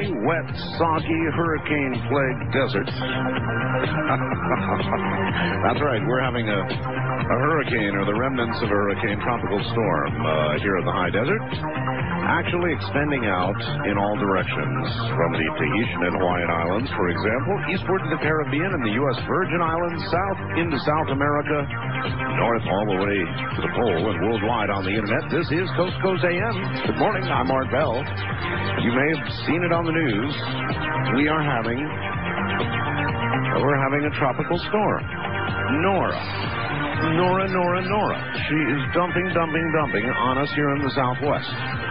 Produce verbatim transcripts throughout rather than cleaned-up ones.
dry, wet, soggy, hurricane-plagued desert. That's right, we're having a, a hurricane, or the remnants of a hurricane, tropical storm uh, here in the high desert, actually extending out in all directions, from the Tahitian and Hawaiian Islands, for example, eastward to the Caribbean and the U S Virgin Islands, south into South America, north all the way to the pole, and worldwide on the internet. This is Coast to Coast A M. Good morning, I'm Art Bell. You may have seen it on the news. We are having, we're having a tropical storm. Nora. Nora, Nora, Nora. She is dumping, dumping, dumping on us here in the Southwest.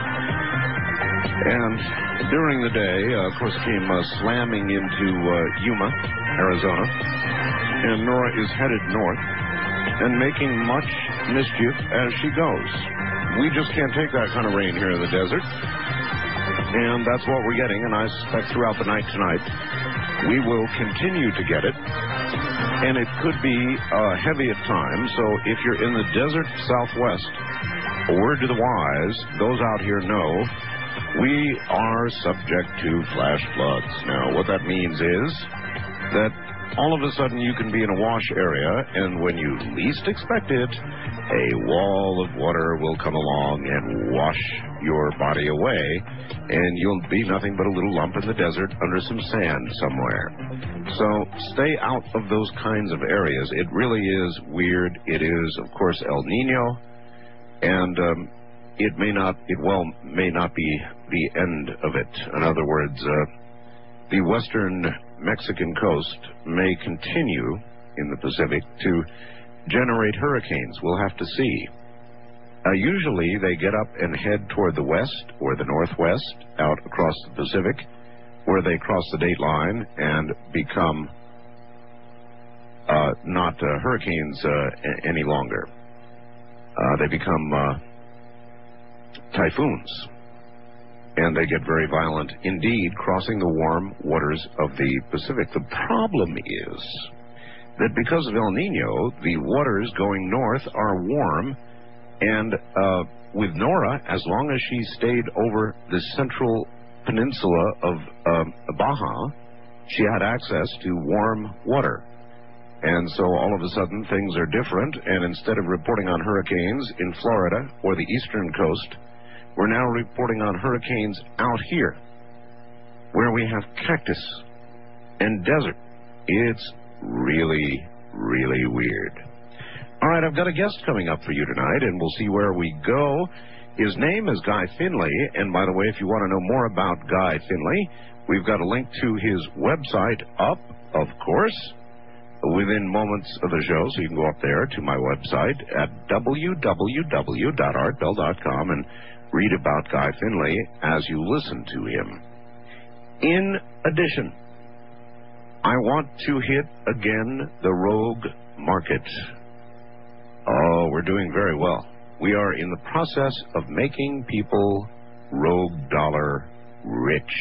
And during the day, uh, of course, came uh, slamming into uh, Yuma, Arizona. And Nora is headed north and making much mischief as she goes. We just can't take that kind of rain here in the desert. And that's what we're getting, and I suspect throughout the night tonight we will continue to get it. And it could be uh, heavy at times, so if you're in the desert Southwest, a word to the wise, those out here know, we are subject to flash floods. Now, what that means is that all of a sudden you can be in a wash area, and when you least expect it, a wall of water will come along and wash your body away, and you'll be nothing but a little lump in the desert under some sand somewhere. So stay out of those kinds of areas. It really is weird. It is, of course, El Nino, and um, it may not, it well may not be the end of it. In other words, uh, the western Mexican coast may continue in the Pacific to generate hurricanes. We'll have to see. Uh, usually they get up and head toward the west or the northwest out across the Pacific, where they cross the date line and become uh, not uh, hurricanes uh, any longer. Uh, they become uh, typhoons. And they get very violent indeed, crossing the warm waters of the Pacific. The problem is that because of El Nino, the waters going north are warm, and uh, with Nora, as long as she stayed over the central peninsula of um, Baja, she had access to warm water. And so all of a sudden things are different, and instead of reporting on hurricanes in Florida or the eastern coast, we're now reporting on hurricanes out here, where we have cactus and desert. It's really, really weird. All right, I've got a guest coming up for you tonight, and we'll see where we go. His name is Guy Finley, and by the way, if you want to know more about Guy Finley, we've got a link to his website up, of course, within moments of the show, so you can go up there to my website at w w w dot art bell dot com and read about Guy Finley as you listen to him. In addition, I want to hit again the rogue market. Oh, we're doing very well. We are in the process of making people rogue dollar rich.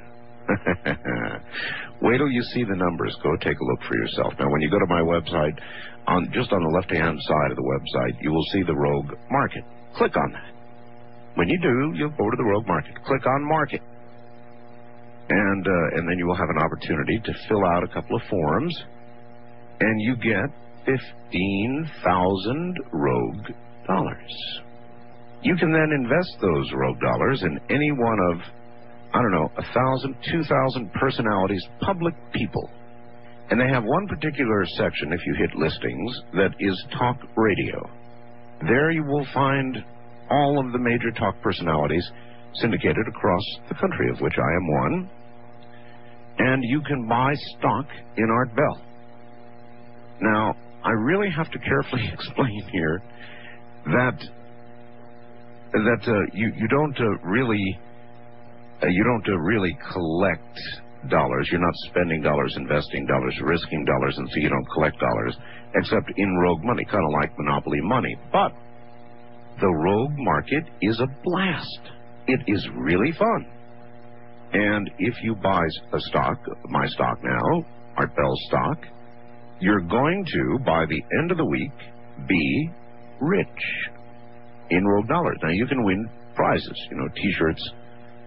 Wait till you see the numbers. Go take a look for yourself. Now, when you go to my website, on just on the left-hand side of the website, you will see the rogue market. Click on that. When you do, you'll go to the rogue market. Click on market. And, uh, and then you will have an opportunity to fill out a couple of forms, and you get fifteen thousand rogue dollars. You can then invest those rogue dollars in any one of, I don't know, a thousand, two thousand personalities, public people. And they have one particular section, if you hit listings, that is talk radio. There you will find all of the major talk personalities syndicated across the country, of which I am one. And you can buy stock in Art Bell. Now, I really have to carefully explain here that that uh, you you don't uh, really uh, you don't uh, really collect dollars. You're not spending dollars, investing dollars, risking dollars, and so you don't collect dollars, except in rogue money, kind of like monopoly money. But the rogue market is a blast. It is really fun. And if you buy a stock, my stock now, Art Bell stock, you're going to, by the end of the week, be rich in rogue dollars. Now, you can win prizes, you know, T-shirts,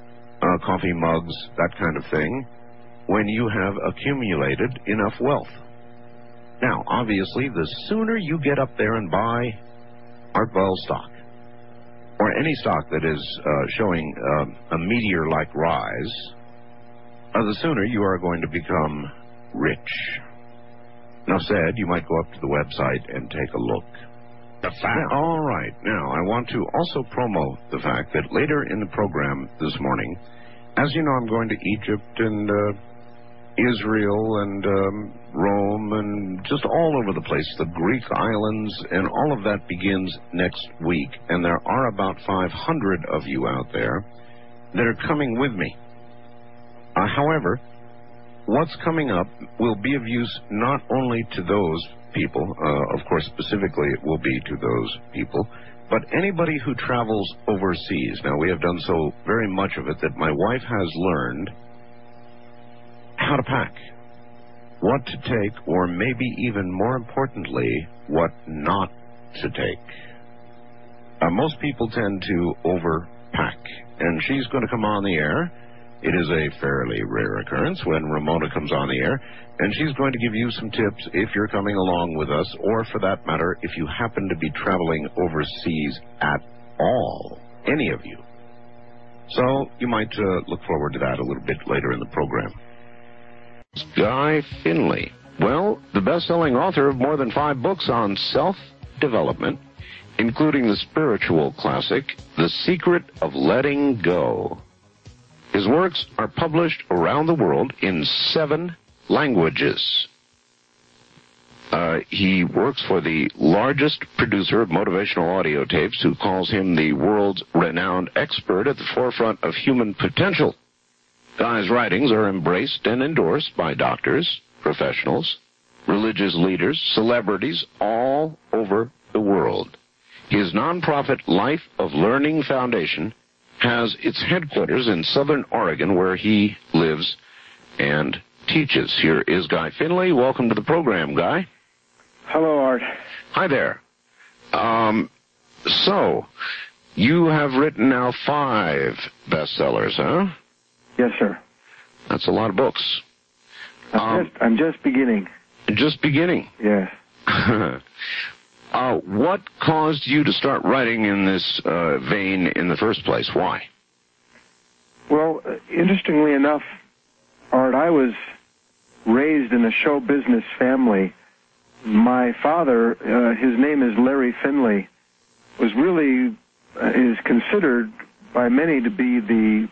uh, coffee mugs, that kind of thing, when you have accumulated enough wealth. Now, obviously, the sooner you get up there and buy Art Bell stock, or any stock that is uh, showing uh, a meteor-like rise, uh, the sooner you are going to become rich. Enough said, you might go up to the website and take a look. The fact. All right. Now, I want to also promote the fact that later in the program this morning, as you know, I'm going to Egypt and uh, Israel and um, Rome and just all over the place, the Greek islands, and all of that begins next week. And there are about five hundred of you out there that are coming with me. Uh, however, what's coming up will be of use not only to those people, uh, of course, specifically it will be to those people, but anybody who travels overseas. Now, we have done so very much of it that my wife has learned how to pack, what to take, or maybe even more importantly, what not to take. Uh, most people tend to overpack, and she's going to come on the air. It is a fairly rare occurrence when Ramona comes on the air, and she's going to give you some tips if you're coming along with us, or for that matter, if you happen to be traveling overseas at all, any of you. So you might uh, look forward to that a little bit later in the program. Guy Finley. Well, the best-selling author of more than five books on self-development, including the spiritual classic, The Secret of Letting Go. His works are published around the world in seven languages. Uh, he works for the largest producer of motivational audio tapes, who calls him the world's renowned expert at the forefront of human potential. Guy's writings are embraced and endorsed by doctors, professionals, religious leaders, celebrities all over the world. His nonprofit Life of Learning Foundation has its headquarters in Southern Oregon, where he lives and teaches. Here is Guy Finley. Welcome to the program, Guy. Hello, Art. Hi there. Um, so, you have written now five bestsellers, huh? Yes, sir. That's a lot of books. I'm, um, just, I'm just beginning. Just beginning? Yes. uh, what caused you to start writing in this uh, vein in the first place? Why? Well, uh, interestingly enough, Art, I was raised in a show business family. My father, uh, his name is Larry Finley, was really, uh, is considered by many to be the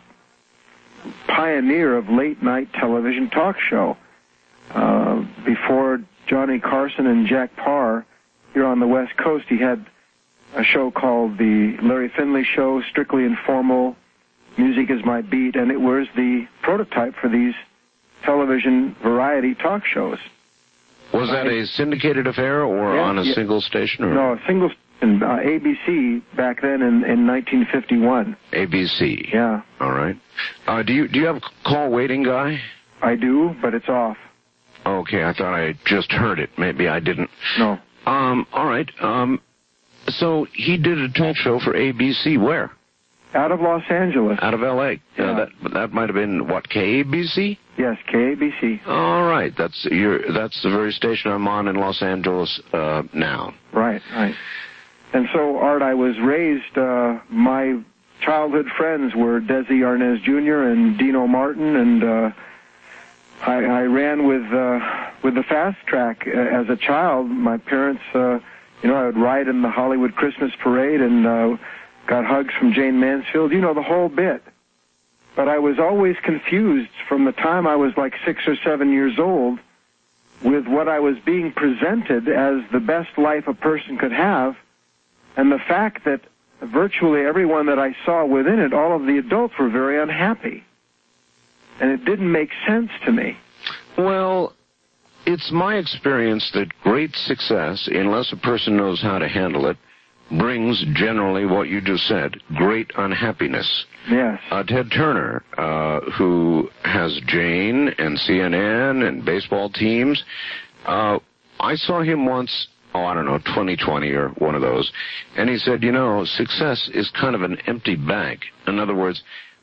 pioneer of late-night television talk show. Uh, before Johnny Carson and Jack Parr here on the West Coast, he had a show called The Larry Finley Show, strictly informal, music is my beat, and it was the prototype for these television variety talk shows. Was that a syndicated affair or yeah, on a yeah. single station? Or? No, a single station, uh, A B C back then in, in nineteen fifty-one. A B C. Yeah. All right. Uh, do you do you have call waiting, Guy? I do, but it's off. Okay, I thought I just heard it. Maybe I didn't. No. Um. All right. Um. So he did a talk show for A B C. Where? Out of Los Angeles. Out of L A. Yeah. Uh, that that might have been what, K A B C? Yes, K A B C. All right. That's your. That's the very station I'm on in Los Angeles uh, now. Right. Right. And so, Art, I was raised. Uh, my childhood friends were Desi Arnaz Junior and Dino Martin, and uh, I, I ran with uh, with the fast track as a child. My parents, uh, you know, I would ride in the Hollywood Christmas Parade and uh, got hugs from Jane Mansfield. You know, the whole bit. But I was always confused from the time I was like six or seven years old with what I was being presented as the best life a person could have, and the fact that virtually everyone that I saw within it, all of the adults were very unhappy. And it didn't make sense to me. Well, it's my experience that great success, unless a person knows how to handle it, brings generally what you just said, great unhappiness. Yes. Uh, Ted Turner, uh, who has Jane and C N N and baseball teams, uh, I saw him once, oh, I don't know, twenty twenty or one of those, and he said, you know, success is kind of an empty bag. In other words,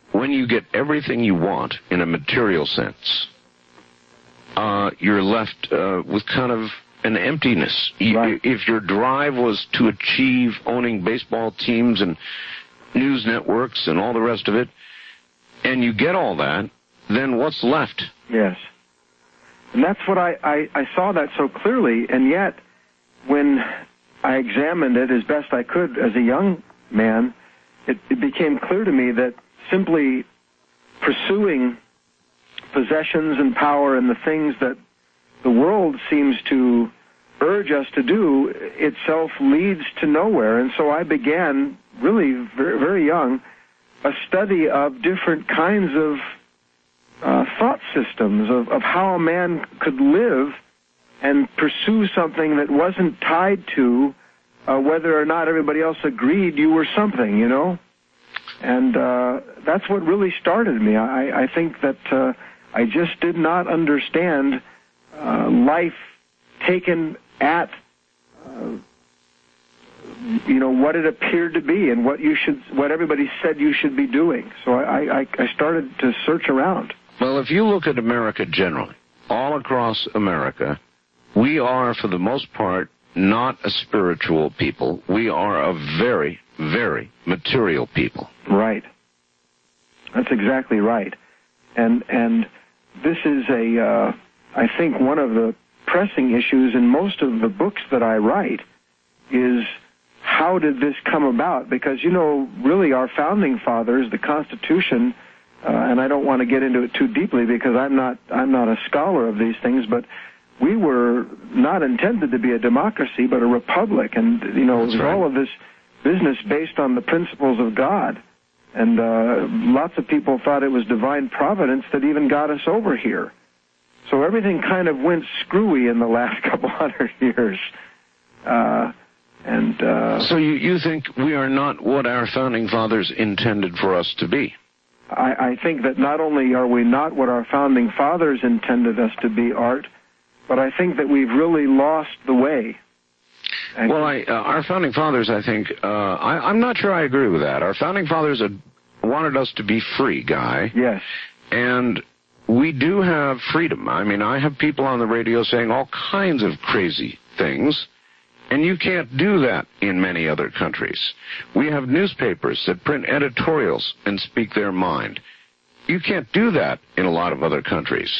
when you get everything you want in a material sense, uh, you're left uh, with kind of an emptiness. Right. If your drive was to achieve owning baseball teams and news networks and all the rest of it, and you get all that, then what's left? Yes. And that's what I, I, I saw that so clearly, and yet when I examined it as best I could as a young man, it, it became clear to me that simply pursuing possessions and power and the things that the world seems to urge us to do itself leads to nowhere. And so I began, really very, very young, a study of different kinds of uh, thought systems, of, of how a man could live and pursue something that wasn't tied to uh, whether or not everybody else agreed you were something, you know? And uh, that's what really started me. I, I think that uh, I just did not understand uh, life taken at, uh, you know, what it appeared to be and what you should, what everybody said you should be doing. So I, I, I started to search around. Well, if you look at America generally, all across America, we are, for the most part, not a spiritual people. We are a very, very material people. Right. That's exactly right. And and this is a, uh, I think one of the pressing issues in most of the books that I write is how did this come about? Because, you know, really our founding fathers, the Constitution, uh, and I don't want to get into it too deeply because I'm not I'm not a scholar of these things, but we were not intended to be a democracy, but a republic. And, you know, That's right. all of this business based on the principles of God. And uh, lots of people thought it was divine providence that even got us over here. So everything kind of went screwy in the last couple hundred years. Uh, and uh, So you, you think we are not what our founding fathers intended for us to be? I, I think that not only are we not what our founding fathers intended us to be, Art, but I think that we've really lost the way. And well, I, uh, our founding fathers, I think, uh, I, I'm not sure I agree with that. Our founding fathers had wanted us to be free, Guy. Yes. And we do have freedom. I mean, I have people on the radio saying all kinds of crazy things, and you can't do that in many other countries. We have newspapers that print editorials and speak their mind. You can't do that in a lot of other countries.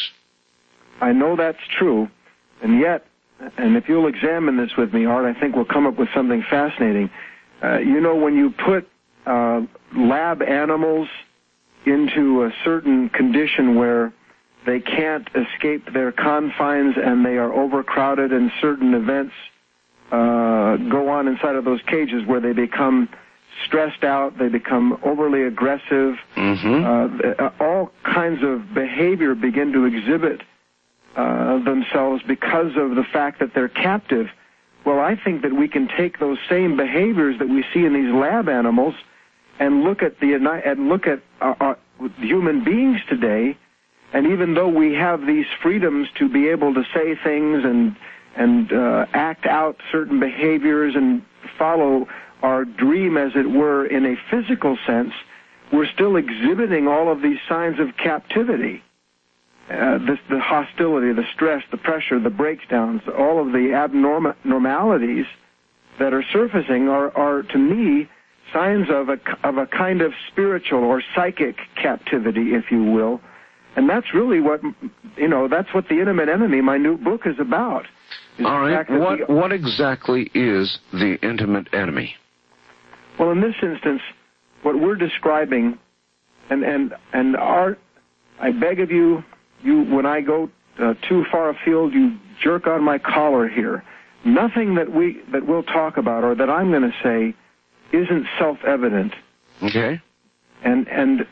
I know that's true, and yet, and if you'll examine this with me, Art, I think we'll come up with something fascinating. Uh, you know, when you put uh, lab animals into a certain condition where they can't escape their confines and they are overcrowded and certain events uh, go on inside of those cages where they become stressed out, they become overly aggressive, mm-hmm. uh, all kinds of behavior begin to exhibit Uh, themselves because of the fact that they're captive. Well, I think that we can take those same behaviors that we see in these lab animals and look at the and look at our, our human beings today. And even though we have these freedoms to be able to say things and and uh, act out certain behaviors and follow our dream, as it were, in a physical sense, we're still exhibiting all of these signs of captivity. Uh, this, the hostility, the stress, the pressure, the breakdowns, all of the abnormalities that are surfacing are, are, to me, signs of a, of a kind of spiritual or psychic captivity, if you will. And that's really what, you know, that's what The Intimate Enemy, my new book, is about. Is All right, what, we, what exactly is The Intimate Enemy? Well, in this instance, what we're describing, and, and, and our, I beg of you, You, when I go uh, too far afield, you jerk on my collar here. Nothing that we that we'll talk about or that I'm going to say isn't self-evident. Okay. And and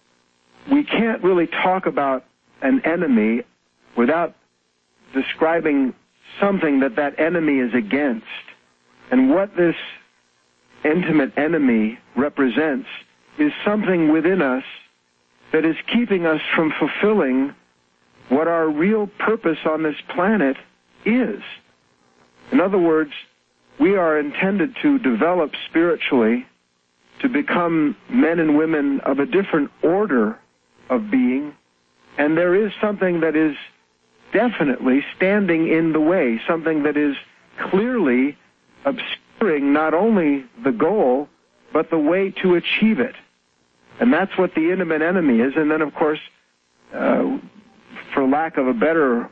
we can't really talk about an enemy without describing something that that enemy is against. And what this intimate enemy represents is something within us that is keeping us from fulfilling what our real purpose on this planet is. In other words, we are intended to develop spiritually, to become men and women of a different order of being, and there is something that is definitely standing in the way, something that is clearly obscuring not only the goal, but the way to achieve it. And that's what the intimate enemy is. And then, of course, uh, for lack of a better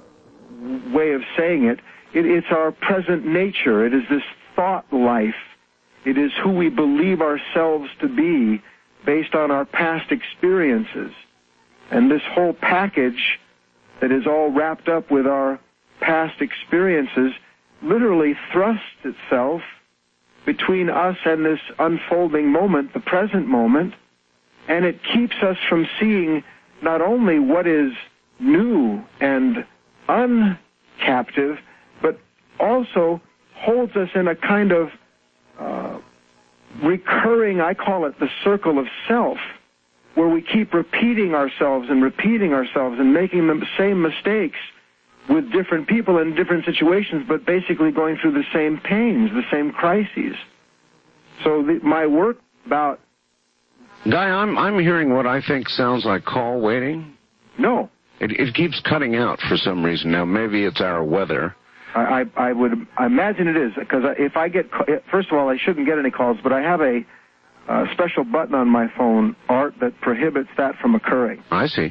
way of saying it, it, it's our present nature. It is this thought life. It is who we believe ourselves to be based on our past experiences. And this whole package that is all wrapped up with our past experiences literally thrusts itself between us and this unfolding moment, the present moment, and it keeps us from seeing not only what is new and uncaptive, but also holds us in a kind of uh, recurring, I call it the circle of self, where we keep repeating ourselves and repeating ourselves and making the same mistakes with different people in different situations, but basically going through the same pains, the same crises. So the, my work about... Guy, I'm, I'm hearing what I think sounds like call waiting. No. It, it keeps cutting out for some reason. Now, maybe it's our weather. I, I, I would I imagine it is, because if I get... First of all, I shouldn't get any calls, but I have a uh, special button on my phone, Art, that prohibits that from occurring. I see.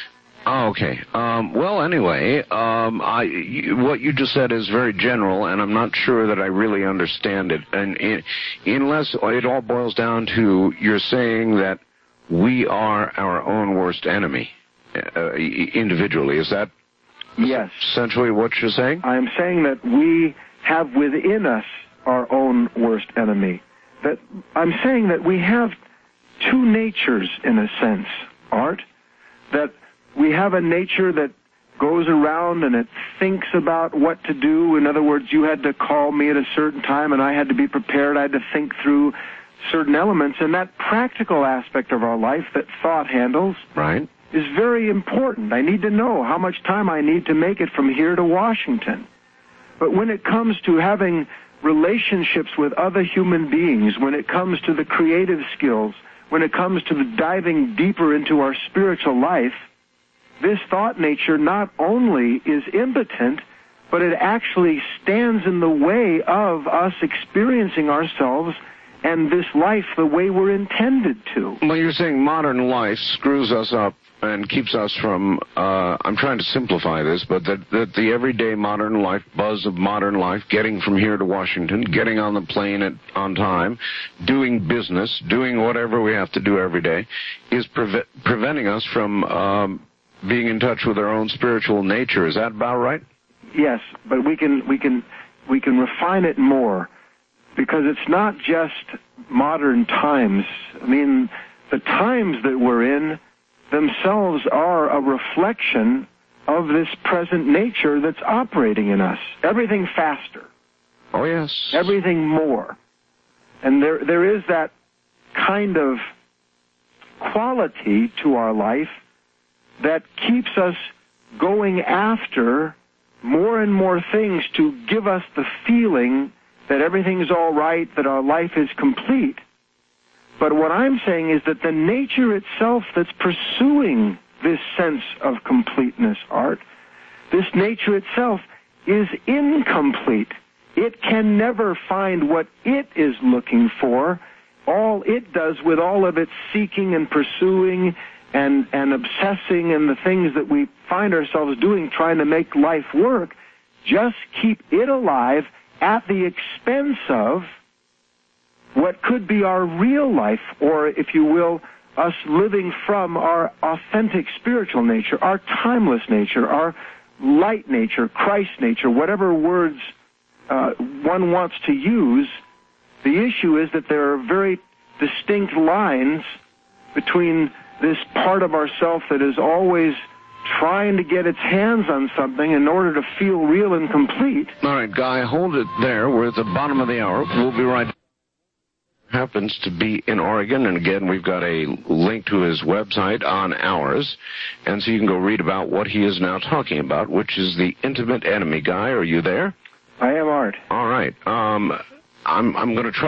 Oh, okay. Um, well, anyway, um, I, you, what you just said is very general, and I'm not sure that I really understand it. And in, unless it all boils down to you're saying that we are our own worst enemy uh, individually. Is that yes. essentially what you're saying? I am saying that we have within us our own worst enemy. That I'm saying that we have two natures, in a sense, Art, that we have a nature that goes around and it thinks about what to do. In other words, you had to call me at a certain time and I had to be prepared. I had to think through certain elements. And that practical aspect of our life that thought handles right. is very important. I need to know how much time I need to make it from here to Washington. But when it comes to having relationships with other human beings, when it comes to the creative skills, when it comes to the diving deeper into our spiritual life, this thought nature not only is impotent, but it actually stands in the way of us experiencing ourselves and this life the way we're intended to. Well, you're saying modern life screws us up and keeps us from, uh, I'm trying to simplify this, but that, that the everyday modern life, buzz of modern life, getting from here to Washington, getting on the plane at, on time, doing business, doing whatever we have to do every day, is preve- preventing us from um, being in touch with our own spiritual nature. Is that about right? Yes, but we can we can we can refine it more, because it's not just modern times. I mean, the times that we're in themselves are a reflection of this present nature that's operating in us. Everything faster. Oh, yes. Everything more. And there there is that kind of quality to our life that keeps us going after more and more things to give us the feeling that everything's all right, that our life is complete. But what I'm saying is that the nature itself that's pursuing this sense of completeness, Art, this nature itself is incomplete. It can never find what it is looking for. All it does with all of its seeking and pursuing and, and obsessing and the things that we find ourselves doing trying to make life work, just keep it alive at the expense of what could be our real life, or, if you will, us living from our authentic spiritual nature, our timeless nature, our light nature, Christ nature, whatever words uh, one wants to use. The issue is that there are very distinct lines between this part of ourself that is always trying to get its hands on something in order to feel real and complete. All right, Guy, hold it there. We're at the bottom of the hour. We'll be right back. Happens to be in Oregon, and again, we've got a link to his website on ours, and so you can go read about what he is now talking about, which is the intimate enemy. Guy, are you there? I am, Art. All right. Um, I'm I'm going to try to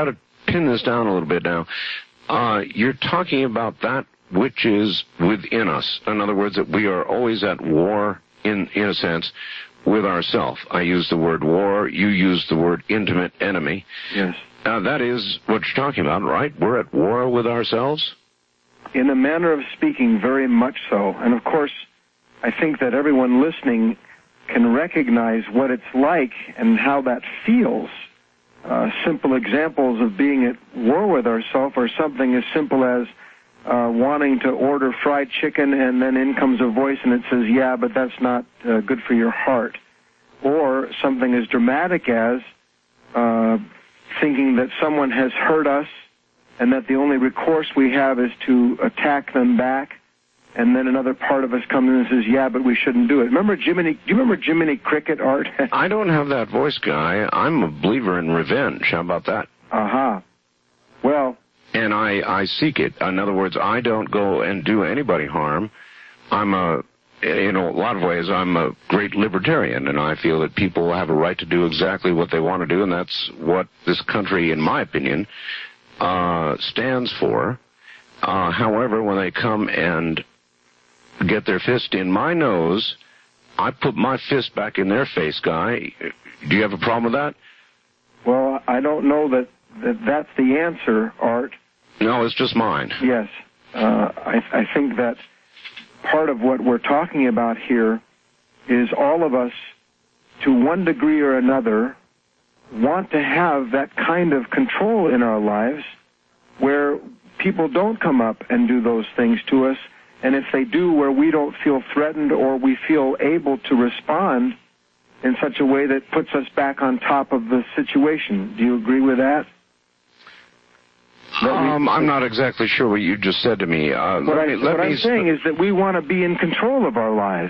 pin this down a little bit now. Uh, you're talking about that which is within us. In other words, that we are always at war, in, in a sense, with ourself. I use the word war. You use the word intimate enemy. Yes. Uh, that is what you're talking about, right? We're at war with ourselves? In a manner of speaking, very much so. And, of course, I think that everyone listening can recognize what it's like and how that feels. Uh, simple examples of being at war with ourselves are something as simple as uh, wanting to order fried chicken, and then in comes a voice and it says, yeah, but that's not uh, good for your heart. Or something as dramatic as uh, thinking that someone has hurt us and that the only recourse we have is to attack them back. And then another part of us comes in and says, yeah, but we shouldn't do it. Remember Jiminy, do you remember Jiminy Cricket, Art? I don't have that voice, Guy. I'm a believer in revenge. How about that? Aha. Uh-huh. Well. And I, I seek it. In other words, I don't go and do anybody harm. I'm a, in a lot of ways, I'm a great libertarian, and I feel that people have a right to do exactly what they want to do, and that's what this country, in my opinion, uh, stands for. Uh, however, when they come and get their fist in my nose, I put my fist back in their face, Guy. Do you have a problem with that? Well, I don't know that, that that's the answer, Art. No, it's just mine. Yes. Uh, I, I think that part of what we're talking about here is all of us, to one degree or another, want to have that kind of control in our lives where people don't come up and do those things to us. And if they do, where we don't feel threatened or we feel able to respond in such a way that puts us back on top of the situation. Do you agree with that? that um, we, I'm not exactly sure what you just said to me. Uh, what let I, me, let what me I'm saying is that we want to be in control of our lives.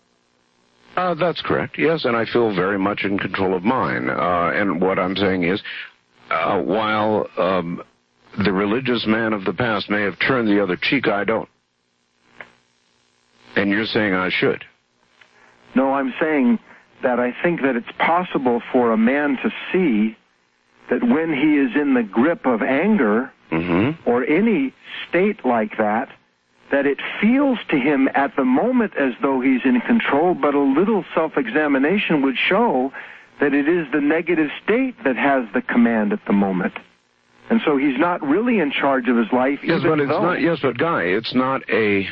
Uh, that's correct, yes, and I feel very much in control of mine. Uh, and what I'm saying is, uh, while um, the religious man of the past may have turned the other cheek, I don't. And you're saying I should. No, I'm saying that I think that it's possible for a man to see that when he is in the grip of anger mm-hmm. or any state like that, that it feels to him at the moment as though he's in control, but a little self-examination would show that it is the negative state that has the command at the moment. And so he's not really in charge of his life. Yes, but it's though, not. Yes, but Guy, it's not a,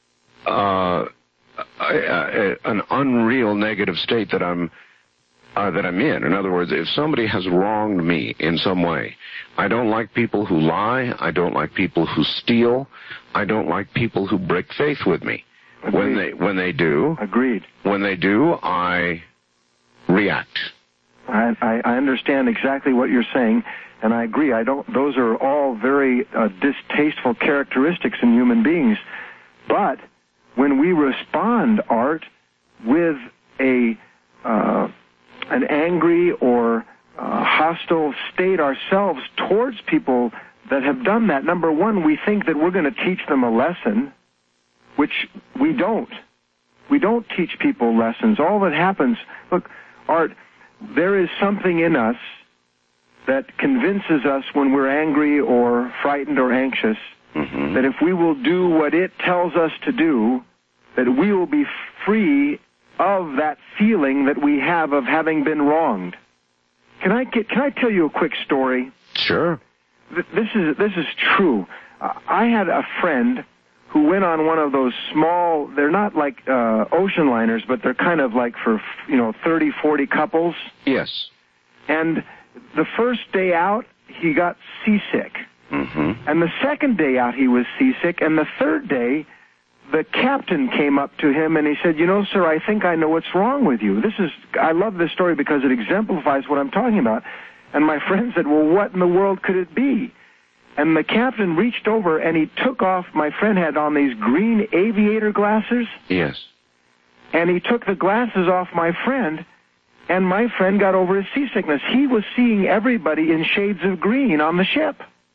uh, a, a an unreal negative state that I'm uh, that I'm in. In other words, if somebody has wronged me in some way, I don't like people who lie. I don't like people who steal. I don't like people who break faith with me. Agreed. When they when they do, agreed. When they do, I react. I, I, I understand exactly what you're saying. And I agree. I don't. Those are all very uh, distasteful characteristics in human beings. But when we respond, Art, with a uh, an angry or uh, hostile state ourselves towards people that have done that, number one, we think that we're going to teach them a lesson, which we don't. We don't teach people lessons. All that happens, look, Art, there is something in us that convinces us when we're angry or frightened or anxious mm-hmm. that if we will do what it tells us to do, that we will be free of that feeling that we have of having been wronged. Can I get, can I tell you a quick story? Sure. This is this is true. Uh, I had a friend who went on one of those small, they're not like uh, ocean liners, but they're kind of like for, you know, thirty, forty couples. Yes. And the first day out, he got seasick. Mm-hmm. And the second day out, he was seasick. And the third day, the captain came up to him and he said, you know, sir, I think I know what's wrong with you. This is, I love this story because it exemplifies what I'm talking about. And my friend said, well, what in the world could it be? And the captain reached over and he took off, my friend had on these green aviator glasses. Yes. And he took the glasses off my friend, and my friend got over his seasickness. He was seeing everybody in shades of green on the ship.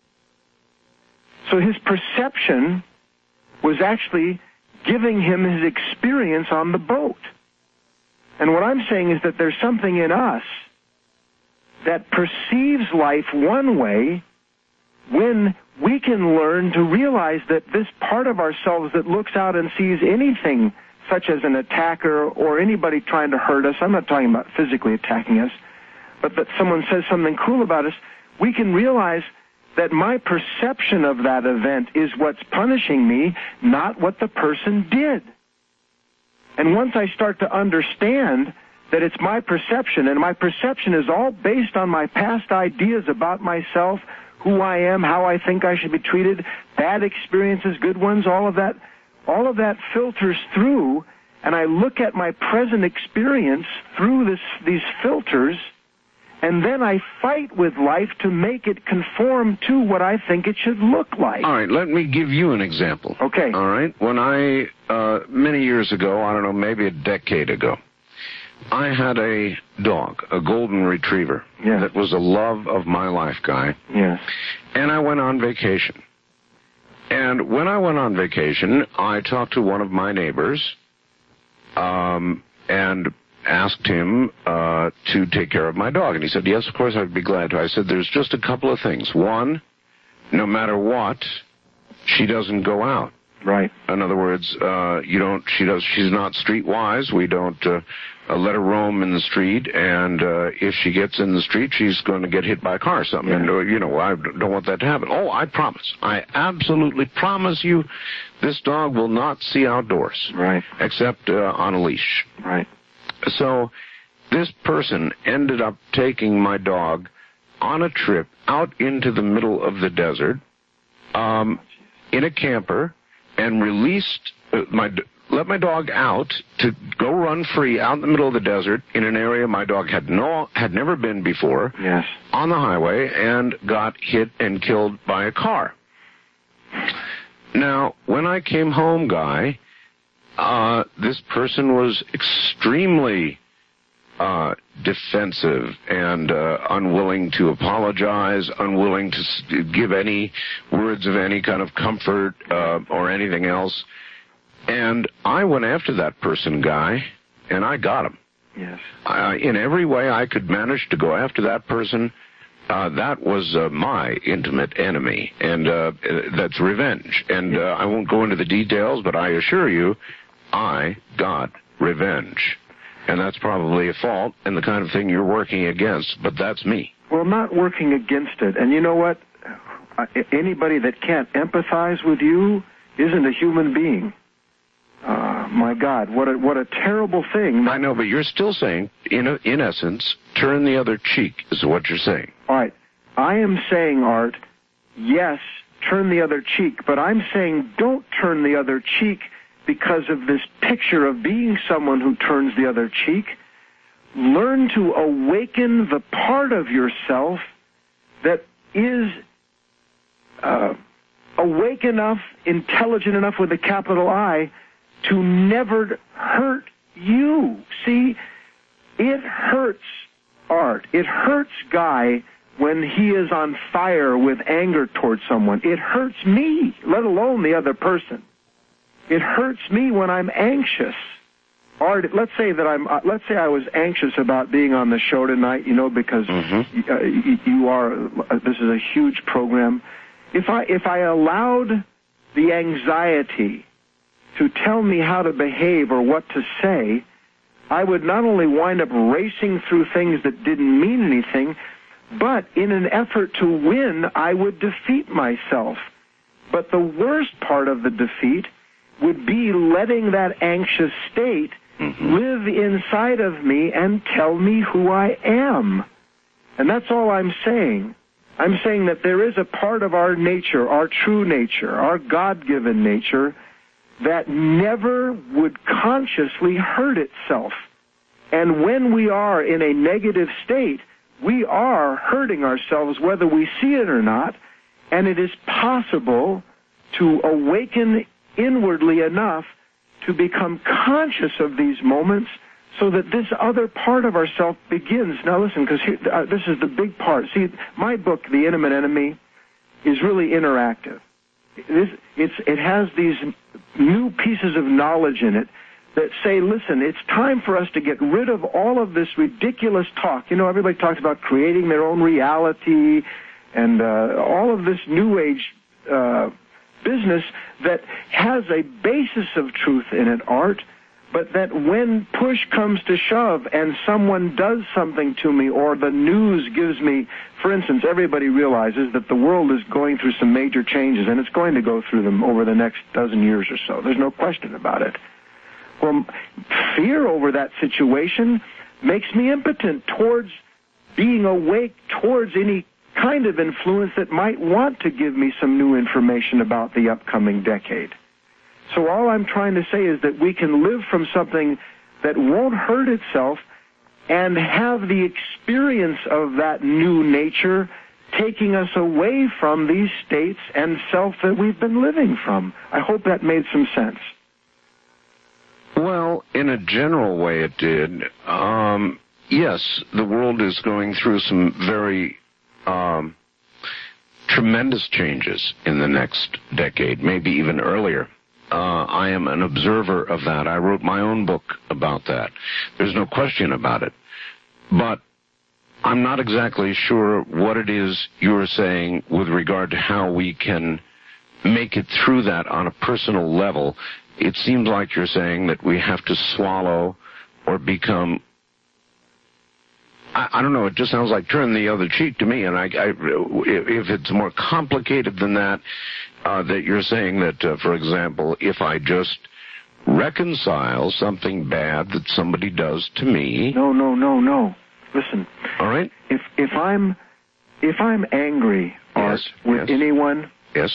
So his perception was actually giving him his experience on the boat. And what I'm saying is that there's something in us that perceives life one way when we can learn to realize that this part of ourselves that looks out and sees anything such as an attacker or anybody trying to hurt us, I'm not talking about physically attacking us, but that someone says something cruel about us, we can realize that my perception of that event is what's punishing me, not what the person did. And once I start to understand that it's my perception, and my perception is all based on my past ideas about myself, who I am, how I think I should be treated, bad experiences, good ones, all of that, all of that filters through, and I look at my present experience through this, these filters, and then I fight with life to make it conform to what I think it should look like. All right, let me give you an example. Okay. All right, when I, uh, many years ago, I don't know, maybe a decade ago, I had a dog, a golden retriever, yes. that was a love of my life, Guy. Yes. And I went on vacation. And when I went on vacation, I talked to one of my neighbors, um, and asked him uh, to take care of my dog. And he said, yes, of course, I'd be glad to. I said, there's just a couple of things. One, no matter what, she doesn't go out. Right. In other words, uh, you don't, she does, she's not streetwise. We don't uh, uh, let her roam in the street. And uh, if she gets in the street, she's going to get hit by a car or something. Yeah. And, uh, you know, I don't want that to happen. Oh, I promise. I absolutely promise you this dog will not see outdoors. Right. Except uh, on a leash. Right. So this person ended up taking my dog on a trip out into the middle of the desert um, in a camper and released uh, my let my dog out to go run free out in the middle of the desert in an area my dog had no had never been before. Yes. On the highway, and got hit and killed by a car. Now, when I came home, Guy, Uh, this person was extremely uh, defensive and uh, unwilling to apologize, unwilling to s- give any words of any kind of comfort uh, or anything else. And I went after that person, Guy, and I got him. Yes. I, in every way I could manage to go after that person. Uh, that was uh, my intimate enemy, and uh, that's revenge. And uh, I won't go into the details, but I assure you, I got revenge. And that's probably a fault and the kind of thing you're working against, but that's me. Well, not working against it. And you know what? Anybody that can't empathize with you isn't a human being. Uh, my God, what a, what a terrible thing. I know, but you're still saying, in, a, in essence, turn the other cheek is what you're saying. All right. I am saying, Art, yes, turn the other cheek, but I'm saying don't turn the other cheek because of this picture of being someone who turns the other cheek. Learn to awaken the part of yourself that is uh, awake enough, intelligent enough with a capital I, to never hurt you. See, it hurts Art. It hurts Guy when he is on fire with anger towards someone. It hurts me, let alone the other person. It hurts me when I'm anxious. Or let's say that I'm. Uh, let's say I was anxious about being on the show tonight. You know, because mm-hmm. uh, you, you are. Uh, this is a huge program. If I if I allowed the anxiety to tell me how to behave or what to say, I would not only wind up racing through things that didn't mean anything, but in an effort to win, I would defeat myself. But the worst part of the defeat would be letting that anxious state mm-hmm. live inside of me and tell me who I am. And that's all I'm saying. I'm saying that there is a part of our nature, our true nature, our God-given nature, that never would consciously hurt itself. And when we are in a negative state, we are hurting ourselves whether we see it or not, and it is possible to awaken inwardly enough to become conscious of these moments so that this other part of ourself begins. Now listen, because uh, this is the big part. See, my book, The Intimate Enemy, is really interactive. This, it's, it has these new pieces of knowledge in it that say, listen, it's time for us to get rid of all of this ridiculous talk. You know, everybody talks about creating their own reality and uh, all of this New Age uh, business that has a basis of truth in it, Art, but that when push comes to shove and someone does something to me or the news gives me, for instance, everybody realizes that the world is going through some major changes, and it's going to go through them over the next dozen years or so. There's no question about it. Well, fear over that situation makes me impotent towards being awake towards any kind of influence that might want to give me some new information about the upcoming decade. So all I'm trying to say is that we can live from something that won't hurt itself and have the experience of that new nature taking us away from these states and self that we've been living from. I hope that made some sense. Well, in a general way it did. Um, yes, the world is going through some very um, tremendous changes in the next decade, maybe even earlier. Uh, I am an observer of that. I wrote my own book about that. There's no question about it. But I'm not exactly sure what it is you're saying with regard to how we can make it through that on a personal level. It seems like you're saying that we have to swallow or become, I, I don't know, it just sounds like turn the other cheek to me. And I, I, if it's more complicated than that, uh, that you're saying that, uh, for example, if I just reconcile something bad that somebody does to me. No, no, no, no. Listen. All right. If if I'm if I'm angry Art, yes, with yes. anyone, yes.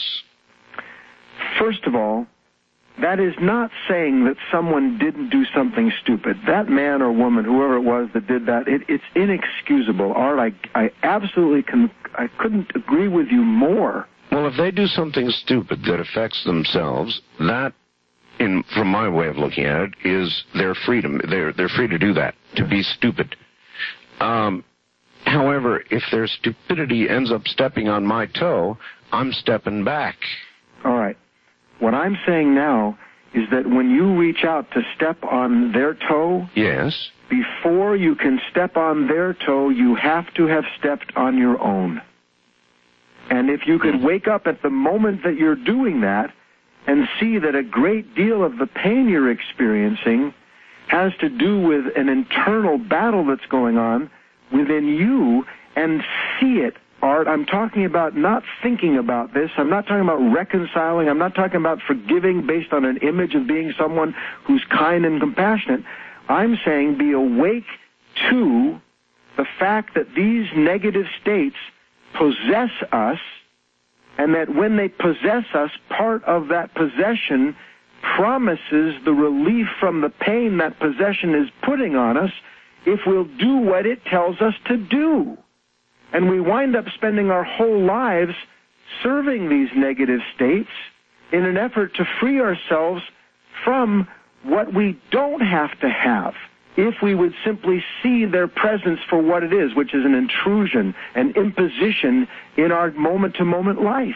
First of all, that is not saying that someone didn't do something stupid. That man or woman, whoever it was that did that, it, it's inexcusable. Art, I I absolutely can. I couldn't agree with you more. Well, if they do something stupid that affects themselves, that, in from my way of looking at it, is their freedom. They're they're free to do that, to be stupid. Um, however, if their stupidity ends up stepping on my toe, I'm stepping back. All right. What I'm saying now is that when you reach out to step on their toe, yes, before you can step on their toe, you have to have stepped on your own. And if you could wake up at the moment that you're doing that and see that a great deal of the pain you're experiencing has to do with an internal battle that's going on within you, and see it, Art. I'm talking about not thinking about this. I'm not talking about reconciling. I'm not talking about forgiving based on an image of being someone who's kind and compassionate. I'm saying be awake to the fact that these negative states possess us, and that when they possess us, part of that possession promises the relief from the pain that possession is putting on us if we'll do what it tells us to do. And we wind up spending our whole lives serving these negative states in an effort to free ourselves from what we don't have to have if we would simply see their presence for what it is, which is an intrusion, an imposition in our moment-to-moment life.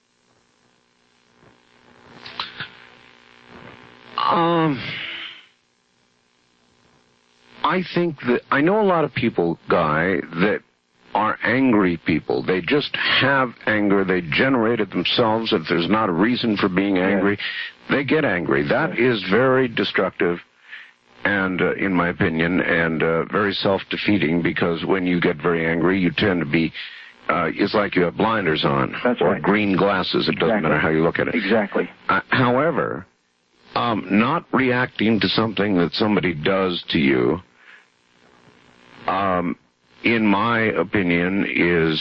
Um, I think that, I know a lot of people, Guy, that are angry people. They just have anger. They generate it themselves. If there's not a reason for being angry, yes. they get angry. That yes. is very destructive, and uh, in my opinion, and uh, very self-defeating, because when you get very angry, you tend to be, uh, it's like you have blinders on. That's or right. green glasses. It exactly. doesn't matter how you look at it. Exactly. Uh, however, um, not reacting to something that somebody does to you, um, in my opinion, is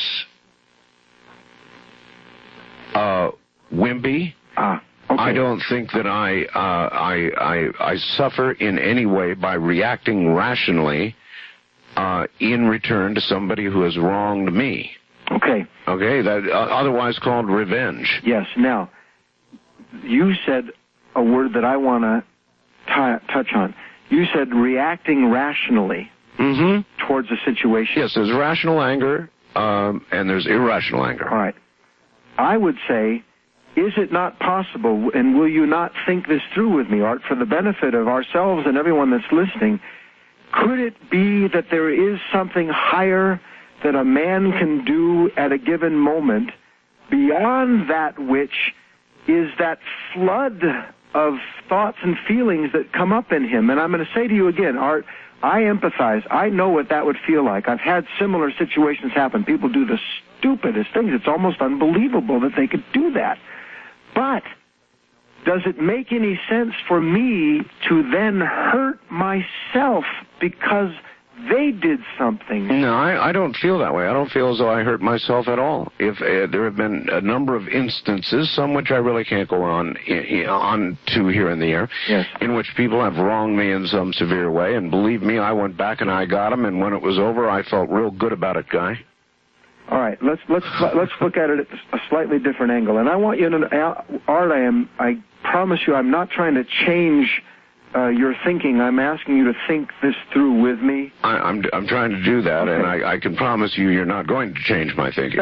uh, wimpy. Ah, okay. I don't think that I, uh, I, I, I suffer in any way by reacting rationally uh, in return to somebody who has wronged me. Okay. Okay, that uh, otherwise called revenge. Yes. Now, you said a word that I want to t- touch on. You said reacting rationally. Mm-hmm. Towards a situation. Yes, there's rational anger, um, and there's irrational anger. All right. I would say, is it not possible, and will you not think this through with me, Art, for the benefit of ourselves and everyone that's listening, could it be that there is something higher that a man can do at a given moment beyond that which is that flood of thoughts and feelings that come up in him. And I'm going to say to you again, Art, I empathize. I know what that would feel like. I've had similar situations happen. People do the stupidest things. It's almost unbelievable that they could do that. But does it make any sense for me to then hurt myself because they did something? No, I, I don't feel that way. I don't feel as though I hurt myself at all. If uh, there have been a number of instances, some which I really can't go on in, on to here in the air, yes. in which people have wronged me in some severe way, and believe me, I went back and I got them, and when it was over, I felt real good about it, Guy. All right, let's let's let's look at it at a slightly different angle, and I want you to know, Art, I am I promise you, I'm not trying to change Uh, your thinking. I'm asking you to think this through with me. I, I'm I'm trying to do that, okay. and I, I can promise you you're not going to change my thinking.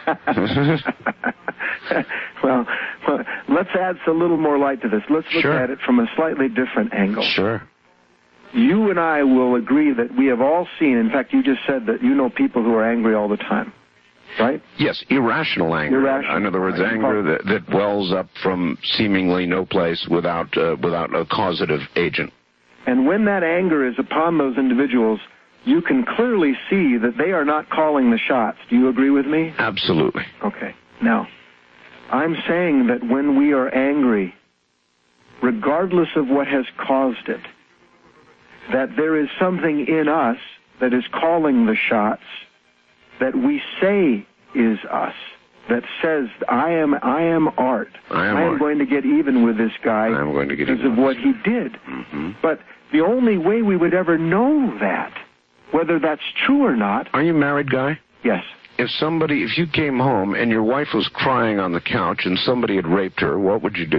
well, well, let's add a little more light to this. Let's look sure. at it from a slightly different angle. Sure. You and I will agree that we have all seen, in fact, you just said that you know people who are angry all the time. Right? Yes, irrational anger. Irrational. In other words, anger that, that wells up from seemingly no place without uh, without a causative agent. And when that anger is upon those individuals, you can clearly see that they are not calling the shots. Do you agree with me? Absolutely. Okay. Now, I'm saying that when we are angry, regardless of what has caused it, that there is something in us that is calling the shots that we say is us, that says, I am I am Art. I am, I am Art. going to get even with this guy I am going to get because even of what he did. Mm-hmm. But the only way we would ever know that, whether that's true or not... Are you married, Guy? Yes. If somebody, if you came home and your wife was crying on the couch and somebody had raped her, what would you do?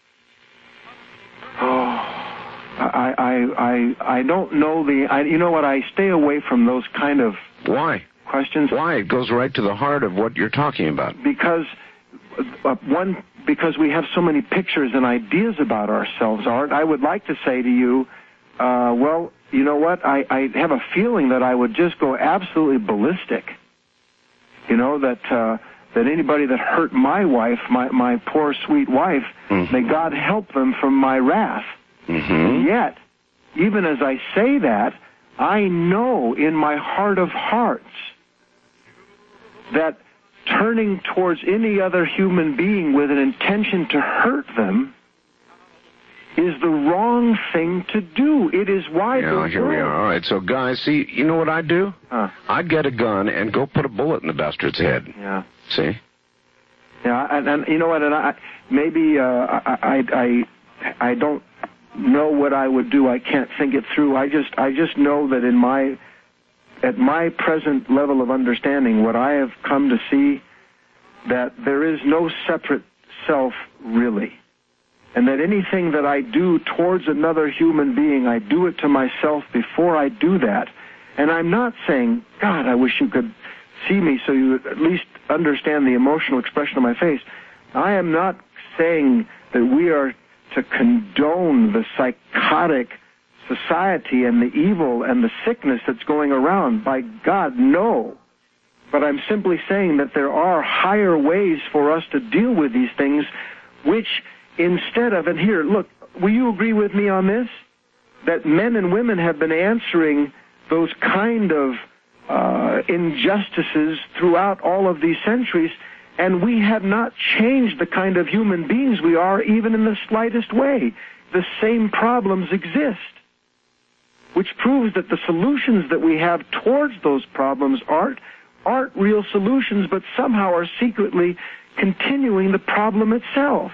Oh, I, I, I, I don't know the... I, you know what, I stay away from those kind of... Why? Questions. Why? It goes right to the heart of what you're talking about. Because uh, one, because we have so many pictures and ideas about ourselves, Art. I would like to say to you, uh, well, you know what? I, I have a feeling that I would just go absolutely ballistic. You know, that uh, that anybody that hurt my wife, my my poor sweet wife, mm-hmm. may God help them from my wrath. Mm-hmm. And yet, even as I say that, I know in my heart of hearts that turning towards any other human being with an intention to hurt them is the wrong thing to do. It is why... Yeah, here we are. All right, so guys, see, you know what I'd do? Huh. I'd get a gun and go put a bullet in the bastard's head. Yeah. See? Yeah, and, and you know what, and I, maybe uh, I, I, I, I don't know what I would do. I can't think it through. I just, I just know that in my... At my present level of understanding, what I have come to see, that there is no separate self, really. And that anything that I do towards another human being, I do it to myself before I do that. And I'm not saying, God, I wish you could see me so you would at least understand the emotional expression of my face. I am not saying that we are to condone the psychotic society and the evil and the sickness that's going around. By God, no. But I'm simply saying that there are higher ways for us to deal with these things, which instead of, and here, look, will you agree with me on this? That men and women have been answering those kind of uh, injustices throughout all of these centuries, and we have not changed the kind of human beings we are even in the slightest way. The same problems exist, which proves that the solutions that we have towards those problems aren't, aren't real solutions, but somehow are secretly continuing the problem itself.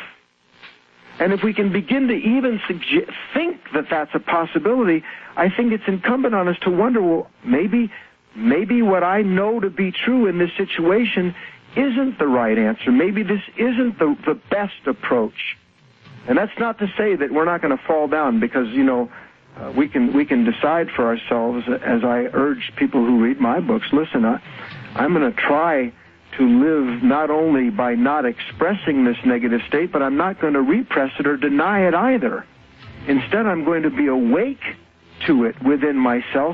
And if we can begin to even suggest, think that that's a possibility, I think it's incumbent on us to wonder, well, maybe, maybe what I know to be true in this situation isn't the right answer. Maybe this isn't the, the best approach. And that's not to say that we're not going to fall down, because, you know, Uh, we can we can decide for ourselves, as I urge people who read my books. Listen, I, I'm going to try to live not only by not expressing this negative state, but I'm not going to repress it or deny it either. Instead, I'm going to be awake to it within myself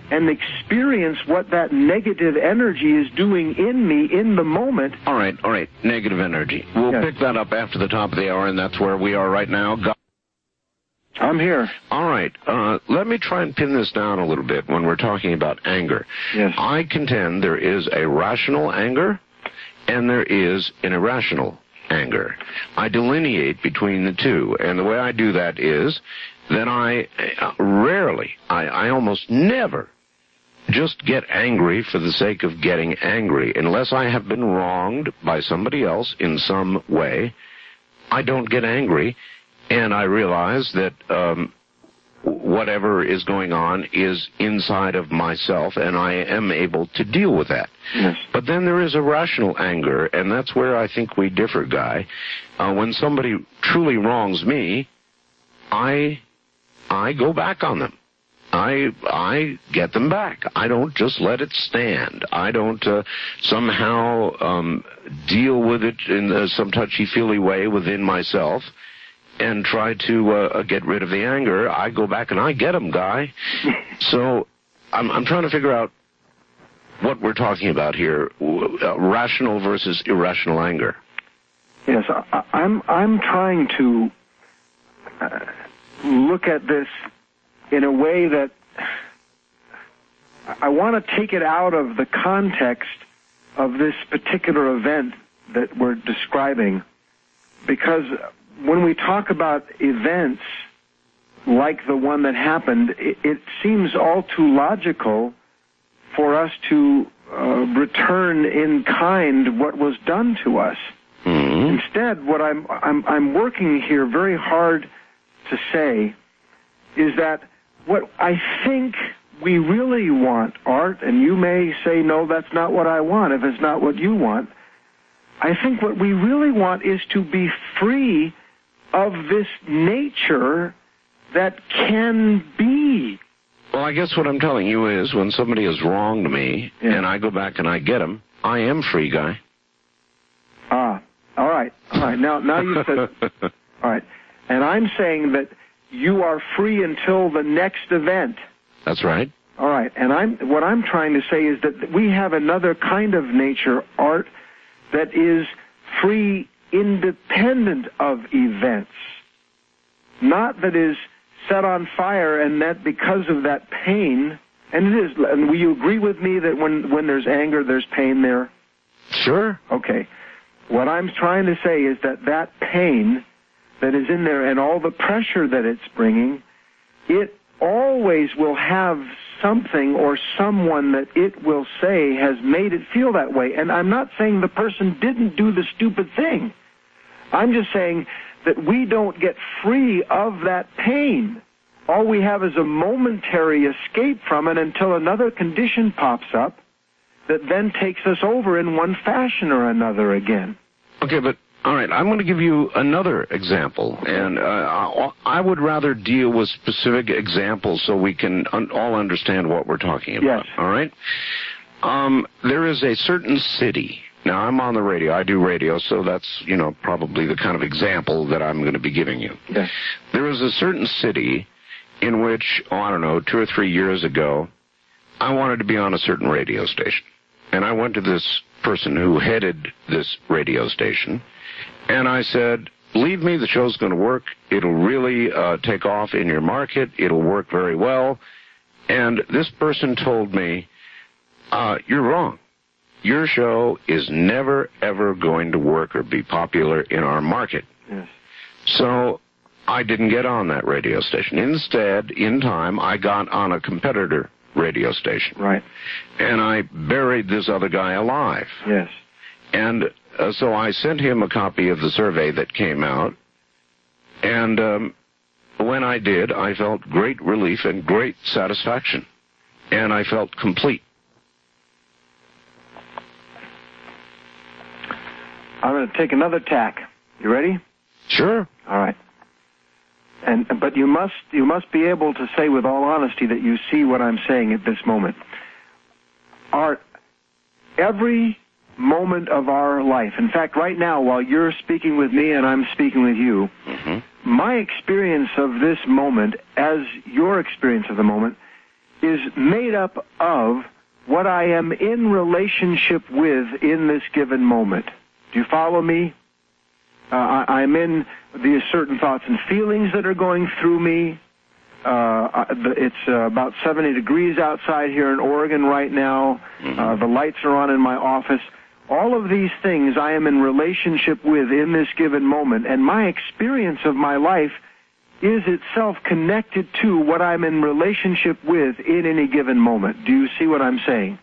and experience what that negative energy is doing in me in the moment. All right, all right, negative energy. We'll yes. pick that up after the top of the hour, and that's where we are right now. Go- I'm here. All right, uh, let me try and pin this down a little bit when we're talking about anger. Yes. I contend there is a rational anger, and there is an irrational anger. I delineate between the two, and the way I do that is that I uh, rarely, I, I almost never just get angry for the sake of getting angry. Unless I have been wronged by somebody else in some way, I don't get angry, and I realize that um, whatever is going on is inside of myself, and I am able to deal with that. Yes. But then there is a rational anger, and that's where I think we differ, Guy. Uh, when somebody truly wrongs me, I I go back on them. I I get them back. I don't just let it stand. I don't uh, somehow um, deal with it in uh, some touchy-feely way within myself and try to uh, get rid of the anger. I go back and I get them, Guy. So I'm, I'm trying to figure out what we're talking about here, uh, rational versus irrational anger. Yes, I, I'm I'm trying to uh, look at this in a way that I want to take it out of the context of this particular event that we're describing, because when we talk about events like the one that happened, it, it seems all too logical for us to uh, return in kind what was done to us. Mm-hmm. Instead, what I'm, I'm I'm working here very hard to say is that what I think we really want, Art, and you may say, no, that's not what I want if it's not what you want. I think what we really want is to be free of this nature that can be. Well, I guess what I'm telling you is when somebody has wronged me yeah. and I go back and I get them, I am free, Guy. Ah, all right. All right. Now, now you said, all right. And I'm saying that you are free until the next event. That's right. All right. And I'm what I'm trying to say is that we have another kind of nature, Art, that is free independent of events. Not that is set on fire and that because of that pain, and it is, and will you agree with me that when, when there's anger, there's pain there? Sure. Okay. What I'm trying to say is that that pain that is in there and all the pressure that it's bringing, it always will have something or someone that it will say has made it feel that way. And I'm not saying the person didn't do the stupid thing. I'm just saying that we don't get free of that pain. All we have is a momentary escape from it until another condition pops up that then takes us over in one fashion or another again. Okay, but all right, I'm going to give you another example, and uh, I would rather deal with specific examples so we can un- all understand what we're talking about. Yes. All right? Um, there is a certain city. Now, I'm on the radio. I do radio, so that's, you know, probably the kind of example that I'm going to be giving you. Yes. There is a certain city in which, oh, I don't know, two or three years ago, I wanted to be on a certain radio station. And I went to this person who headed this radio station, and I said, believe me, the show's going to work. It'll really uh, take off in your market. It'll work very well. And this person told me, uh, you're wrong. Your show is never, ever going to work or be popular in our market. Yes. So I didn't get on that radio station. Instead, in time, I got on a competitor radio station. Right. And I buried this other guy alive. Yes. And uh, so I sent him a copy of the survey that came out. And um, when I did, I felt great relief and great satisfaction. And I felt complete. I'm going to take another tack. You ready? Sure. All right. And but you must you must be able to say with all honesty that you see what I'm saying at this moment. Art, every moment of our life, in fact, right now, while you're speaking with me and I'm speaking with you, mm-hmm. my experience of this moment, as your experience of the moment, is made up of what I am in relationship with in this given moment. Do you follow me? Uh, I, I'm in the certain thoughts and feelings that are going through me. Uh, it's uh, about seventy degrees outside here in Oregon right now. Mm-hmm. Uh, the lights are on in my office. All of these things I am in relationship with in this given moment, and my experience of my life is itself connected to what I'm in relationship with in any given moment. Do you see what I'm saying?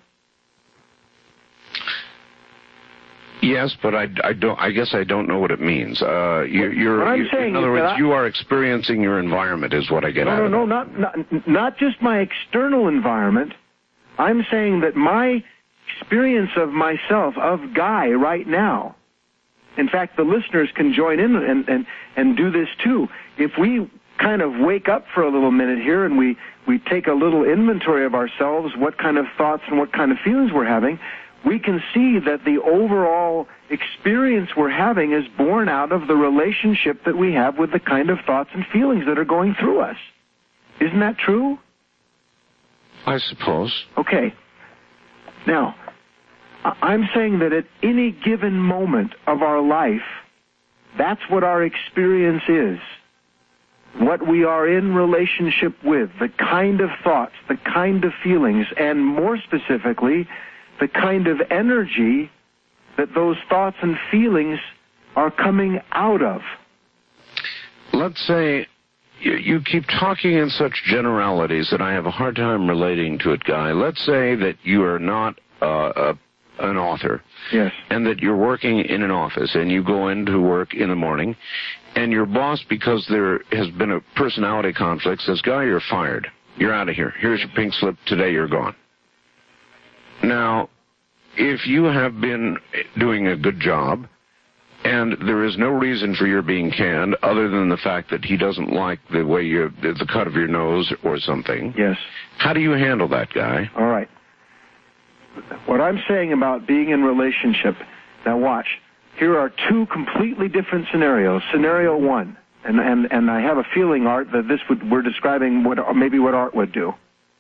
Yes, but I, I don't. I guess I don't know what it means. Uh, you're, you're, what I'm you're, saying in other is words, that I, you are experiencing your environment, is what I get no, out no, of no, it. not, not not just my external environment. I'm saying that my experience of myself, of Guy, right now. In fact, the listeners can join in and and and do this too. If we kind of wake up for a little minute here and we we take a little inventory of ourselves, what kind of thoughts and what kind of feelings we're having, we can see that the overall experience we're having is born out of the relationship that we have with the kind of thoughts and feelings that are going through us. Isn't that true? I suppose. Okay. Now, I'm saying that at any given moment of our life, that's what our experience is. What we are in relationship with, the kind of thoughts, the kind of feelings, and more specifically, the kind of energy that those thoughts and feelings are coming out of. Let's say you, you keep talking in such generalities that I have a hard time relating to it, Guy. Let's say that you are not uh, a, an author. Yes. And that you're working in an office, and you go into work in the morning, and your boss, because there has been a personality conflict, says, Guy, you're fired. You're out of here. Here's your pink slip. Today you're gone. Now, if you have been doing a good job, and there is no reason for your being canned other than the fact that he doesn't like the way you, the cut of your nose or something. Yes. How do you handle that, Guy? All right. What I'm saying about being in relationship, now watch, here are two completely different scenarios. Scenario one, and, and, and I have a feeling, Art, that this would, we're describing what maybe what Art would do.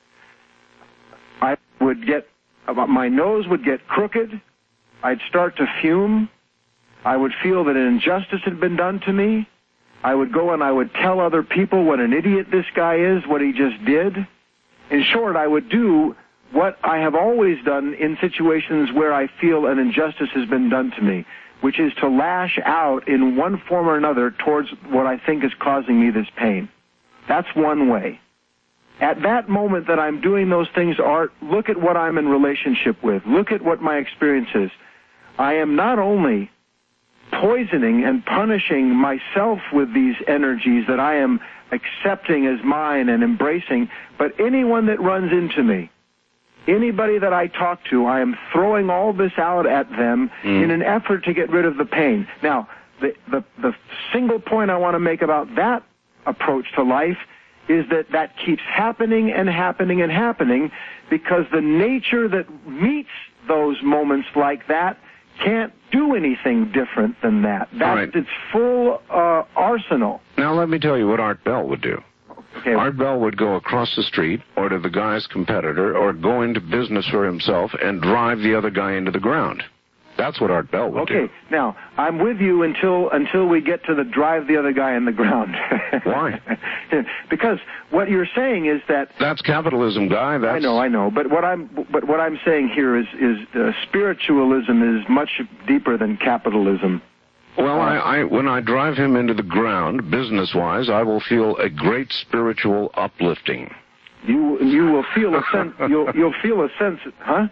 I would get, my nose would get crooked, I'd start to fume, I would feel that an injustice had been done to me, I would go and I would tell other people what an idiot this guy is, what he just did. In short, I would do what I have always done in situations where I feel an injustice has been done to me, which is to lash out in one form or another towards what I think is causing me this pain. That's one way. At that moment that I'm doing those things, Art, look at what I'm in relationship with. Look at what my experience is. I am not only poisoning and punishing myself with these energies that I am accepting as mine and embracing, but anyone that runs into me, anybody that I talk to, I am throwing all this out at them mm. in an effort to get rid of the pain. Now, the, the, the single point I want to make about that approach to life is that that keeps happening and happening and happening because the nature that meets those moments like that can't do anything different than that. That's right. Its full uh, arsenal. Now, let me tell you what Art Bell would do. Okay. Art Bell would go across the street or to the guy's competitor or go into business for himself and drive the other guy into the ground. That's what Art Bell would okay. do. Okay, now, I'm with you until until we get to the drive the other guy in the ground. Why? Because what you're saying is that... That's capitalism, Guy. That's... I know, I know. But what I'm but what I'm saying here is, is uh, spiritualism is much deeper than capitalism. Well, I, I when I drive him into the ground, business-wise, I will feel a great spiritual uplifting. You you will feel a sense. You'll you'll feel a sense. Huh?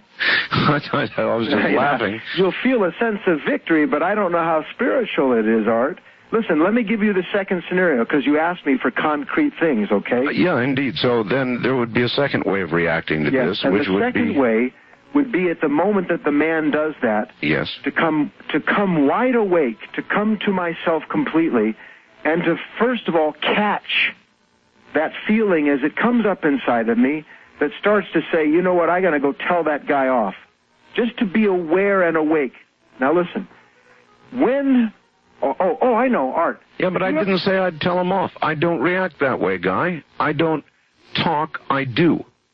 I was just yeah, laughing. You'll feel a sense of victory, but I don't know how spiritual it is, Art. Listen, let me give you the second scenario because you asked me for concrete things. Okay? Uh, yeah, indeed. So then there would be a second way of reacting to yes, this, and which the would second be way would be at the moment that the man does that. Yes. To come to come wide awake, to come to myself completely, and to first of all catch that feeling as it comes up inside of me that starts to say, you know what, I got to go tell that guy off. Just to be aware and awake. Now listen, when, oh, oh, oh I know, Art. Yeah, but I didn't say I'd tell him off. I don't react that way, Guy. I don't talk, I do.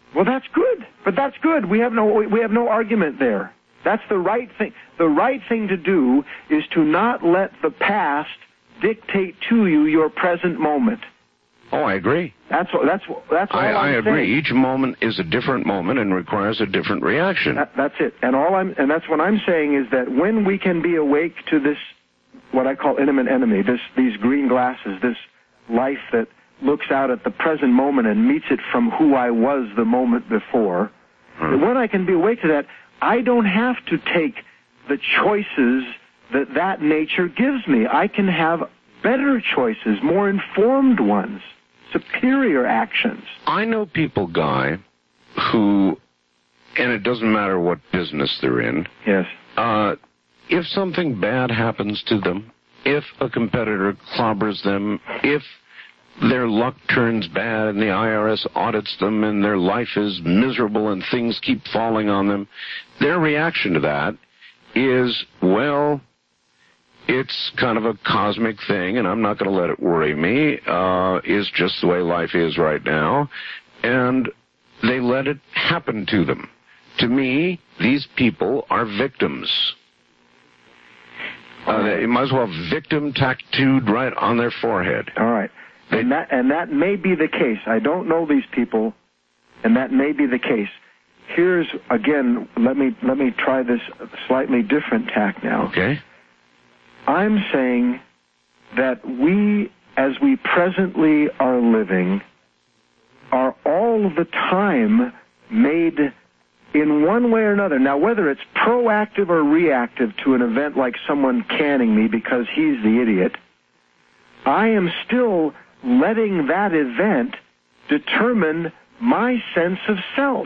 Well, that's good, but that's good. We have no we have no argument there. That's the right thing. The right thing to do is to not let the past dictate to you your present moment. Oh, I agree. That's that's that's all I, I'm I agree. saying. Each moment is a different moment and requires a different reaction. That, that's it. And all I'm and that's what I'm saying is that when we can be awake to this, what I call intimate enemy, this these green glasses, this life that looks out at the present moment and meets it from who I was the moment before. Hmm. When I can be awake to that, I don't have to take the choices that that nature gives me. I can have better choices, more informed ones, superior actions. I know people, Guy, who, and it doesn't matter what business they're in. Yes. Uh, if something bad happens to them, if a competitor clobbers them, if their luck turns bad and the I R S audits them and their life is miserable and things keep falling on them, their reaction to that is, well, it's kind of a cosmic thing and I'm not going to let it worry me. Uh, it's just the way life is right now. And they let it happen to them. To me, these people are victims. Uh, they might as well have victim tattooed right on their forehead. All right. And that, and that may be the case. I don't know these people, and that may be the case. Here's, again, let me let me try this slightly different tack now. Okay. I'm saying that we, as we presently are living, are all the time made in one way or another. Now, whether it's proactive or reactive to an event like someone canning me because he's the idiot, I am still letting that event determine my sense of self.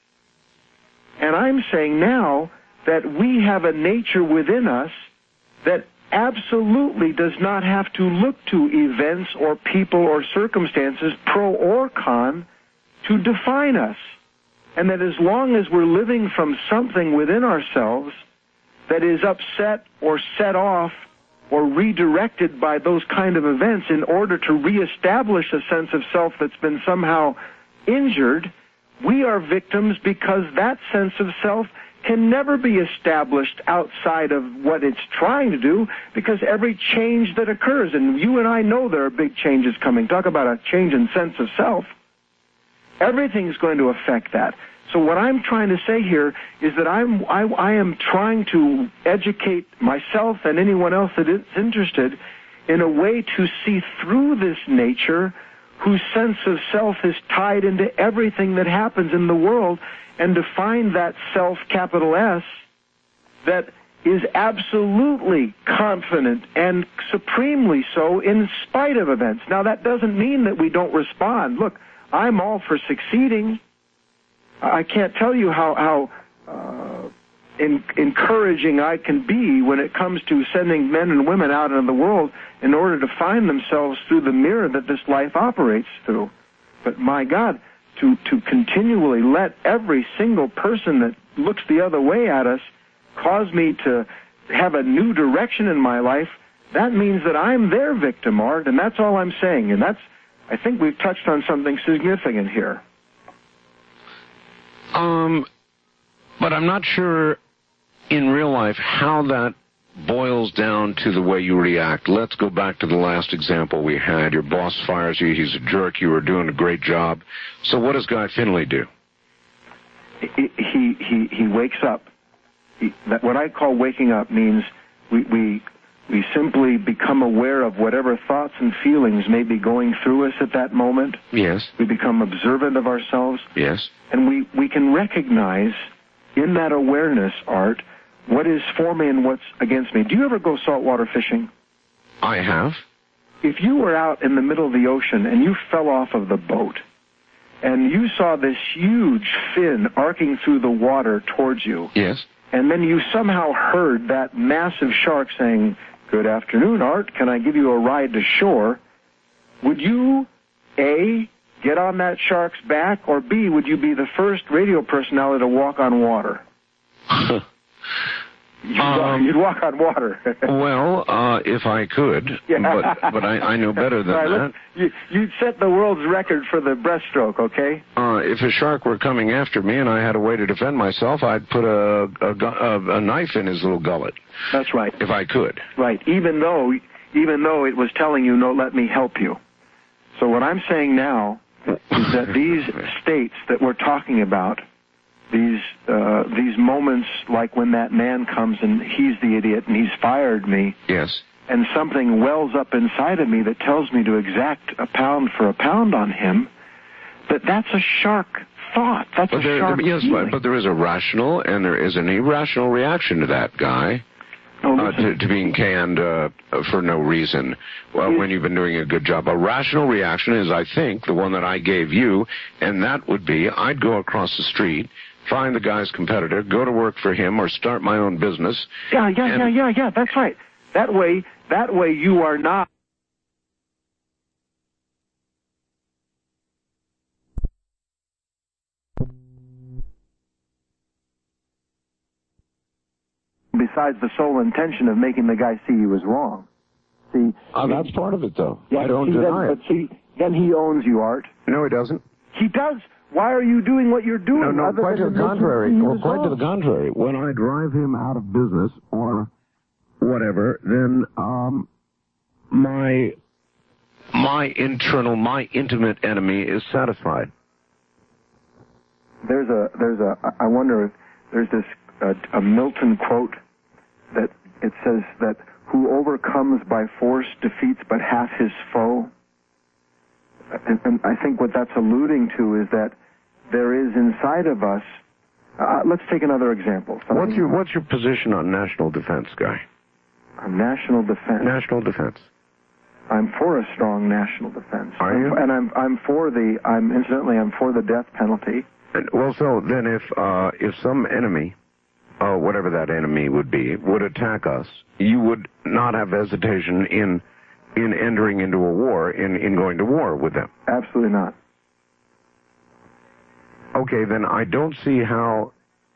And I'm saying now that we have a nature within us that absolutely does not have to look to events or people or circumstances, pro or con, to define us. And that as long as we're living from something within ourselves that is upset or set off or redirected by those kind of events in order to reestablish a sense of self that's been somehow injured, we are victims because that sense of self can never be established outside of what it's trying to do, because every change that occurs, and you and I know there are big changes coming. Talk about a change in sense of self. Everything's going to affect that. So what I'm trying to say here is that I'm, I, I am trying to educate myself and anyone else that is interested in a way to see through this nature whose sense of self is tied into everything that happens in the world, and to find that self, capital S, that is absolutely confident and supremely so in spite of events. Now, that doesn't mean that we don't respond. Look, I'm all for succeeding. I can't tell you how, how uh, in, encouraging I can be when it comes to sending men and women out into the world in order to find themselves through the mirror that this life operates through. But my God, to, to continually let every single person that looks the other way at us cause me to have a new direction in my life, that means that I'm their victim, Art, and that's all I'm saying. And that's, I think we've touched on something significant here. Um, but I'm not sure in real life how that boils down to the way you react. Let's go back to the last example we had. Your boss fires you. He's a jerk. You were doing a great job. So what does Guy Finley do? He he he, he wakes up. He, that, what I call waking up means we, we we simply become aware of whatever thoughts and feelings may be going through us at that moment. Yes. We become observant of ourselves. Yes. And we, we can recognize in that awareness, Art, what is for me and what's against me. Do you ever go saltwater fishing? I have. If you were out in the middle of the ocean and you fell off of the boat and you saw this huge fin arcing through the water towards you. Yes. And then you somehow heard that massive shark saying, "Good afternoon, Art. Can I give you a ride to shore?" Would you, A, get on that shark's back, or B, would you be the first radio personality to walk on water? You'd, Um, walk, you'd walk on water. Well, uh, if I could, Yeah. but but I, I know better than All right, that. let's- You, you'd set the world's record for the breaststroke, okay? Uh, if a shark were coming after me and I had a way to defend myself, I'd put a a, gu- a, a knife in his little gullet, That's right. if I could. Right. Even though, even though it was telling you, no, let me help you. So what I'm saying now is that these states that we're talking about, these uh, these moments like when that man comes and he's the idiot and he's fired me, Yes. and something wells up inside of me that tells me to exact a pound for a pound on him, that that's a shark thought. That's But a there, shark yes, feeling. but, but there is a rational and there is an irrational reaction to that guy. Oh, Uh, listen. to, to being canned uh, for no reason, well, Yes. when you've been doing a good job. A rational reaction is, I think, the one that I gave you, and that would be, I'd go across the street, find the guy's competitor, go to work for him, or start my own business. Yeah, yeah, and- yeah, yeah, yeah. That's right. That way, that way, you are not. Besides the sole intention of making the guy see he was wrong. See, Uh, that's part of it, though. yeah, I don't see, deny then, it. But see, then he owns you, Art. No, he doesn't. He does. Why are you doing what you're doing? No, no, other quite to than the make him contrary. see he Well, was quite to wrong? the contrary. When I drive him out of business or whatever, then um, my my internal, my intimate enemy is satisfied. There's a, there's a, I wonder if there's this, uh, a Milton quote that it says that who overcomes by force defeats but half his foe. And, and I think what that's alluding to is that there is inside of us, uh, let's take another example. Something- What's your What's your position on national defense, guy? on national defense. National defense. I'm for a strong national defense. Are you? And I'm, I'm for the, I'm, incidentally, I'm for the death penalty. And, well, so then, if uh, if some enemy, uh, whatever that enemy would be, would attack us, you would not have hesitation in in entering into a war, in, in going to war with them. Absolutely not. Okay, then I don't see how.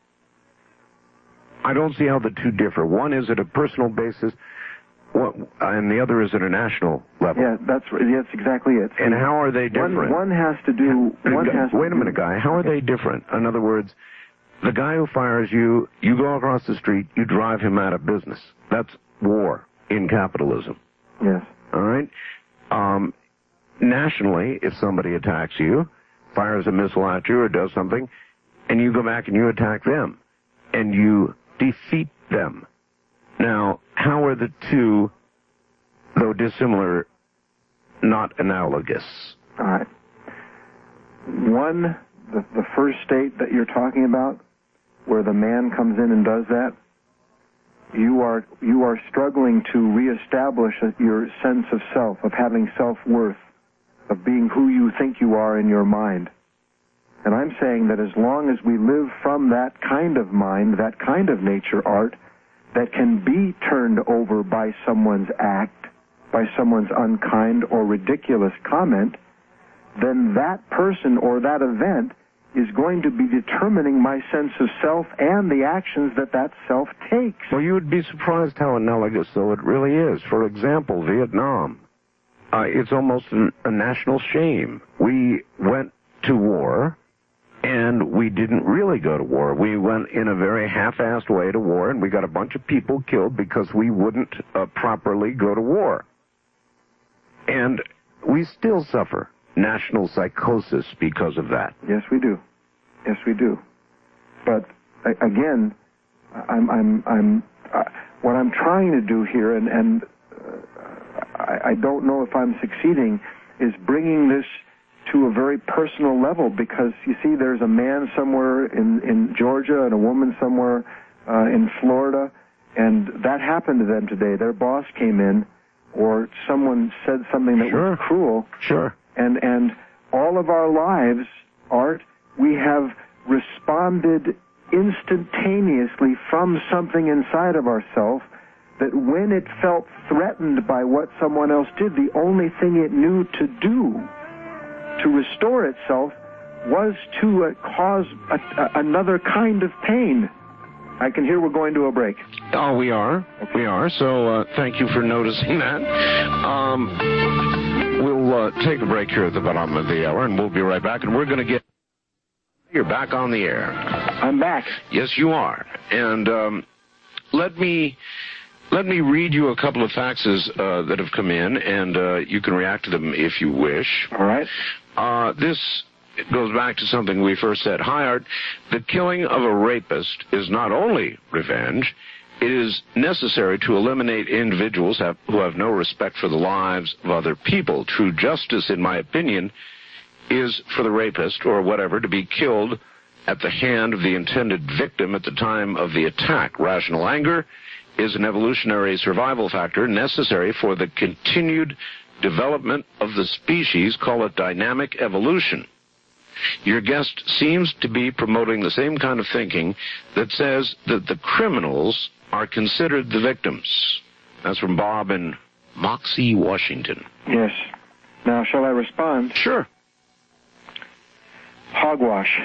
I don't see how the two differ. One is at a personal basis, what, and the other is at a national level. Yeah, that's that's exactly it. And how are they One, different? one has to do. One has Wait to a minute, do, guy. How are they different? In other words, the guy who fires you, you go across the street, you drive him out of business. That's war in capitalism. Yes. All right? Um, nationally, if somebody attacks you, fires a missile at you or does something, and you go back and you attack them, and you defeat them. Now, how are the two, though dissimilar, not analogous? All right. One, the, the first state that you're talking about, where the man comes in and does that, you are you are struggling to reestablish your sense of self, of having self-worth, of being who you think you are in your mind. And I'm saying that as long as we live from that kind of mind, that kind of nature, Art, that can be turned over by someone's act, by someone's unkind or ridiculous comment, then that person or that event is going to be determining my sense of self and the actions that that self takes. Well, you would be surprised how analogous, though, it really is. For example, Vietnam. Uh, it's almost an, a national shame. We went to war, and we didn't really go to war. We went in a very half-assed way to war, and we got a bunch of people killed because we wouldn't uh, properly go to war. And we still suffer national psychosis because of that. Yes, we do. Yes, we do. But a- again, I'm, I'm, I'm, uh, what I'm trying to do here, and, and uh, I, I don't know if I'm succeeding, is bringing this to a very personal level, because you see, there's a man somewhere in, in Georgia and a woman somewhere uh, in Florida, and that happened to them today. Their boss came in, or someone said something that Sure. was cruel. Sure. And and all of our lives, Art, we have responded instantaneously from something inside of ourselves that when it felt threatened by what someone else did, the only thing it knew to do to restore itself was to uh, cause a, a, another kind of pain. I can hear we're going to a break. Oh, we are. Okay. We are. So uh, thank you for noticing that. Um, we'll uh, take the break here at the bottom of the hour, and we'll be right back. And we're going to get... You're back on the air. I'm back. Yes, you are. And um, let me... Let me read you a couple of faxes uh, that have come in, and uh, you can react to them if you wish. All right. Uh, this goes back to something we first said. Hi, Art. The killing of a rapist is not only revenge, it is necessary to eliminate individuals have, who have no respect for the lives of other people. True justice, in my opinion, is for the rapist or whatever to be killed at the hand of the intended victim at the time of the attack. Rational anger is an evolutionary survival factor necessary for the continued development of the species. Call it dynamic evolution. Your guest seems to be promoting the same kind of thinking that says that the criminals are considered the victims. That's from Bob in Moxie, Washington. Yes. Now, shall I respond? Sure. Hogwash.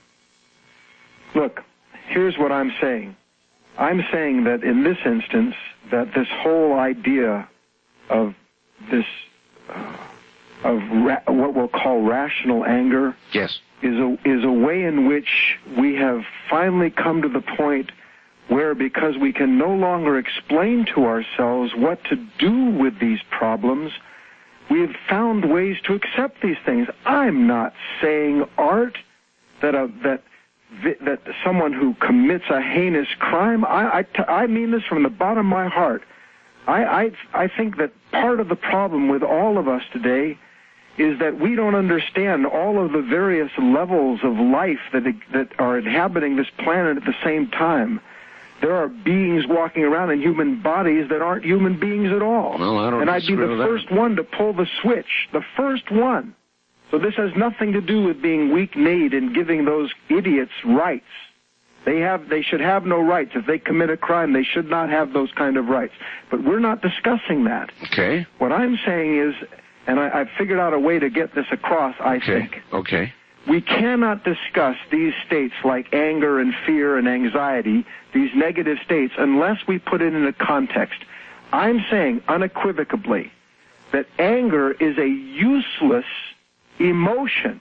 Look, here's what I'm saying. I'm saying that in this instance, that this whole idea of this, uh, of ra- what we'll call rational anger, yes, is a is a way in which we have finally come to the point where, because we can no longer explain to ourselves what to do with these problems, we have found ways to accept these things. I'm not saying, Art, that a, that. that someone who commits a heinous crime, I, I, t- I mean this from the bottom of my heart. I, I, I think that part of the problem with all of us today is that we don't understand all of the various levels of life that, that are inhabiting this planet at the same time. There are beings walking around in human bodies that aren't human beings at all. Well, I don't and I'd be the first that. one to pull the switch, the first one. So this has nothing to do with being weak-kneed and giving those idiots rights. They have, they should have no rights. If they commit a crime, they should not have those kind of rights. But we're not discussing that. Okay. What I'm saying is, and I, I've figured out a way to get this across, I okay. think. Okay. We cannot discuss these states like anger and fear and anxiety, these negative states, unless we put it in a context. I'm saying unequivocally that anger is a useless emotion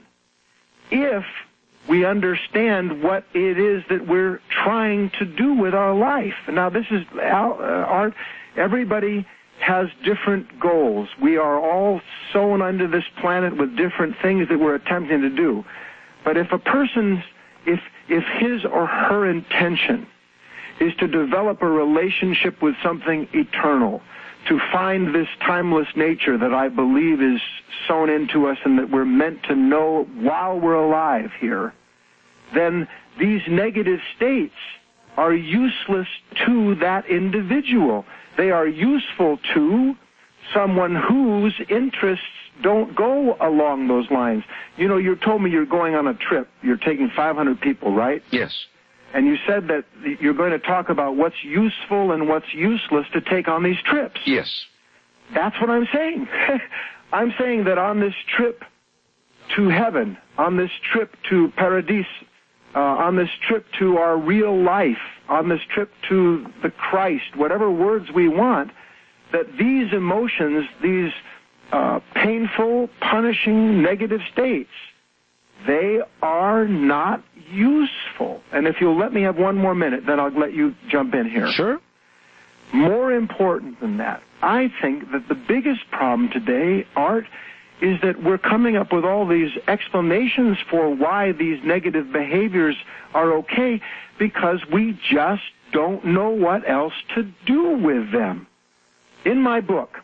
if we understand what it is that we're trying to do with our life. Now, this is Art. Everybody has different goals. We are all sown under this planet with different things that we're attempting to do. But if a person's, if if his or her intention is to develop a relationship with something eternal, to find this timeless nature that I believe is sown into us and that we're meant to know while we're alive here, then these negative states are useless to that individual. They are useful to someone whose interests don't go along those lines. You know, you told me you're going on a trip. You're taking five hundred people, right? Yes. And you said that you're going to talk about what's useful and what's useless to take on these trips. Yes. That's what I'm saying. I'm saying that on this trip to heaven, on this trip to paradise, uh, on this trip to our real life, on this trip to the Christ, whatever words we want, that these emotions, these uh, painful, punishing, negative states, they are not useful. And if you'll let me have one more minute, then I'll let you jump in here. Sure. More important than that, I think that the biggest problem today, Art, is that we're coming up with all these explanations for why these negative behaviors are okay because we just don't know what else to do with them. In my book,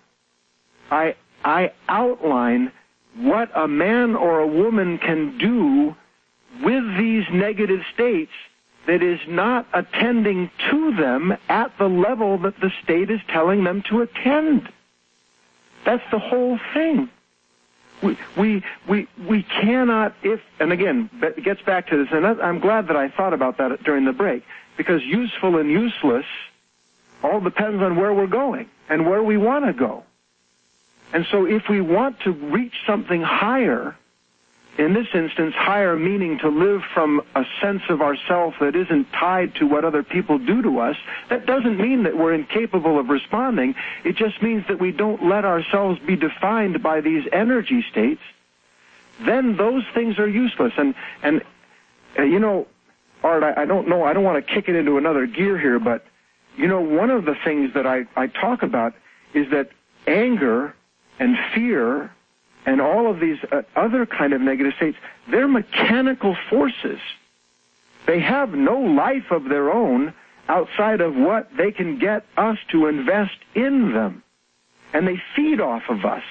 I I outline what a man or a woman can do with these negative states that is not attending to them at the level that the state is telling them to attend. That's the whole thing. We we we we cannot, if, and again, it gets back to this, and I'm glad that I thought about that during the break, because useful and useless all depends on where we're going and where we want to go. And so if we want to reach something higher, in this instance, higher meaning to live from a sense of ourself that isn't tied to what other people do to us, that doesn't mean that we're incapable of responding. It just means that we don't let ourselves be defined by these energy states. Then those things are useless. And, and uh, you know, Art, I, I don't know, I don't want to kick it into another gear here, but, you know, one of the things that I, I talk about is that anger and fear and all of these uh, other kind of negative states, they're mechanical forces. They have no life of their own outside of what they can get us to invest in them. And they feed off of us.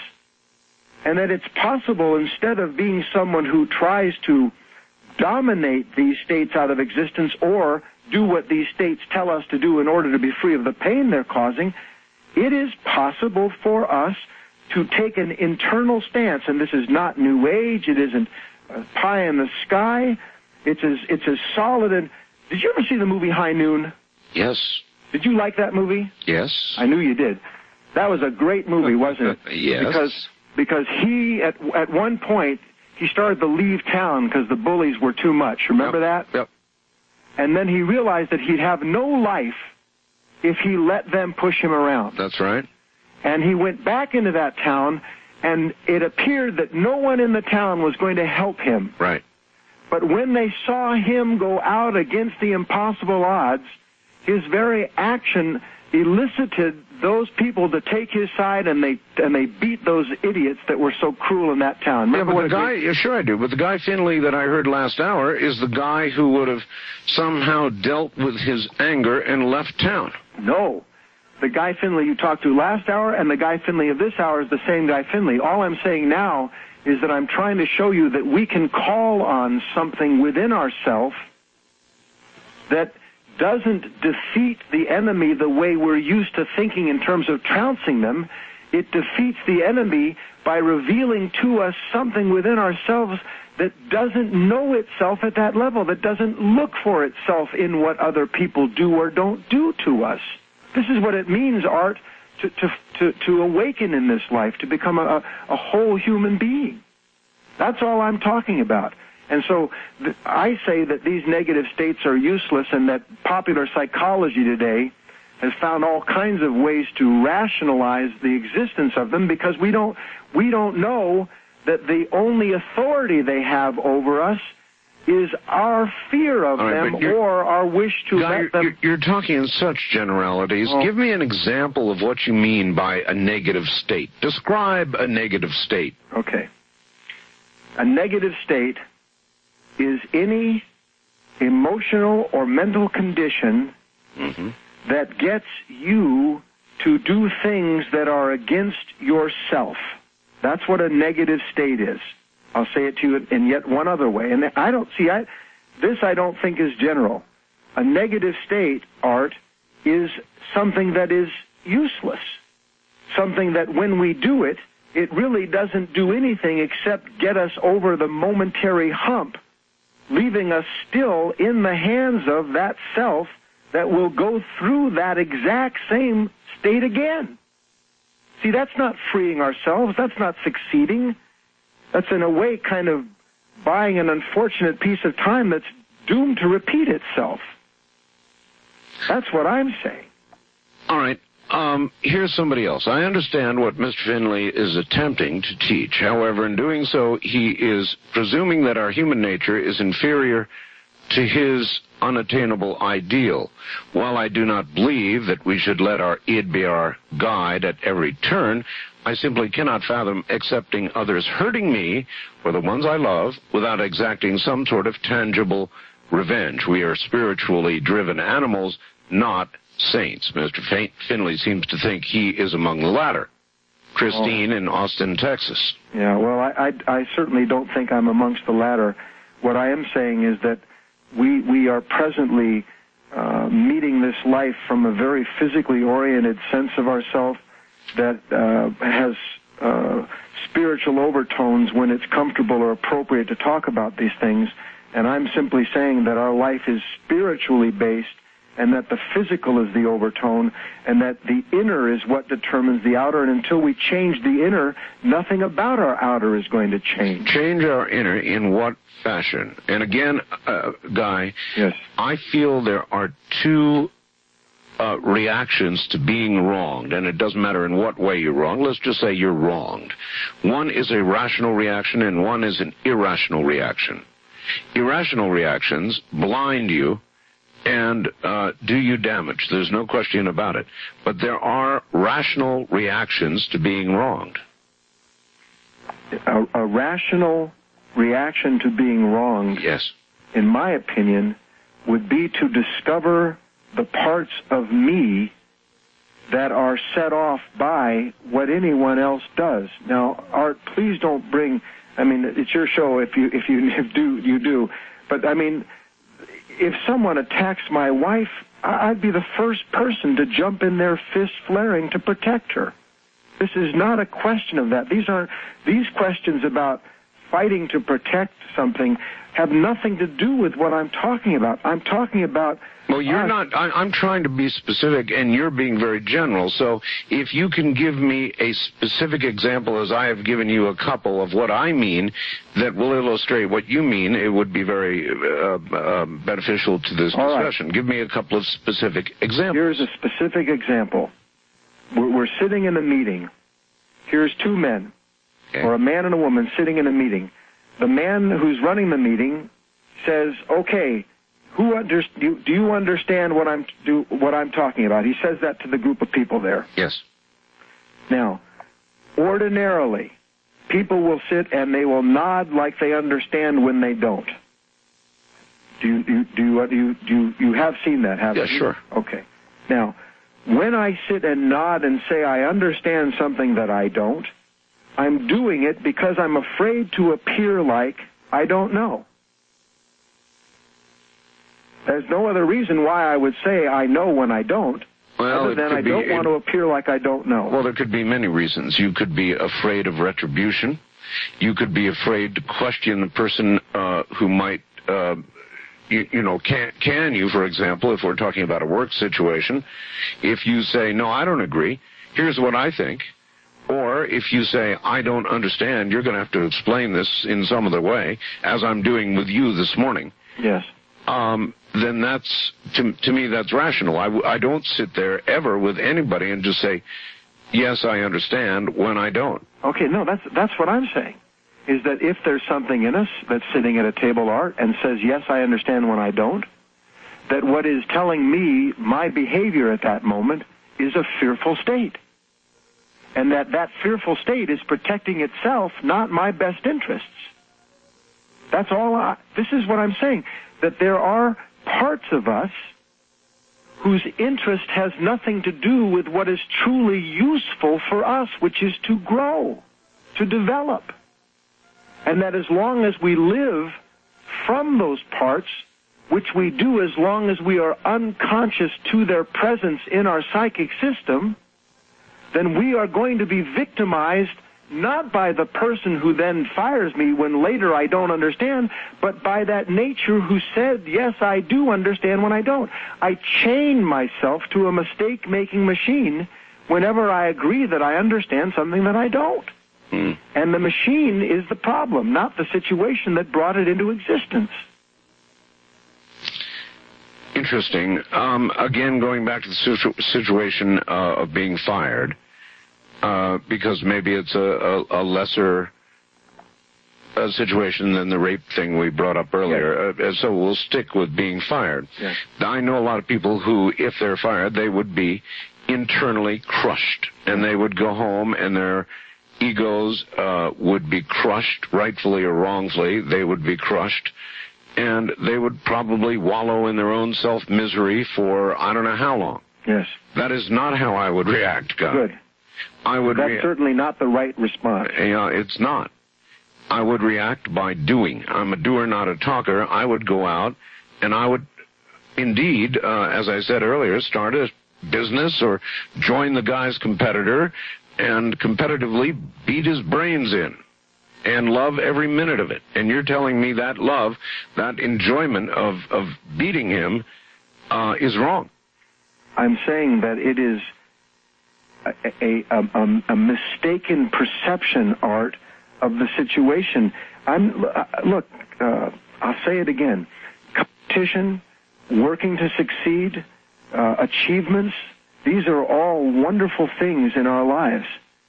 And that it's possible, instead of being someone who tries to dominate these states out of existence or do what these states tell us to do in order to be free of the pain they're causing, it is possible for us to take an internal stance, and this is not New Age, it isn't uh, pie in the sky, it's as, it's as solid. And did you ever see the movie High Noon? Yes. Did you like that movie? Yes. I knew you did. That was a great movie, wasn't it? Yes. Because, because he, at, at one point, he started to leave town because the bullies were too much. Remember yep. that? Yep. And then he realized that he'd have no life if he let them push him around. That's right. And he went back into that town, and it appeared that no one in the town was going to help him. Right. But when they saw him go out against the impossible odds, his very action elicited those people to take his side, and they and they beat those idiots that were so cruel in that town. Remember yeah, but the what guy, yeah, sure I do, but the Guy Finley that I heard last hour is the guy who would have somehow dealt with his anger and left town. No. The Guy Finley you talked to last hour and the Guy Finley of this hour is the same Guy Finley. All I'm saying now is that I'm trying to show you that we can call on something within ourselves that doesn't defeat the enemy the way we're used to thinking in terms of trouncing them. It defeats the enemy by revealing to us something within ourselves that doesn't know itself at that level, that doesn't look for itself in what other people do or don't do to us. This is what it means, Art, to, to, to, to awaken in this life, to become a, a whole human being. That's all I'm talking about. And so th- I say that these negative states are useless, and that popular psychology today has found all kinds of ways to rationalize the existence of them, because we don't, we don't know that the only authority they have over us is our fear of right, them or our wish to Guy, let them... You're, you're talking in such generalities. Oh. Give me an example of what you mean by a negative state. Describe a negative state. Okay. A negative state is any emotional or mental condition mm-hmm. that gets you to do things that are against yourself. That's what a negative state is. I'll say it to you in yet one other way. And I don't see, I, this I don't think is general. A negative state, Art, is something that is useless. Something that when we do it, it really doesn't do anything except get us over the momentary hump, leaving us still in the hands of that self that will go through that exact same state again. See, that's not freeing ourselves. That's not succeeding. That's, in a way, kind of buying an unfortunate piece of time that's doomed to repeat itself. That's what I'm saying. All right. Um, here's somebody else. I understand what Mister Finley is attempting to teach. However, in doing so, he is presuming that our human nature is inferior to his unattainable ideal. While I do not believe that we should let our id be our guide at every turn, I simply cannot fathom accepting others hurting me, or the ones I love, without exacting some sort of tangible revenge. We are spiritually driven animals, not saints. Mister Fin- Finley seems to think he is among the latter. Christine oh. in Austin, Texas. Yeah, well, I, I, I certainly don't think I'm amongst the latter. What I am saying is that we, we are presently uh, meeting this life from a very physically oriented sense of ourselves that uh, has uh, spiritual overtones when it's comfortable or appropriate to talk about these things. And I'm simply saying that our life is spiritually based, and that the physical is the overtone, and that the inner is what determines the outer, and until we change the inner, nothing about our outer is going to change. Change our inner in what fashion? And again, uh, Guy, yes. I feel there are two uh, reactions to being wronged, and it doesn't matter in what way you're wronged. Let's just say you're wronged. One is a rational reaction, and one is an irrational reaction. Irrational reactions blind you and uh, do you damage. There's no question about it. But there are rational reactions to being wronged. A, a rational reaction to being wronged, yes, in my opinion, would be to discover the parts of me that are set off by what anyone else does. Now, Art, please don't bring... I mean, it's your show. If you if you do, you do. But I mean, if someone attacks my wife, I'd be the first person to jump in there, fist flaring, to protect her. This is not a question of that. These are these questions about fighting to protect something have nothing to do with what I'm talking about. I'm talking about... Well, you're us. not... I, I'm trying to be specific, and you're being very general. So if you can give me a specific example, as I have given you a couple of what I mean, that will illustrate what you mean, it would be very uh, uh, beneficial to this All discussion. Right. Give me a couple of specific examples. Here's a specific example. We're, we're sitting in a meeting. Here's two men, okay. or a man and a woman sitting in a meeting. The man who's running the meeting says, okay, who under, do, do you understand what I'm, do, what I'm talking about? He says that to the group of people there. Yes. Now, ordinarily, people will sit and they will nod like they understand when they don't. Do you, do you, do you, do you, do you, you have seen that, haven't Yes, you? sure. Okay. Now, when I sit and nod and say I understand something that I don't, I'm doing it because I'm afraid to appear like I don't know. There's no other reason why I would say I know when I don't, well, other than I be, don't it, want to appear like I don't know. Well, there could be many reasons. You could be afraid of retribution. You could be afraid to question the person uh, who might, uh, you, you know, can, can you, for example, if we're talking about a work situation, if you say, no, I don't agree, here's what I think. Or if you say, I don't understand, you're going to have to explain this in some other way, as I'm doing with you this morning. Yes. Um, then that's, to, to me, that's rational. I, I don't sit there ever with anybody and just say, yes, I understand, when I don't. Okay, no, that's that's what I'm saying, is that if there's something in us that's sitting at a table, Art, and says, yes, I understand when I don't, that what is telling me my behavior at that moment is a fearful state. And that that fearful state is protecting itself, not my best interests. That's all I... This is what I'm saying, that there are parts of us whose interest has nothing to do with what is truly useful for us, which is to grow, to develop. And that as long as we live from those parts, which we do as long as we are unconscious to their presence in our psychic system, then we are going to be victimized not by the person who then fires me when later I don't understand, but by that nature who said, yes, I do understand when I don't. I chain myself to a mistake-making machine whenever I agree that I understand something that I don't. Mm. And the machine is the problem, not the situation that brought it into existence. Interesting. Um, again, going back to the situ- situation uh, of being fired, uh, because maybe it's a, a, a lesser uh, situation than the rape thing we brought up earlier. Yes. Uh, so we'll stick with being fired. Yes. I know a lot of people who, if they're fired, they would be internally crushed, and they would go home and their egos uh, would be crushed, rightfully or wrongfully. They would be crushed. And they would probably wallow in their own self-misery for I don't know how long. Yes. That is not how I would react, Guy. Good. I would That's rea- certainly not the right response. Yeah, it's not. I would react by doing. I'm a doer, not a talker. I would go out, and I would indeed, uh, as I said earlier, start a business or join the guy's competitor and competitively beat his brains in. And love every minute of it. And you're telling me that love, that enjoyment of, of beating him uh, is wrong. I'm saying that it is a, a, a, a mistaken perception, Art, of the situation. I'm uh, look. Uh, I'll say it again: competition, working to succeed, uh, achievements. These are all wonderful things in our lives.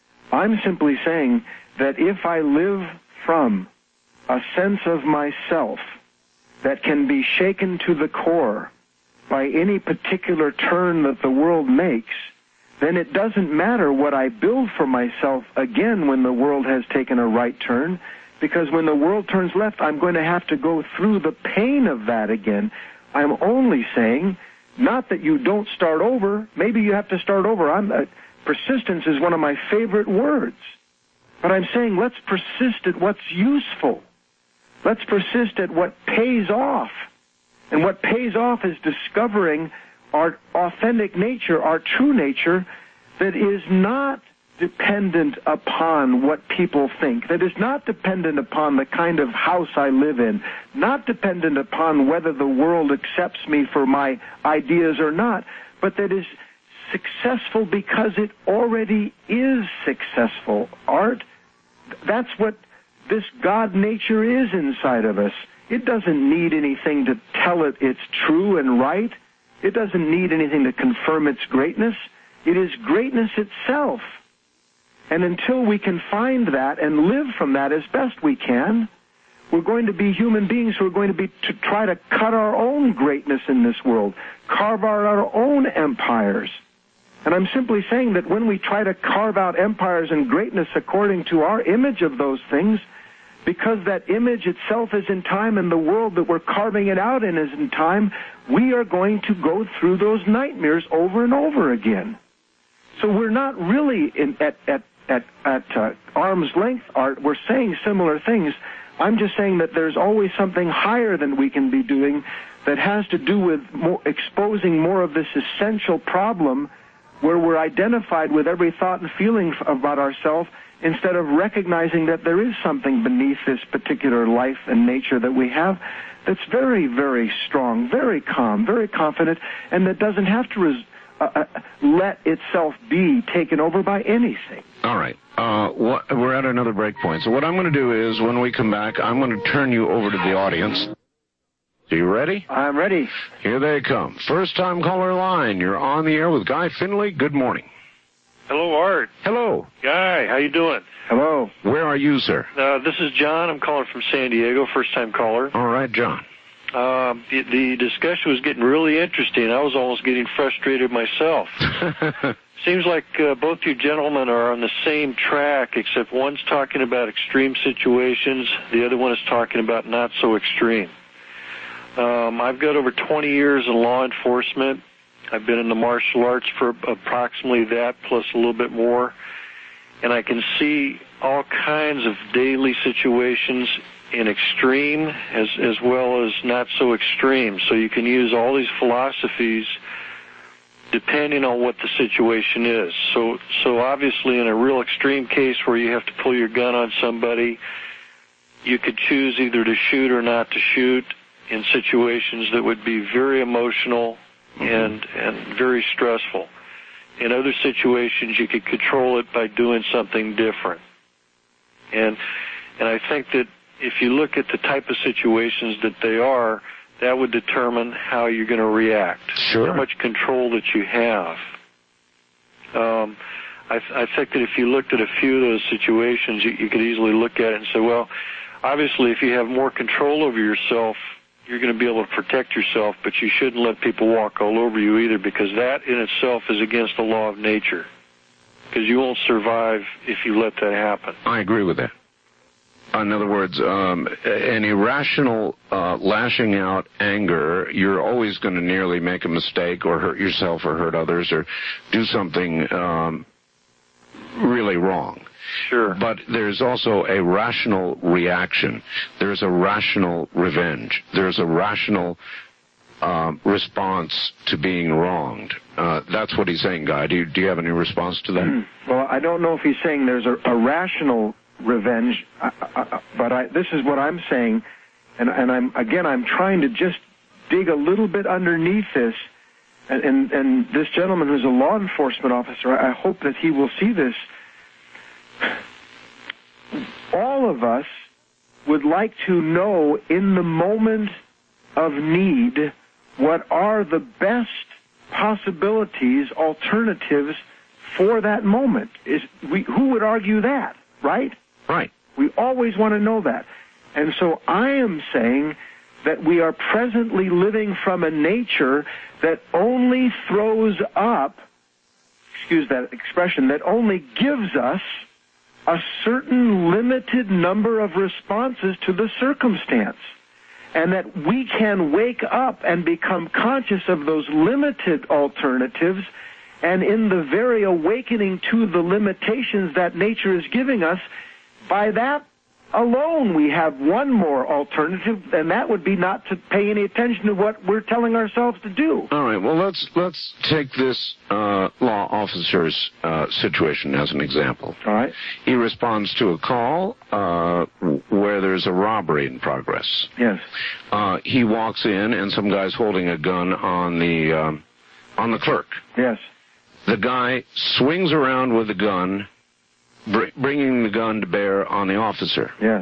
I'm simply saying that if I live from a sense of myself that can be shaken to the core by any particular turn that the world makes, then it doesn't matter what I build for myself again when the world has taken a right turn, because when the world turns left, I'm going to have to go through the pain of that again. I'm only saying, not that you don't start over. Maybe you have to start over. I'm, uh, persistence is one of my favorite words. But I'm saying let's persist at what's useful. Let's persist at what pays off. And what pays off is discovering our authentic nature, our true nature, that is not dependent upon what people think, that is not dependent upon the kind of house I live in, not dependent upon whether the world accepts me for my ideas or not, but that is successful because it already is successful. Art, that's what this God nature is inside of us. It doesn't need anything to tell it it's true and right. It doesn't need anything to confirm its greatness. It is greatness itself. And until we can find that and live from that as best we can, we're going to be human beings who are going to be to try to cut our own greatness in this world, carve out our own empires. And I'm simply saying that when we try to carve out empires and greatness according to our image of those things, because that image itself is in time and the world that we're carving it out in is in time, we are going to go through those nightmares over and over again. So we're not really in, at, at, at, at uh, arm's length, Art. We're saying similar things. I'm just saying that there's always something higher than we can be doing that has to do with more, exposing more of this essential problem where we're identified with every thought and feeling about ourselves instead of recognizing that there is something beneath this particular life and nature that we have that's very, very strong, very calm, very confident, and that doesn't have to res- uh, uh, let itself be taken over by anything. All right. Uh, what, we're at another break point. So what I'm going to do is, when we come back, I'm going to turn you over to the audience. Are you ready? I'm ready. Here they come. First-time caller line. You're on the air with Guy Finley. Good morning. Hello, Art. Hello. Guy, how you doing? Hello. Where are you, sir? Uh, this is John. I'm calling from San Diego, first-time caller. All right, John. Uh, the, the discussion was getting really interesting. I was almost getting frustrated myself. Seems like uh, both you gentlemen are on the same track, except one's talking about extreme situations, the other one is talking about not so extreme. Um, I've got over twenty years in law enforcement. I've been in the martial arts for approximately that, plus a little bit more. And I can see all kinds of daily situations in extreme as, as well as not so extreme. So you can use all these philosophies depending on what the situation is. So, so obviously in a real extreme case where you have to pull your gun on somebody, you could choose either to shoot or not to shoot in situations that would be very emotional and and very stressful. In other situations, you could control it by doing something different. And and I think that if you look at the type of situations that they are, that would determine how you're going to react. Sure. How much control that you have. Um, I, I think that if you looked at a few of those situations, you, you could easily look at it and say, well, obviously if you have more control over yourself, you're going to be able to protect yourself, but you shouldn't let people walk all over you either, because that in itself is against the law of nature. Because you won't survive if you let that happen. I agree with that. In other words, um, an irrational uh, lashing out anger, you're always going to nearly make a mistake or hurt yourself or hurt others or do something um, really wrong. Sure. But there's also a rational reaction. There's a rational revenge. There's a rational um, response to being wronged. Uh, that's what he's saying, Guy. Do you, do you have any response to that? Well, I don't know if he's saying there's a, a rational revenge, uh, uh, but I, this is what I'm saying, and, and I'm again, I'm trying to just dig a little bit underneath this, and, and, and this gentleman who's a law enforcement officer, I hope that he will see this. All of us would like to know in the moment of need what are the best possibilities, alternatives for that moment. Is we, who would argue that, right? Right. We always want to know that. And so I am saying that we are presently living from a nature that only throws up, excuse that expression, that only gives us a certain limited number of responses to the circumstance. And that we can wake up and become conscious of those limited alternatives, and in the very awakening to the limitations that nature is giving us, by that alone we have one more alternative, and that would be not to pay any attention to what we're telling ourselves to do. All right, well, let's let's take this uh, law officer's uh, situation as an example. All right. He responds to a call uh, where there's a robbery in progress. Yes. Uh, he walks in, and some guy's holding a gun on the um, on the clerk. Yes. The guy swings around with the gun, br- bringing the gun to bear on the officer. Yes.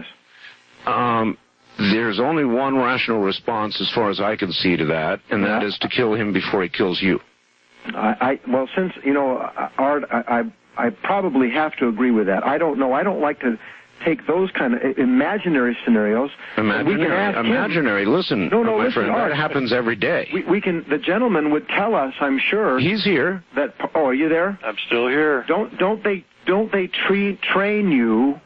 Um, there's only one rational response, as far as I can see, to that, and that Yeah. is to kill him before he kills you. I, I well, since you know, Art, I, I I probably have to agree with that. I don't know. I don't like to take those kind of imaginary scenarios. Imaginary, we can ask imaginary. him. Listen, no, no, my listen, friend, Art, that happens every day. We, we can. The gentleman would tell us, I'm sure. He's here. That. Oh, are you there? I'm still here. Don't don't they don't they tre- train you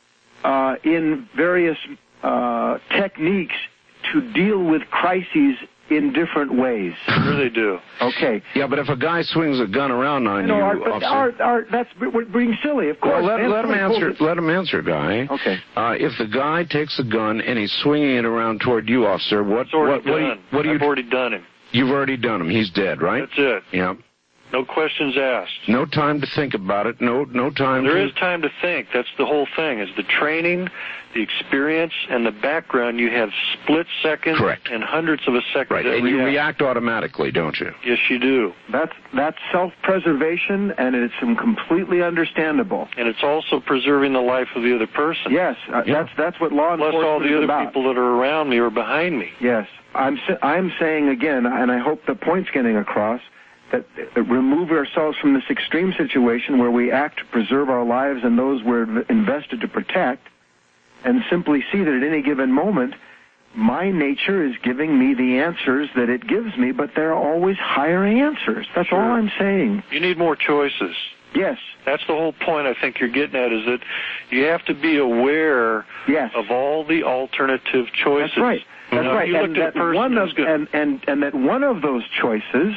uh, in various uh, techniques to deal with crises in different ways? Sure they do. Okay. Yeah, but if a guy swings a gun around on No, you, Art, but officer, Art, Art, that's we're being silly. Of course. well, let, let him Answer- answer. Let him answer, guy. Okay. Uh, if the guy takes a gun and he's swinging it around toward you, officer, what It's already what what do you, done. what do you I've already done him. You've already done him. He's dead, right? That's it. Yeah. No questions asked. No time to think about it. No no time. There to... is time to think. That's the whole thing, is the training, the experience, and the background. You have split seconds Correct. and hundreds of a second. Right, that and you react. react automatically, don't you? Yes, you do. That's that's self-preservation, and it's um, completely understandable. And it's also preserving the life of the other person. Yes, uh, Yeah. that's that's what law Plus enforcement all the is other about. people that are around me or behind me. Yes, I'm sa- I'm saying again, and I hope the point's getting across, that uh, remove ourselves from this extreme situation where we act to preserve our lives and those we're invested to protect, and simply see that at any given moment, my nature is giving me the answers that it gives me, but there are always higher answers. That's Sure. all I'm saying. You need more choices. Yes, That's the whole point I think you're getting at, is that you have to be aware yes. of all the alternative choices. That's right. That's Now, if right. you And looked at that a person one of who's good- and, and and that one of those choices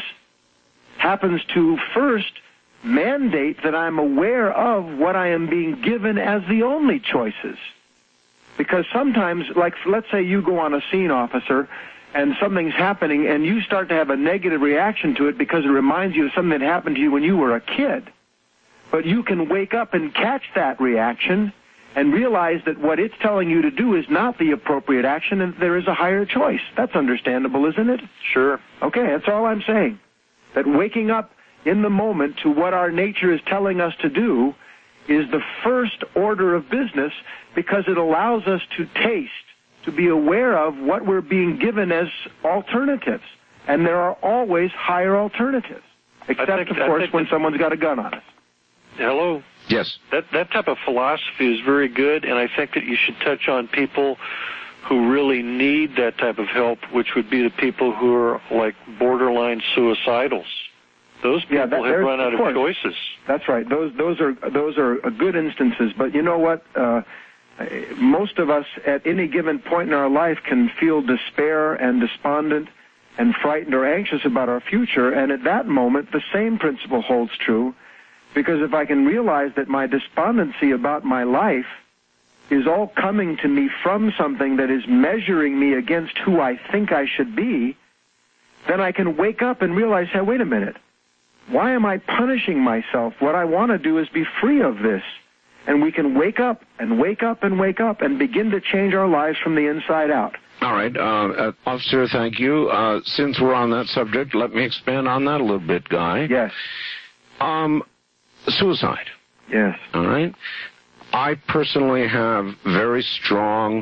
happens to first mandate that I'm aware of what I am being given as the only choices. Because sometimes, like let's say you go on a scene, officer, and something's happening, and you start to have a negative reaction to it because it reminds you of something that happened to you when you were a kid. But you can wake up and catch that reaction and realize that what it's telling you to do is not the appropriate action, and there is a higher choice. That's understandable, isn't it? Sure. Okay, that's all I'm saying. That waking up in the moment to what our nature is telling us to do is the first order of business, because it allows us to taste, to be aware of what we're being given as alternatives. And there are always higher alternatives, except, think- of I course, think when that- someone's got a gun on us. Hello? Yes. That that type of philosophy is very good, and I think that you should touch on people who really need that type of help, which would be the people who are like borderline suicidals. Those people Yeah, that- have there's- run out of of course. choices. That's right. Those those are those are good instances. But you know what? Uh, most of us at any given point in our life can feel despair and despondent and frightened or anxious about our future. And at that moment, the same principle holds true. Because if I can realize that my despondency about my life is all coming to me from something that is measuring me against who I think I should be, then I can wake up and realize, hey, wait a minute. Why am I punishing myself? What I want to do is be free of this. And we can wake up and wake up and wake up and begin to change our lives from the inside out. All right. Uh, uh, officer, thank you. Uh, since we're on that subject, let me expand on that a little bit, Guy. Yes. Um, suicide. Yes. All right. I personally have very strong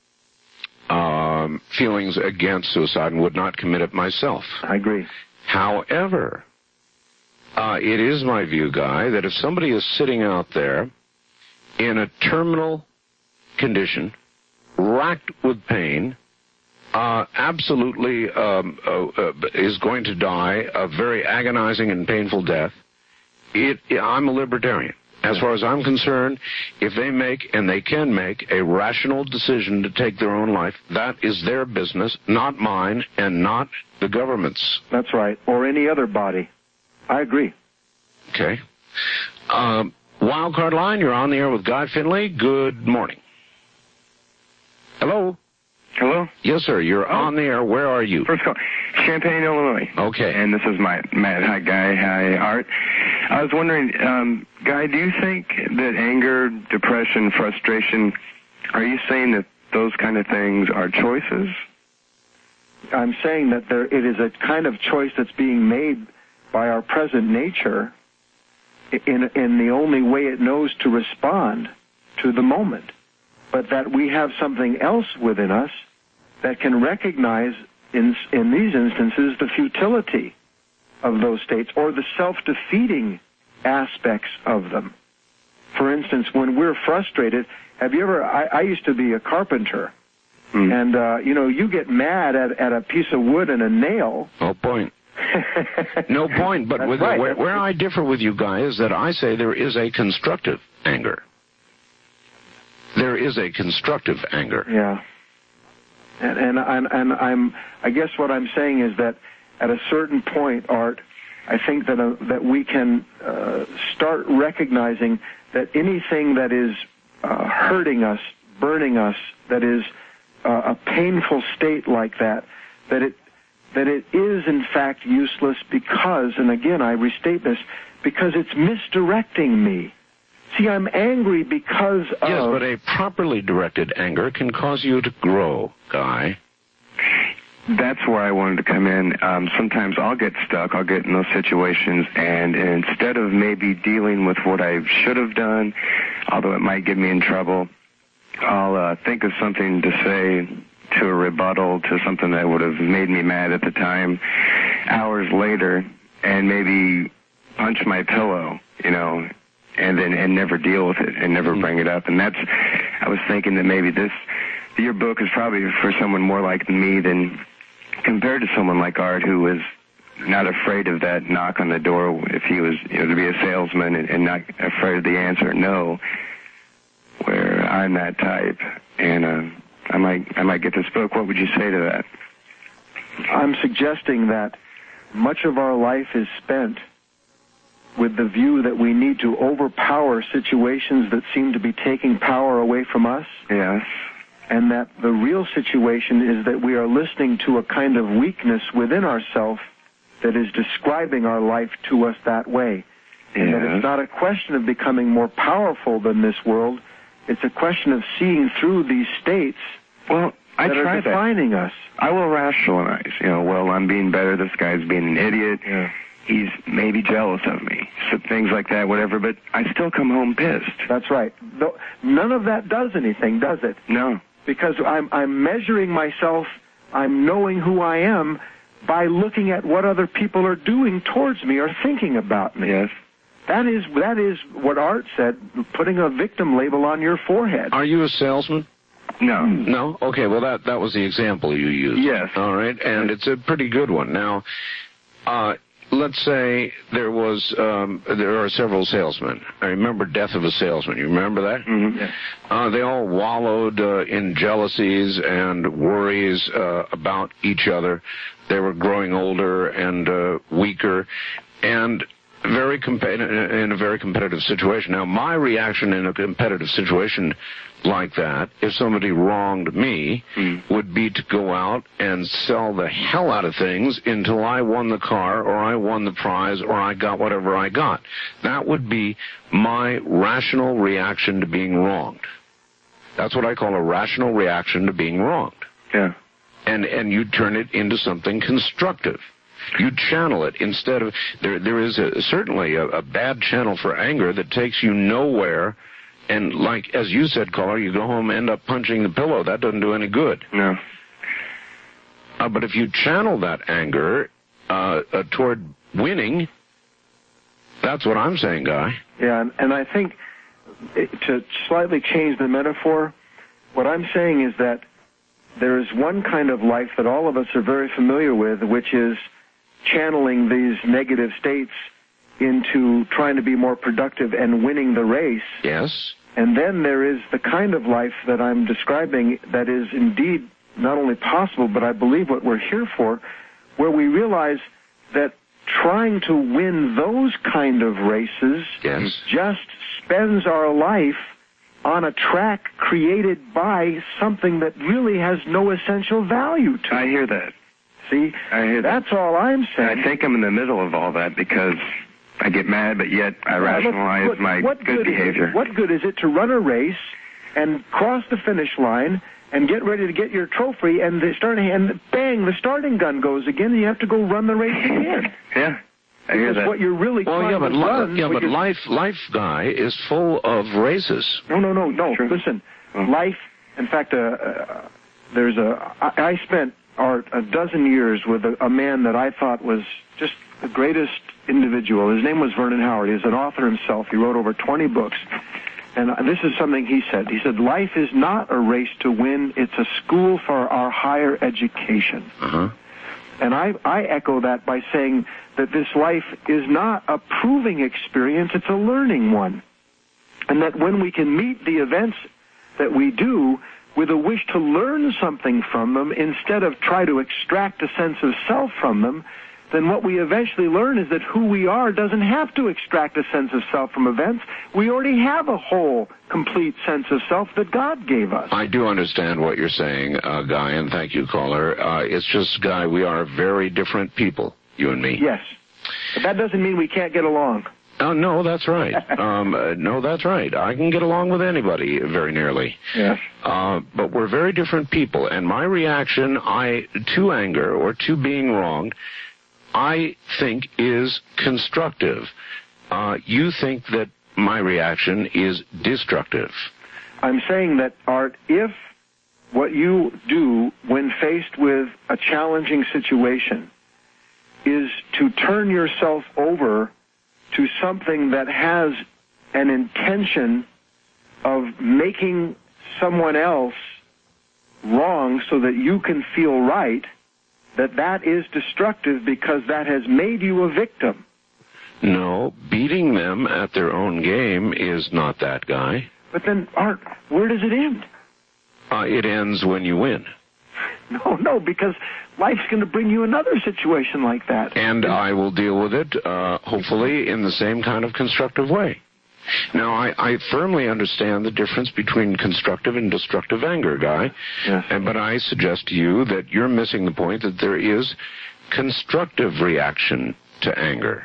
um, feelings against suicide and would not commit it myself. I agree. However, uh, it is my view, Guy, that if somebody is sitting out there in a terminal condition, racked with pain, uh, absolutely um, uh, uh, is going to die a very agonizing and painful death, it, I'm a libertarian. As far as I'm concerned, if they make, and they can make, a rational decision to take their own life, that is their business, not mine, and not the government's. That's right, or any other body. I agree. Okay. Um, Wildcard Line, you're on the air with Guy Finley. Good morning. Hello? Hello? Yes, sir. You're oh. on the air. Where are you? First call. Champaign, Illinois. Okay. And this is my Matt. Hi, Guy. Hi, Art. I was wondering, um, Guy, do you think that anger, depression, frustration, are you saying that those kind of things are choices? I'm saying that there, it is a kind of choice that's being made by our present nature in, in the only way it knows to respond to the moment. But that we have something else within us that can recognize, in, in these instances, the futility of those states or the self-defeating aspects of them. For instance, when we're frustrated, have you ever, I, I used to be a carpenter, mm. and, uh, you know, you get mad at, at a piece of wood and a nail. No point. No point, but with, right. where, where I differ with you, Guy, is that I say there is a constructive anger. There is a constructive anger. Yeah. And, and, and, and I'm, I guess what I'm saying is that at a certain point, Art, I think that, uh, that we can uh, start recognizing that anything that is uh, hurting us, burning us, that is uh, a painful state like that, that it, that it is in fact useless because, and again I restate this, because it's misdirecting me. See, I'm angry because of... Yes, but a properly directed anger can cause you to grow, Guy. That's where I wanted to come in. Um, sometimes I'll get stuck, I'll get in those situations, and, and instead of maybe dealing with what I should have done, although it might get me in trouble, I'll uh, think of something to say to a rebuttal to something that would have made me mad at the time, hours later, and maybe punch my pillow, you know, and then and never deal with it and never bring it up. And that's, I was thinking that maybe this, your book is probably for someone more like me than compared to someone like Art, who was not afraid of that knock on the door if he was, you know, to be a salesman and, and not afraid of the answer no, where I'm that type. And uh, I might I might get this book. What would you say to that? I'm suggesting that much of our life is spent with the view that we need to overpower situations that seem to be taking power away from us. Yes. And that the real situation is that we are listening to a kind of weakness within ourselves that is describing our life to us that way. And yes. that it's not a question of becoming more powerful than this world. It's a question of seeing through these states well, I that try are defining that. us. I will rationalize, you know, well, I'm being better, this guy's being an idiot. Yeah. He's maybe jealous of me, so things like that, whatever, but I still come home pissed. That's right. None of that does anything, does it? No. Because I'm, I'm measuring myself, I'm knowing who I am by looking at what other people are doing towards me or thinking about me. Yes. That is, that is what Art said, putting a victim label on your forehead. Are you a salesman? No. No? Okay, well, that, that was the example you used. Yes. All right, and it's a pretty good one. Now, uh, let's say there was, um, there are several salesmen. I remember Death of a Salesman. You remember that? Mm-hmm. Yeah. Uh, they all wallowed uh, in jealousies and worries uh, about each other. They were growing older and uh, weaker, and very comp- in a very competitive situation. Now, my reaction in a competitive situation like that, if somebody wronged me, mm. would be to go out and sell the hell out of things until I won the car or I won the prize or I got whatever I got. That would be my rational reaction to being wronged. That's what I call a rational reaction to being wronged. Yeah. And and you turn it into something constructive. You channel it instead of, there. There is a, certainly a, a bad channel for anger that takes you nowhere. And like, as you said, caller, you go home, end up punching the pillow. That doesn't do any good. No. Uh, but if you channel that anger uh, uh, toward winning, that's what I'm saying, Guy. Yeah, and, and I think it, to slightly change the metaphor, what I'm saying is that there is one kind of life that all of us are very familiar with, which is channeling these negative states into trying to be more productive and winning the race. Yes. And then there is the kind of life that I'm describing that is indeed not only possible, but I believe what we're here for, where we realize that trying to win those kind of races yes. just spends our life on a track created by something that really has no essential value to it. I hear that. See, I hear that. That's all I'm saying. And I think I'm in the middle of all that because I get mad, but yet I yeah, rationalize look, my what good good behavior. Is it, what good is it to run a race and cross the finish line and get ready to get your trophy, and the starting and bang, the starting gun goes again, and you have to go run the race again? Yeah, I hear because that. what you're really well, trying yeah, but to run, li- yeah, but is, life, life, Guy, is full of races. No, no, no, no. Sure. Listen, Oh. life. In fact, uh, uh, there's a. I, I spent our, a dozen years with a, a man that I thought was just the greatest individual. His name was Vernon Howard. He's an author himself. He wrote over twenty books. And this is something he said. He said, life is not a race to win. It's a school for our higher education. Uh-huh. And I, I echo that by saying that this life is not a proving experience. It's a learning one. And that when we can meet the events that we do with a wish to learn something from them instead of try to extract a sense of self from them, then what we eventually learn is that who we are doesn't have to extract a sense of self from events. We already have a whole, complete sense of self that God gave us. I do understand what you're saying, uh, Guy, and thank you, caller. Uh, it's just, Guy, we are very different people, you and me. Yes. But that doesn't mean we can't get along. Oh, no, that's right. um, uh, no, that's right. I can get along with anybody, very nearly. Yes. Uh, but we're very different people, and my reaction I to anger or to being wronged, I think, is constructive. Uh, you think that my reaction is destructive. I'm saying that, Art, if what you do when faced with a challenging situation is to turn yourself over to something that has an intention of making someone else wrong so that you can feel right, that that is destructive because that has made you a victim. No, beating them at their own game is not that, Guy. But then, Art, where does it end? Uh, it ends when you win. No, no, because life's going to bring you another situation like that. And I will deal with it, uh, hopefully, in the same kind of constructive way. Now, I, I firmly understand the difference between constructive and destructive anger, Guy. Yes. And, but I suggest to you that you're missing the point that there is constructive reaction to anger.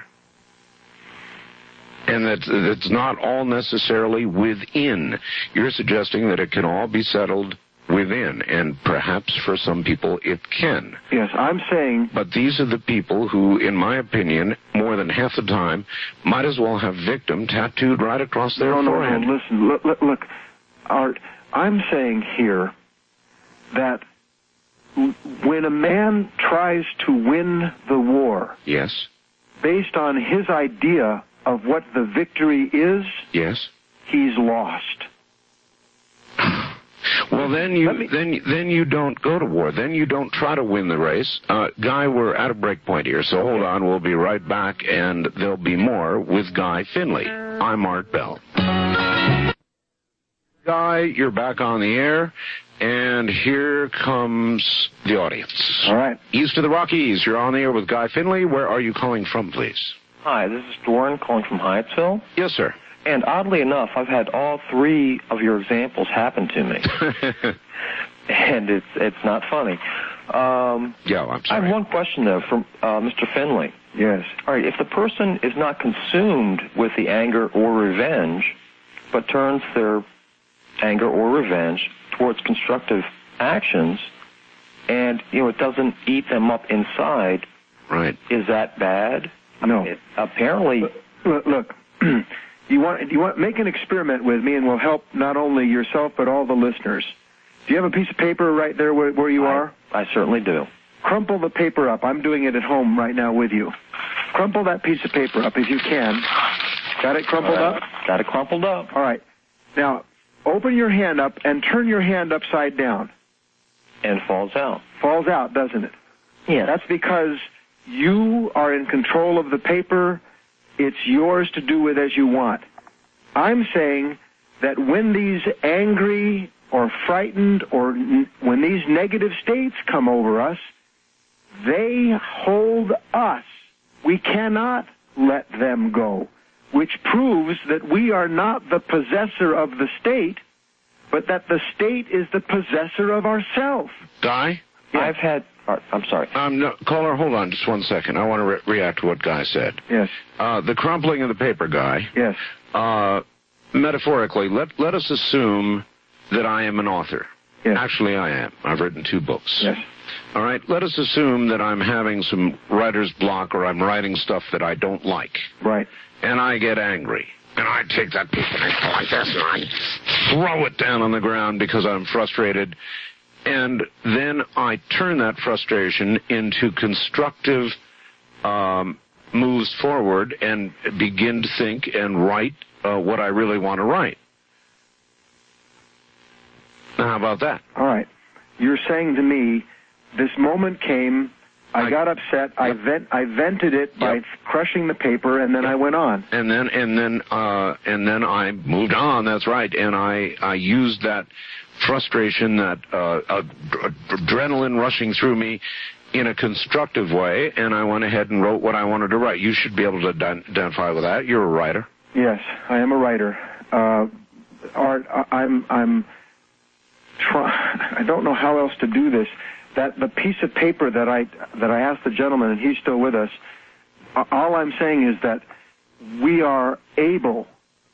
And that it's not all necessarily within. You're suggesting that it can all be settled within, and perhaps for some people it can. Yes, I'm saying... But these are the people who, in my opinion, more than half the time, might as well have victim tattooed right across their no, forehead. No, no, listen, look, look, look, Art, I'm saying here that when a man tries to win the war... Yes. ...based on his idea of what the victory is... Yes. ...he's lost. Well, then you me... then then you don't go to war. Then you don't try to win the race. Uh, Guy, we're at a break point here, so hold on. We'll be right back, and there'll be more with Guy Finley. I'm Art Bell. Guy, you're back on the air, and here comes the audience. All right. East of the Rockies, you're on the air with Guy Finley. Where are you calling from, please? Hi, this is Doran calling from Hyattsville. Yes, sir. And oddly enough, I've had all three of your examples happen to me. And it's it's not funny. Um, yeah, I'm sorry. I have one question, though, from uh, Mister Finley. Yes. All right, if the person is not consumed with the anger or revenge, but turns their anger or revenge towards constructive actions, and, you know, it doesn't eat them up inside. Right. Is that bad? No. It, apparently. Look, look you want you want make an experiment with me, and will help not only yourself but all the listeners. Do you have a piece of paper right there where, where you I, are? I certainly do. Crumple the paper up. I'm doing it at home right now with you. Crumple that piece of paper up if you can. Got it crumpled All right. up? Got it crumpled up. All right. Now, open your hand up and turn your hand upside down. And falls out. Falls out, doesn't it? Yeah. That's because you are in control of the paper. It's yours to do with as you want. I'm saying that when these angry or frightened or n- when these negative states come over us, they hold us. We cannot let them go, which proves that we are not the possessor of the state, but that the state is the possessor of ourselves. Guy? Yes. I've had, uh, I'm sorry. Um, no, caller, hold on just one second. I want to re- react to what Guy said. Yes. Uh, the crumpling of the paper, Guy. Yes. Uh, metaphorically, let let us assume that I am an author. Yes. Actually, I am. I've written two books. Yes. All right, let us assume that I'm having some writer's block or I'm writing stuff that I don't like. Right. And I get angry. And I take that piece of paper like this and I throw it down on the ground because I'm frustrated. And then I turn that frustration into constructive um, moves forward and begin to think and write uh, what I really want to write. Now, how about that? All right. You're saying to me, this moment came, I, I got upset, yep. I vent, I vented it by Yep. crushing the paper, and then Yep. I went on. And then and then uh, and then I moved on. That's right. And I I used that frustration, that uh, ad- adrenaline rushing through me, in a constructive way. And I went ahead and wrote what I wanted to write. You should be able to ident- identify with that. You're a writer. Yes, I am a writer. Uh, Art, I- I'm I'm. Try, I don't know how else to do this. That the piece of paper that I that I asked the gentleman, and he's still with us. All I'm saying is that we are able,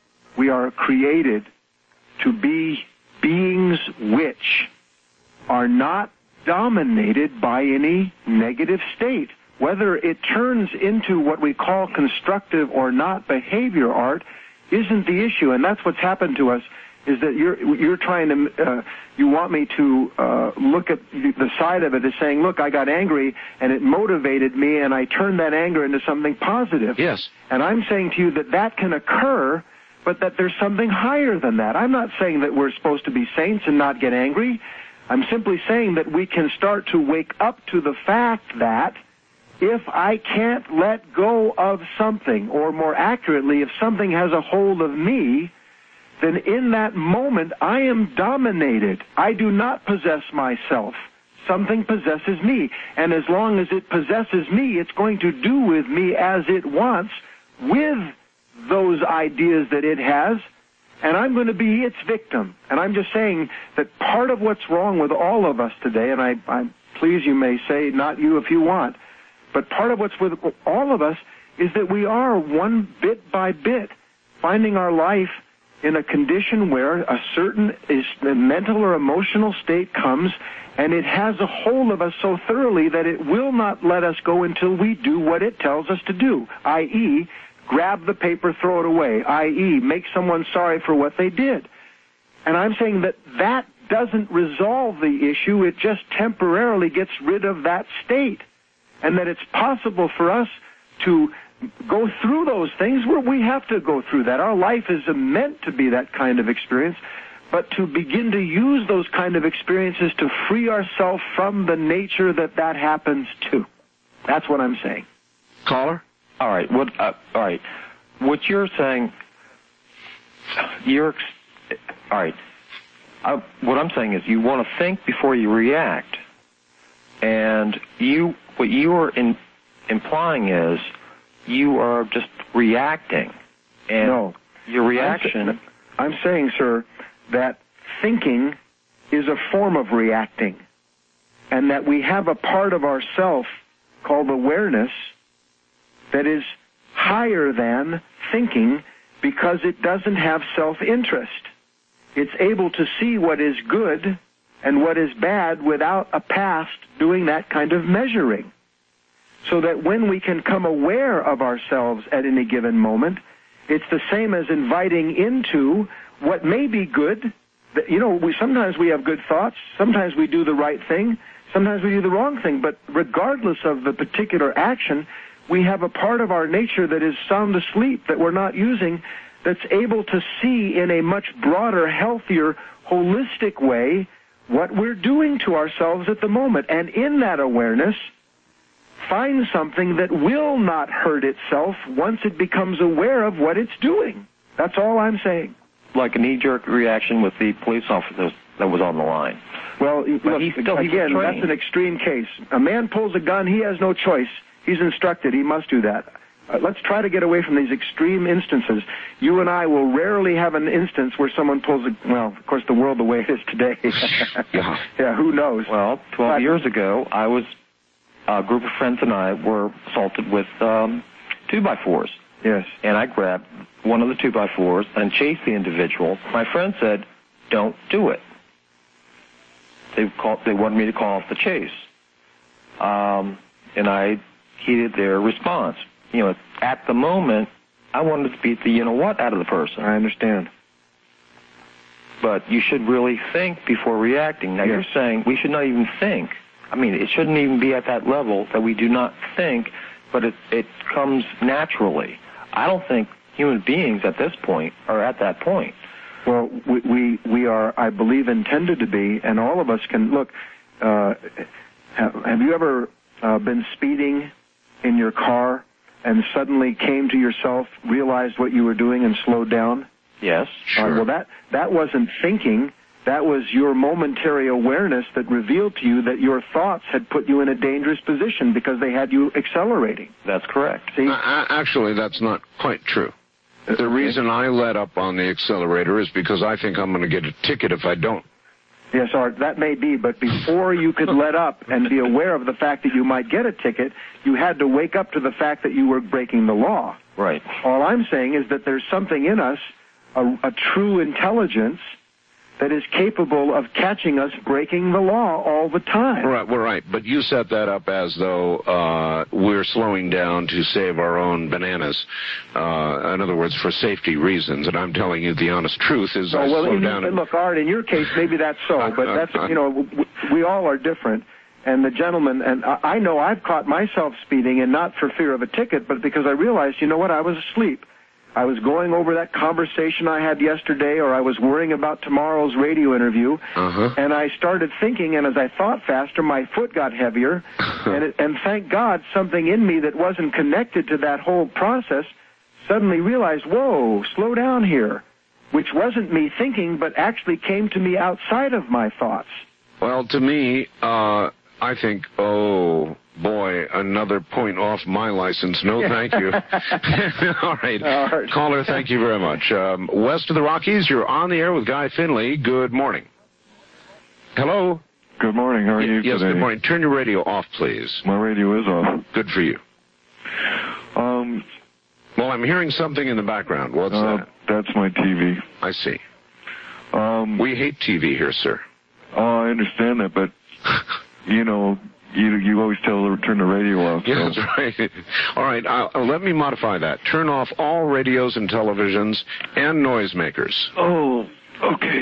we are created to be beings which are not dominated by any negative state. Whether it turns into what we call constructive or not behavior, Art, isn't the issue, and that's what's happened to us. Is that you're you're trying to uh, you want me to uh, look at the side of it as saying, look, I got angry and it motivated me and I turned that anger into something positive. Yes. And I'm saying to you that that can occur, but that there's something higher than that. I'm not saying that we're supposed to be saints and not get angry. I'm simply saying that we can start to wake up to the fact that if I can't let go of something, or more accurately, if something has a hold of me, then in that moment I am dominated. I do not possess myself. Something possesses me. And as long as it possesses me, it's going to do with me as it wants with those ideas that it has, and I'm going to be its victim. And I'm just saying that part of what's wrong with all of us today, and I, I please you may say, not you if you want, but part of what's with all of us is that we are one bit by bit finding our life in a condition where a certain is the mental or emotional state comes, and it has a hold of us so thoroughly that it will not let us go until we do what it tells us to do, that is, grab the paper, throw it away, that is, make someone sorry for what they did. And I'm saying that that doesn't resolve the issue, it just temporarily gets rid of that state. And that it's possible for us to go through those things where we have to go through that. Our life is meant to be that kind of experience, but to begin to use those kind of experiences to free ourselves from the nature that that happens to. That's what I'm saying. Caller? All right. What? Uh, all right. What you're saying? You're. All right. I, what I'm saying is, you want to think before you react, and you. What you are in, implying is, you are just reacting, and no. your reaction. I'm, I'm saying, sir, that thinking is a form of reacting, and that we have a part of ourself called awareness that is higher than thinking because it doesn't have self-interest. It's able to see what is good and what is bad without a past doing that kind of measuring. So that when we can come aware of ourselves at any given moment, it's the same as inviting into what may be good. You know, we sometimes we have good thoughts, sometimes we do the right thing, sometimes we do the wrong thing, but regardless of the particular action, we have a part of our nature that is sound asleep, that we're not using, that's able to see in a much broader, healthier, holistic way what we're doing to ourselves at the moment. And in that awareness, find something that will not hurt itself once it becomes aware of what it's doing. That's all I'm saying. Like a knee-jerk reaction with the police officer that was on the line. Well, look, he's still, he's again, trained. That's an extreme case. A man pulls a gun, he has no choice. He's instructed, he must do that. Uh, let's try to get away from these extreme instances. You and I will rarely have an instance where someone pulls a, well, of course, the world the way it is today. yeah. yeah, who knows? Well, twelve but, years ago, I was, a group of friends and I were assaulted with um, two-by-fours. Yes. And I grabbed one of the two-by-fours and chased the individual. My friend said, don't do it. They called, they wanted me to call off the chase. Um, and I heeded their response. You know, at the moment, I wanted to beat the you-know-what out of the person. I understand. But you should really think before reacting. Now, yes. You're saying we should not even think. I mean, it shouldn't even be at that level that we do not think, but it, it comes naturally. I don't think human beings at this point are at that point. Well, we we, we are, I believe, intended to be, and all of us can, look, uh, have, have you ever uh, been speeding in your car and suddenly came to yourself, realized what you were doing, and slowed down? Yes. Sure. Uh, well, that, that wasn't thinking. That was your momentary awareness that revealed to you that your thoughts had put you in a dangerous position because they had you accelerating. That's correct. See? Uh, actually, that's not quite true. The reason I let up on the accelerator is because I think I'm going to get a ticket if I don't. Yes, Art, that may be, but before you could let up and be aware of the fact that you might get a ticket, you had to wake up to the fact that you were breaking the law. Right. All I'm saying is that there's something in us, a, a true intelligence, that is capable of catching us breaking the law all the time. Right, well, right. But you set that up as though uh, we're slowing down to save our own bananas. Uh, in other words, for safety reasons. And I'm telling you the honest truth is oh, I well, slow in, down. And... Look, Art, in your case, maybe that's so. But that's, you know, we, we all are different. And the gentleman, and I, I know I've caught myself speeding, and not for fear of a ticket, but because I realized, you know what, I was asleep. I was going over that conversation I had yesterday, or I was worrying about tomorrow's radio interview, uh-huh. and I started thinking, and as I thought faster, my foot got heavier, and, it, and thank God something in me that wasn't connected to that whole process suddenly realized, whoa, slow down here, which wasn't me thinking, but actually came to me outside of my thoughts. Well, to me, uh, I think, oh... boy, another point off my license. No, thank you. All right. Uh, Caller, thank you very much. Um, west of the Rockies, you're on the air with Guy Finley. Good morning. Hello? Good morning. How are you y- yes, today? Yes, good morning. Turn your radio off, please. My radio is off. Good for you. Um. Well, I'm hearing something in the background. What's uh, that? That's my T V. I see. Um. We hate T V here, sir. Oh, I understand that, but, you know... You you always tell her to turn the radio off. So. Yeah, that's right. All right, uh, let me modify that. Turn off all radios and televisions and noisemakers. Oh, okay.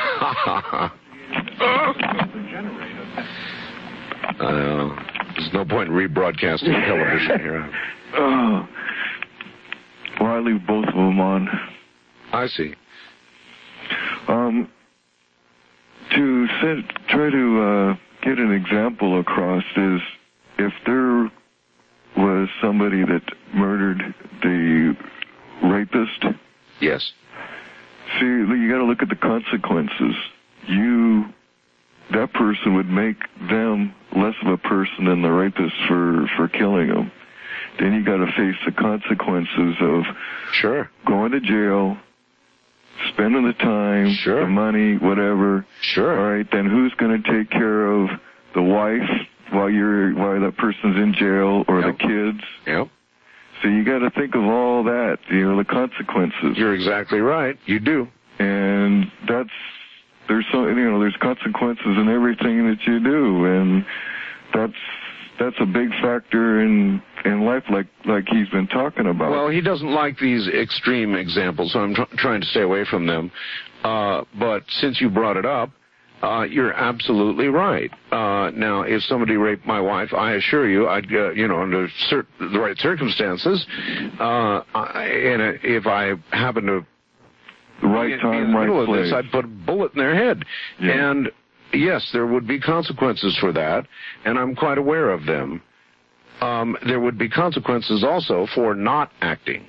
uh, there's no point in rebroadcasting television here. Oh. Well, I leave both of them on. I see. Um, to send, try to... Uh, get an example across is if there was somebody that murdered the rapist. Yes. See, you got to look at the consequences. You, that person would make them less of a person than the rapist for, for killing them. Then you got to face the consequences of sure going to jail, spending the time, sure. the money, whatever. Sure. All right, then who's going to take care of the wife while you're while that person's in jail, or yep. the kids? Yep. So you got to think of all that, you know, the consequences. You're exactly right. You do. And that's there's so you know there's consequences in everything that you do, and that's that's a big factor in in life, like like he's been talking about. Well, he doesn't like these extreme examples, so I'm tr- trying to stay away from them. Uh, but since you brought it up, uh, you're absolutely right. Uh, now, if somebody raped my wife, I assure you, I'd uh, you know under cert- the right circumstances, uh, I, and if I happen to the right in, time, in the right middle place, of this, I'd put a bullet in their head, yeah. and yes, there would be consequences for that, and I'm quite aware of them. Um, there would be consequences also for not acting.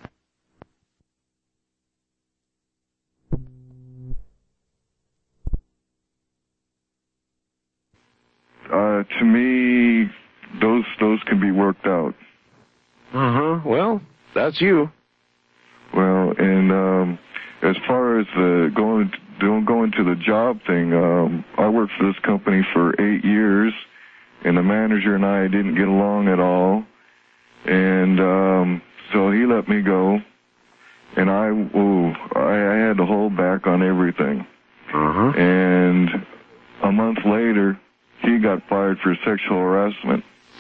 Uh, to me, those those can be worked out. Uh-huh. Well, that's you. Well, and um, as far as the going to, going to the job thing, um, I worked for this company for eight years, and the manager and I didn't get along at all, and um, so he let me go, and I, ooh, I, I had to hold back on everything. Uh-huh. And a month later, he got fired for sexual harassment.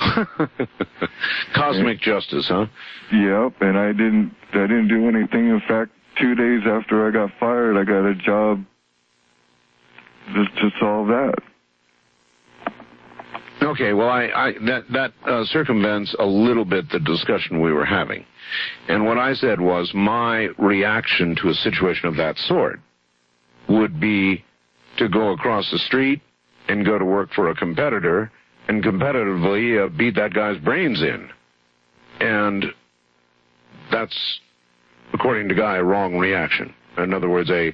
Cosmic justice, huh? Yep, and I didn't I didn't do anything. In fact, two days after I got fired, I got a job just to solve that. Okay, well, I, I that that uh, circumvents a little bit the discussion we were having. And what I said was my reaction to a situation of that sort would be to go across the street and go to work for a competitor and competitively uh, beat that guy's brains in. And that's, according to Guy, a wrong reaction. In other words, a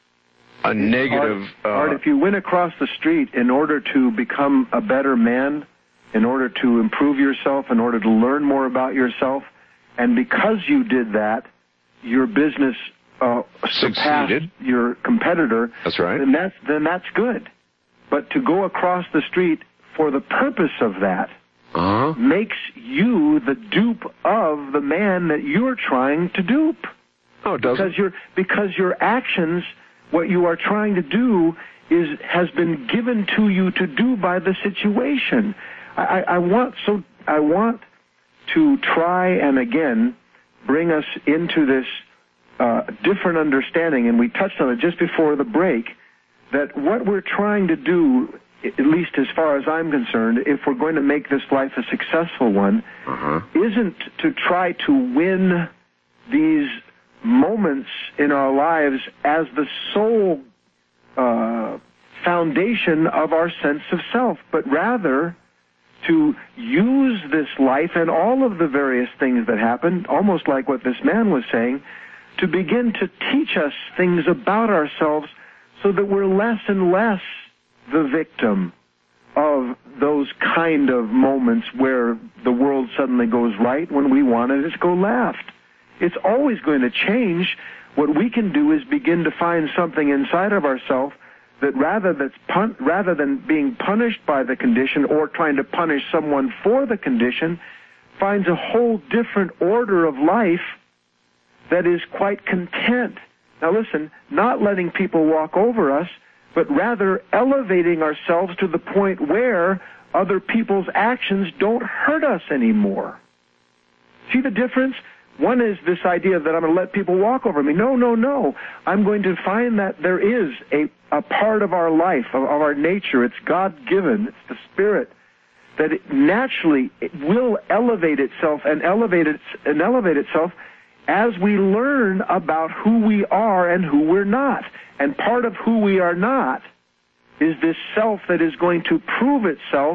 a negative... Art, uh, Art, if you went across the street in order to become a better man, in order to improve yourself, in order to learn more about yourself, and because you did that, your business uh, surpassed Succeeded. your competitor, that's right. then that's, then that's good. But to go across the street for the purpose of that uh-huh. makes you the dupe of the man that you're trying to dupe. Oh, it doesn't? Because your because your actions, what you are trying to do, is has been given to you to do by the situation. I, I, I want so I want to try and again bring us into this uh, different understanding, and we touched on it just before the break, that what we're trying to do, at least as far as I'm concerned, if we're going to make this life a successful one, uh-huh. isn't to try to win these moments in our lives as the sole uh, foundation of our sense of self, but rather to use this life and all of the various things that happen, almost like what this man was saying, to begin to teach us things about ourselves so that we're less and less the victim of those kind of moments where the world suddenly goes right when we wanted it to go left. It's always going to change. What we can do is begin to find something inside of ourselves that rather that's pun- rather than being punished by the condition or trying to punish someone for the condition, finds a whole different order of life that is quite content. Now listen, not letting people walk over us, but rather elevating ourselves to the point where other people's actions don't hurt us anymore. See the difference? One is this idea that I'm going to let people walk over me. No, no, no. I'm going to find that there is a, a part of our life, of, of our nature. It's God-given. It's the Spirit that it naturally it will elevate itself and elevate it, and elevate itself as we learn about who we are and who we're not. And part of who we are not is this self that is going to prove itself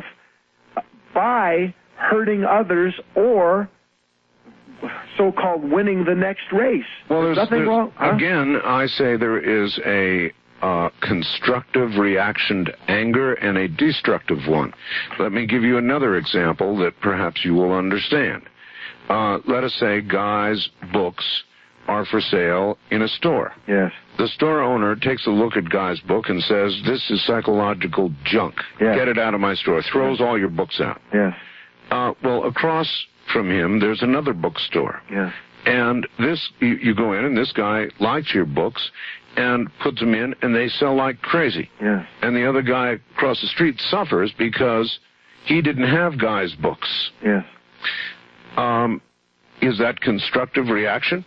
by hurting others or so-called winning the next race. Well, there's, there's nothing there's, wrong. Huh? Again, I say there is a uh, constructive reaction to anger and a destructive one. Let me give you another example that perhaps you will understand. Uh, let us say Guy's books are for sale in a store. Yes. The store owner takes a look at Guy's book and says, this is psychological junk. Yes. Get it out of my store. Throws Yes. all your books out. Yes. Uh, well, across from him, there's another bookstore. Yes. And this, you, you go in, and this guy likes your books, and puts them in, and they sell like crazy. Yes. And the other guy across the street suffers because he didn't have Guy's books. Yes. Um, is that constructive reaction?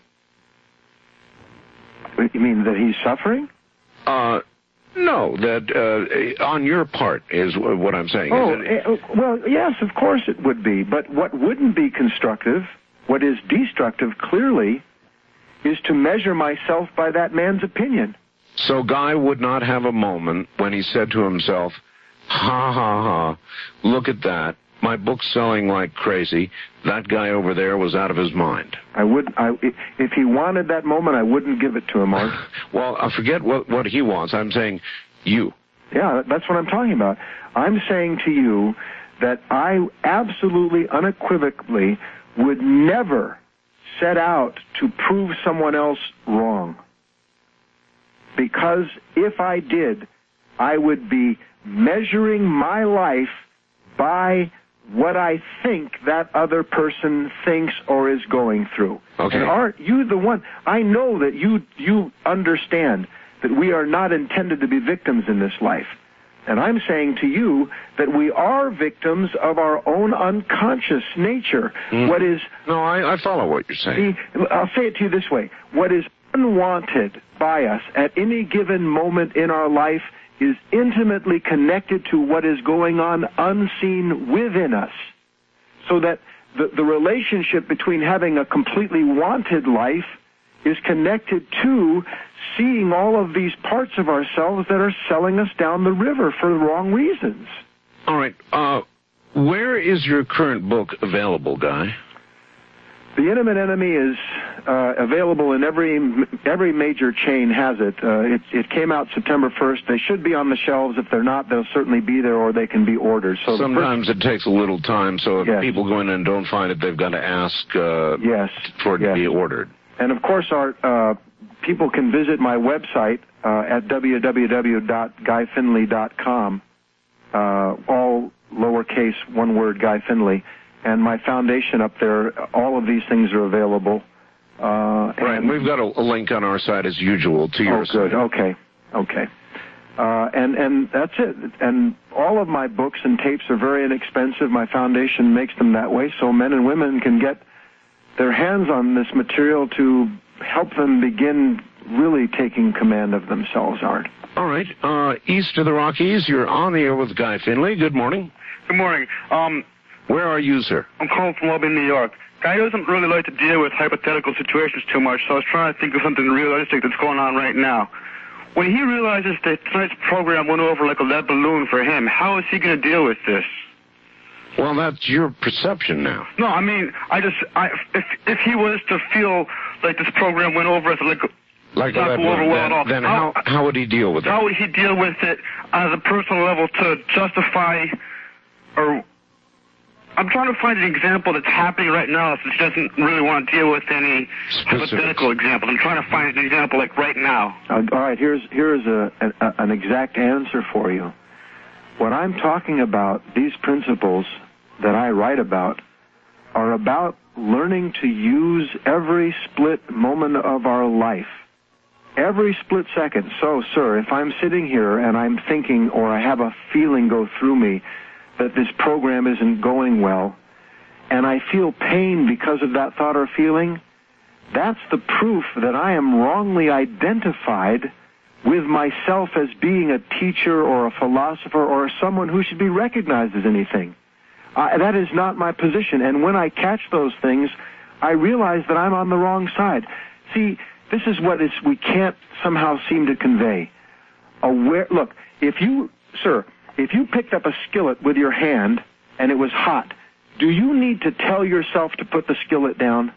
You mean that he's suffering? Uh, no, that uh, on your part is what I'm saying. Oh, is it, uh, well, yes, of course it would be. But what wouldn't be constructive, what is destructive clearly, is to measure myself by that man's opinion. So Guy would not have a moment when he said to himself, ha, ha, ha, look at that. My book's selling like crazy. That guy over there was out of his mind. I would, I, if he wanted that moment, I wouldn't give it to him, Art. Well, I forget what, what he wants. I'm saying you. Yeah, that's what I'm talking about. I'm saying to you that I absolutely, unequivocally would never set out to prove someone else wrong. Because if I did, I would be measuring my life by what I think that other person thinks or is going through. Okay. And aren't you the one? I know that you you understand that we are not intended to be victims in this life. And I'm saying to you that we are victims of our own unconscious nature. Mm. What is... No, I, I follow what you're saying. See, I'll say it to you this way. What is unwanted by us at any given moment in our life is intimately connected to what is going on unseen within us. So that the, the relationship between having a completely wanted life is connected to seeing all of these parts of ourselves that are selling us down the river for the wrong reasons. All right. Uh, where is your current book available, Guy? The Intimate Enemy is uh, available in every every major chain has it. Uh, it. It came out September first. They should be on the shelves. If they're not, they'll certainly be there, or they can be ordered. So sometimes first, it takes a little time, so if yes. people go in and don't find it, they've got to ask uh, yes. for it yes. to be ordered. And of course, our uh, people can visit my website uh, at w w w dot guy finley dot com, uh, all lowercase, one word, Guy Finley. And my foundation up there, all of these things are available. Uh, right, and we've got a, a link on our site as usual to your oh, good. site. Okay, okay. Uh, and, and that's it. And all of my books and tapes are very inexpensive. My foundation makes them that way, so men and women can get their hands on this material to help them begin really taking command of themselves, Art. All right. Uh, east of the Rockies, you're on the air with Guy Finley. Good morning. Good morning. Um... Where are you, sir? I'm calling from Albany, New York. Guy doesn't really like to deal with hypothetical situations too much, so I was trying to think of something realistic that's going on right now. When he realizes that tonight's program went over like a lead balloon for him, how is he going to deal with this? Well, that's your perception now. No, I mean, I just, I, if if he was to feel like this program went over as like, like a lead balloon, then, well then how, how how would he deal with it? How would he deal with it on a personal level to justify or... I'm trying to find an example that's happening right now since he doesn't really want to deal with any Specifics. hypothetical examples. I'm trying to find an example like right now. Uh, all right, here's here's a, a, an exact answer for you. What I'm talking about, these principles that I write about, are about learning to use every split moment of our life. Every split second. So, sir, if I'm sitting here and I'm thinking or I have a feeling go through me that this program isn't going well, and I feel pain because of that thought or feeling, that's the proof that I am wrongly identified with myself as being a teacher or a philosopher or someone who should be recognized as anything. Uh, that is not my position, and when I catch those things, I realize that I'm on the wrong side. See, this is what is, we can't somehow seem to convey. Aware, look, if you, sir, if you picked up a skillet with your hand and it was hot, do you need to tell yourself to put the skillet down?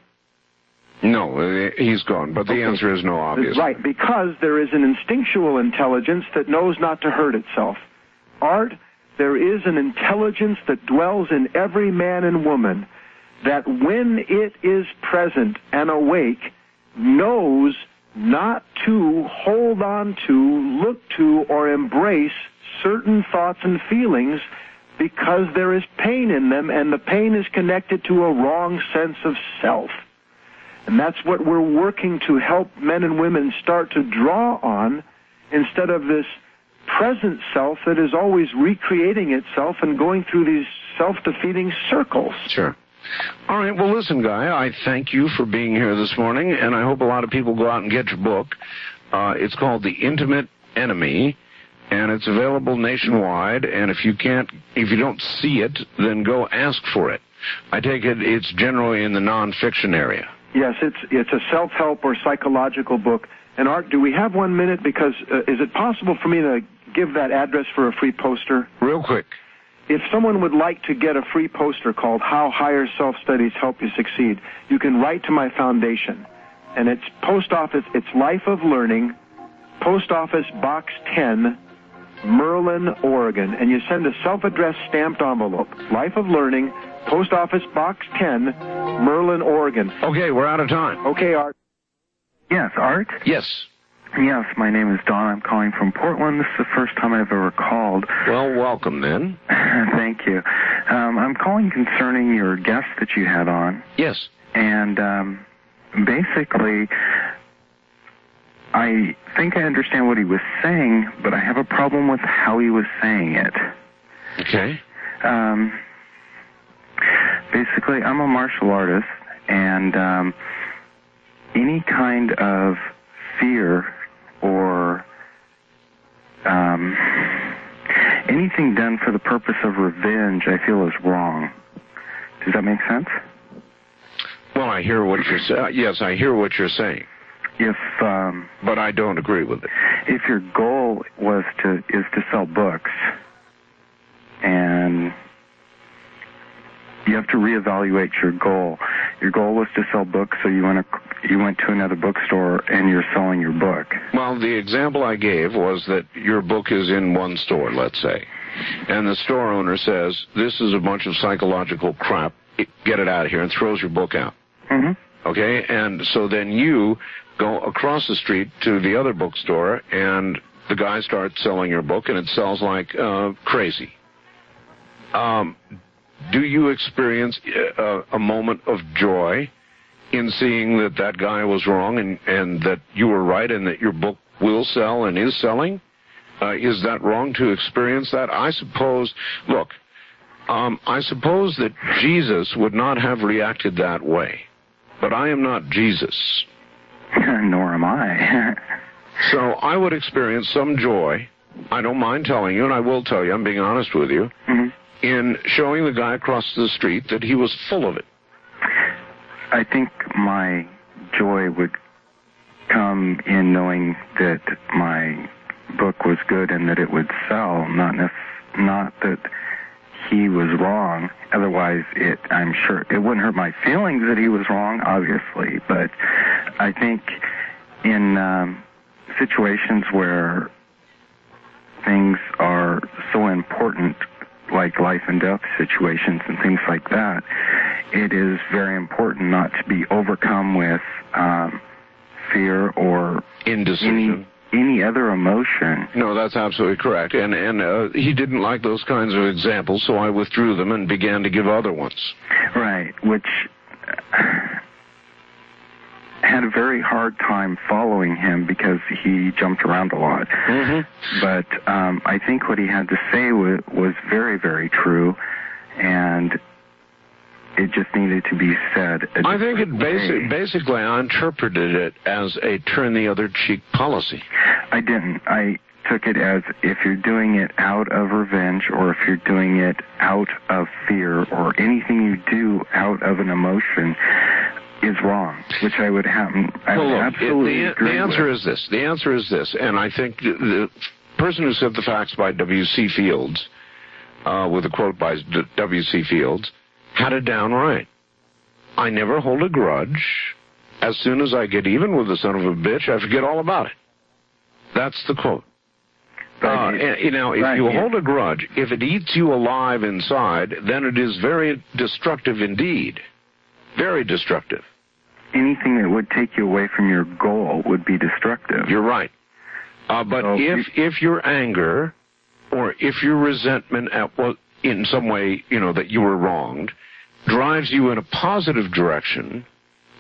No, he's gone, but the okay. answer is no, obviously. Right, because there is an instinctual intelligence that knows not to hurt itself. Art, there is an intelligence that dwells in every man and woman that when it is present and awake, knows not to hold on to, look to, or embrace certain thoughts and feelings because there is pain in them, and the pain is connected to a wrong sense of self. And that's what we're working to help men and women start to draw on, instead of this present self that is always recreating itself and going through these self-defeating circles. Sure. All right, well, listen, Guy, I thank you for being here this morning, and I hope a lot of people go out and get your book. Uh, it's called The Intimate Enemy, and it's available nationwide, and if you can't, if you don't see it, then go ask for it. I take it it's generally in the nonfiction area. Yes, it's it's a self-help or psychological book. And Art, do we have one minute? Because uh, is it possible for me to give that address for a free poster? Real quick. If someone would like to get a free poster called How Higher Self-Studies Help You Succeed, you can write to my foundation. And it's post office, it's Life of Learning, Post Office Box ten, Merlin, Oregon. And you send a self-addressed stamped envelope. Life of Learning, Post Office Box ten, Merlin, Oregon. Okay, we're out of time. Okay, Art. Yes, Art? Yes. Yes, my name is Don. I'm calling from Portland. This is the first time I've ever called. Well, welcome then. Thank you. Um, I'm calling concerning your guest that you had on. Yes. And um, basically, I think I understand what he was saying, but I have a problem with how he was saying it. Okay. Um, basically, I'm a martial artist, and um, any kind of fear or um, anything done for the purpose of revenge, I feel is wrong. Does that make sense? Well, I hear what you're saying. Yes, I hear what you're saying. If, um, but I don't agree with it. If your goal was to is to sell books, and you have to reevaluate your goal. Your goal was to sell books, so you went a, you went to another bookstore and you're selling your book. Well, the example I gave was that your book is in one store, let's say, and the store owner says, this is a bunch of psychological crap, get it out of here, and throws your book out. Mm-hmm. Okay? And so then you go across the street to the other bookstore, and the guy starts selling your book, and it sells like uh, crazy. Um... Do you experience a, a moment of joy in seeing that that guy was wrong and, and that you were right and that your book will sell and is selling? Uh, is that wrong to experience that? I suppose, look, um, I suppose that Jesus would not have reacted that way, but I am not Jesus. Nor am I. So I would experience some joy. I don't mind telling you, and I will tell you, I'm being honest with you, mm-hmm. in showing the guy across the street that he was full of it. I think my joy would come in knowing that my book was good and that it would sell, not nef- not that he was wrong. Otherwise, it I'm sure it wouldn't hurt my feelings that he was wrong, obviously. But I think in um, situations where things are so important, like life and death situations and things like that, it is very important not to be overcome with um, fear or indecision, any, any other emotion. No, that's absolutely correct. And and uh, he didn't like those kinds of examples, so I withdrew them and began to give other ones. Right, which had a very hard time following him because he jumped around a lot. Mm-hmm. But um, I think what he had to say was, was very, very true, and it just needed to be said. I think it basi- basically, I interpreted it as a turn the other cheek policy. I didn't. I took it as if you're doing it out of revenge or if you're doing it out of fear or anything you do out of an emotion is wrong, which I would have. I well, would look, absolutely it, the, agree the answer with. is this. The answer is this, and I think the, the person who said the facts by W C Fields, uh, with a quote by W C Fields, had it down right. I never hold a grudge. As soon as I get even with the son of a bitch, I forget all about it. That's the quote. Uh, and, you know, if right, you yeah. hold a grudge, if it eats you alive inside, then it is very destructive indeed. Very destructive. Anything that would take you away from your goal would be destructive. You're right. Uh, but so if if your anger or if your resentment at what in some way, you know, that you were wronged, drives you in a positive direction,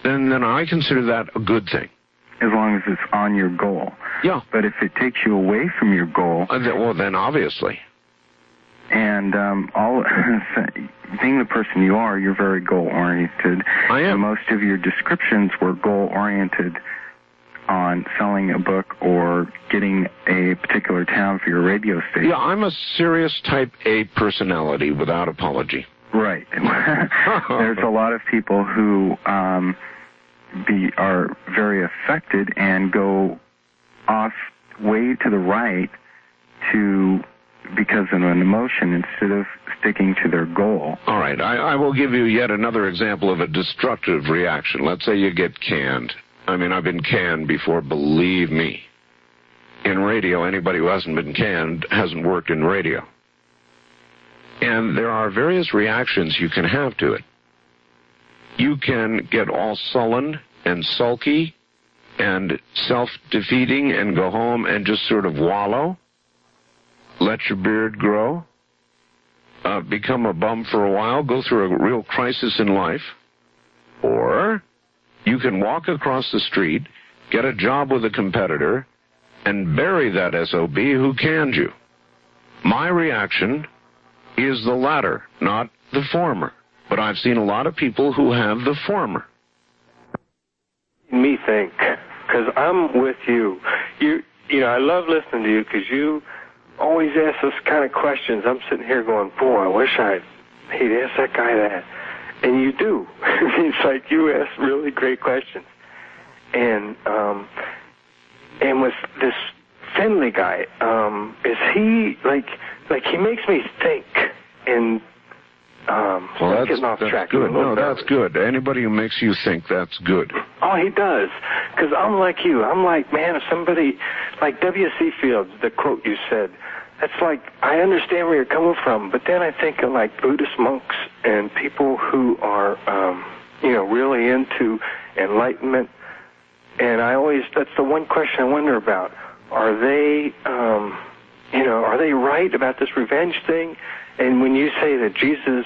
then then I consider that a good thing. As long as it's on your goal. Yeah. But if it takes you away from your goal... Uh, th- well, then obviously. And um, all being the person you are, you're very goal-oriented. I am. And most of your descriptions were goal-oriented on selling a book or getting a particular town for your radio station. Yeah, I'm a serious type A personality without apology. Right. There's a lot of people who um, be are very affected and go off way to the right to because of an emotion instead of sticking to their goal. All right, I, I will give you yet another example of a destructive reaction. Let's say you get canned. I mean, I've been canned before, believe me. In radio, anybody who hasn't been canned hasn't worked in radio. And there are various reactions you can have to it. You can get all sullen and sulky and self-defeating and go home and just sort of wallow, let your beard grow, uh, become a bum for a while, go through a real crisis in life. Or you can walk across the street, get a job with a competitor, and bury that S O B who canned you. My reaction is the latter, not the former. But I've seen a lot of people who have the former. Me think, because I'm with you. You, you know, I love listening to you because you always ask those kind of questions. I'm sitting here going, boy, I wish I'd he'd ask that guy that. And you do. It's like you ask really great questions. And um, and with this Finley guy, um, is he like like he makes me think and um, well, I'm that's, getting off that's track. good. No, nervous. that's good. Anybody who makes you think, that's good. Oh, he does. Because I'm like you. I'm like, man, if somebody, like W C Fields, the quote you said, that's like, I understand where you're coming from, but then I think of like Buddhist monks and people who are, um, you know, really into enlightenment. And I always, that's the one question I wonder about. Are they, um, you know, are they right about this revenge thing? And when you say that Jesus,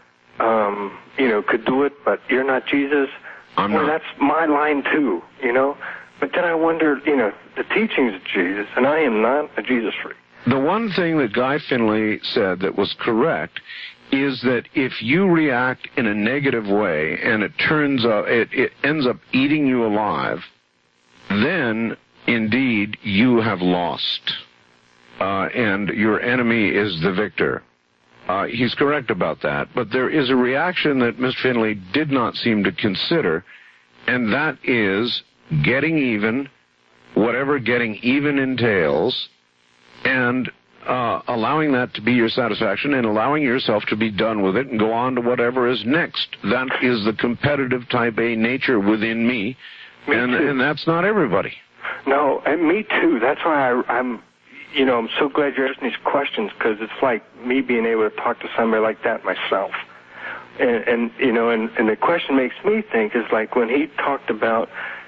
um, you know, could do it, but you're not Jesus, I'm well, not. that's my line too, you know. But then I wonder, you know, the teachings of Jesus, and I am not a Jesus freak. The one thing that Guy Finley said that was correct is that if you react in a negative way and it turns out, it, it ends up eating you alive, then indeed you have lost, uh, and your enemy is the victor. Uh, he's correct about that, but there is a reaction that Mister Finley did not seem to consider, and that is getting even, whatever getting even entails, and uh, allowing that to be your satisfaction and allowing yourself to be done with it and go on to whatever is next. That is the competitive type A nature within me, me and, and that's not everybody. No, and me too. That's why I, I'm, you know, I'm so glad you're asking these questions, because it's like me being able to talk to somebody like that myself. And, and you know, and, and the question makes me think is like when he talked about,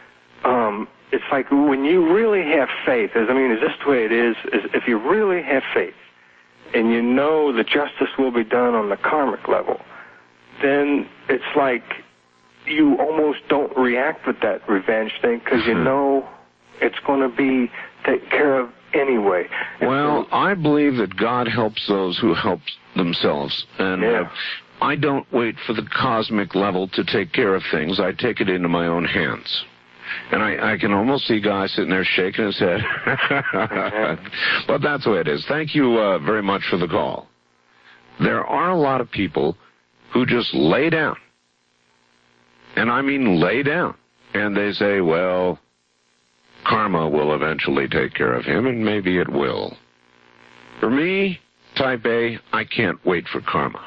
um, it's like when you really have faith, is, I mean, is this the way it is, is if you really have faith and you know that justice will be done on the karmic level, then it's like you almost don't react with that revenge thing because you know it's going to be taken care of anyway. Well, I believe that God helps those who help themselves. And yeah. uh, I don't wait for the cosmic level to take care of things. I take it into my own hands. And I, I can almost see Guy sitting there shaking his head. But that's the way it is. Thank you uh, very much for the call. There are a lot of people who just lay down. And I mean lay down. And they say, well, karma will eventually take care of him, and maybe it will. For me, type A, I can't wait for karma.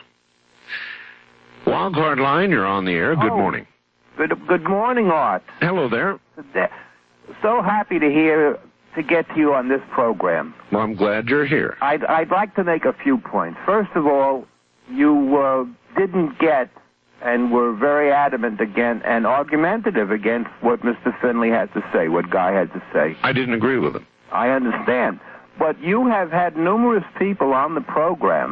Wildcard line, you're on the air. Good oh, morning. Good, good morning, Art. Hello there. So happy to hear, to get to you on this program. Well, I'm glad you're here. I'd, I'd like to make a few points. First of all, you uh, didn't get and were very adamant against and argumentative against what Mister Finley had to say, what Guy had to say. I didn't agree with him. I understand. But you have had numerous people on the program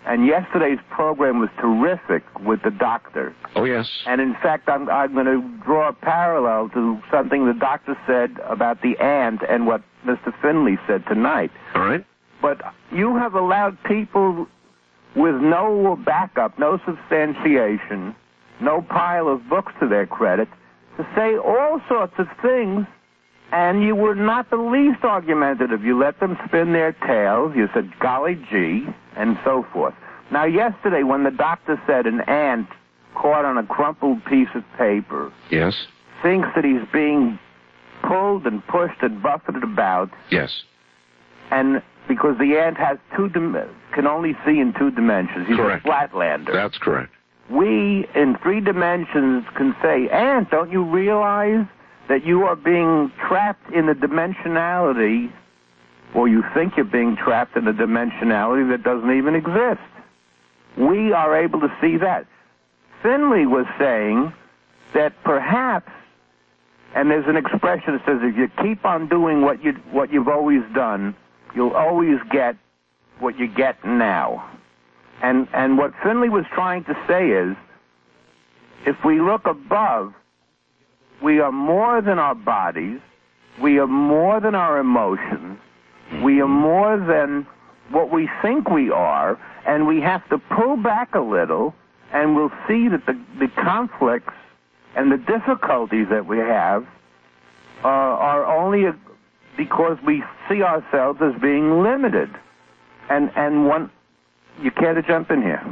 And yesterday's program was terrific with the doctor. Oh, yes. And in fact, I'm, I'm going to draw a parallel to something the doctor said about the ant and what Mister Finley said tonight. All right. But you have allowed people with no backup, no substantiation, no pile of books to their credit, to say all sorts of things, and you were not the least argumentative. You let them spin their tails. You said, golly gee, and so forth. Now, yesterday, when the doctor said an ant caught on a crumpled piece of paper yes, thinks that he's being pulled and pushed and buffeted about, yes, and because the ant has two dim- can only see in two dimensions. He's correct. a flatlander. That's correct. We, in three dimensions, can say, Ant, don't you realize that you are being trapped in a dimensionality, or you think you're being trapped in a dimensionality that doesn't even exist? We are able to see that. Finley was saying that perhaps, and there's an expression that says, if you keep on doing what you what you've always done, you'll always get what you get now. And and what Finley was trying to say is, if we look above, we are more than our bodies, we are more than our emotions, we are more than what we think we are, and we have to pull back a little, and we'll see that the, the conflicts and the difficulties that we have uh, are only a, because we see ourselves as being limited. And and one... You care to jump in here?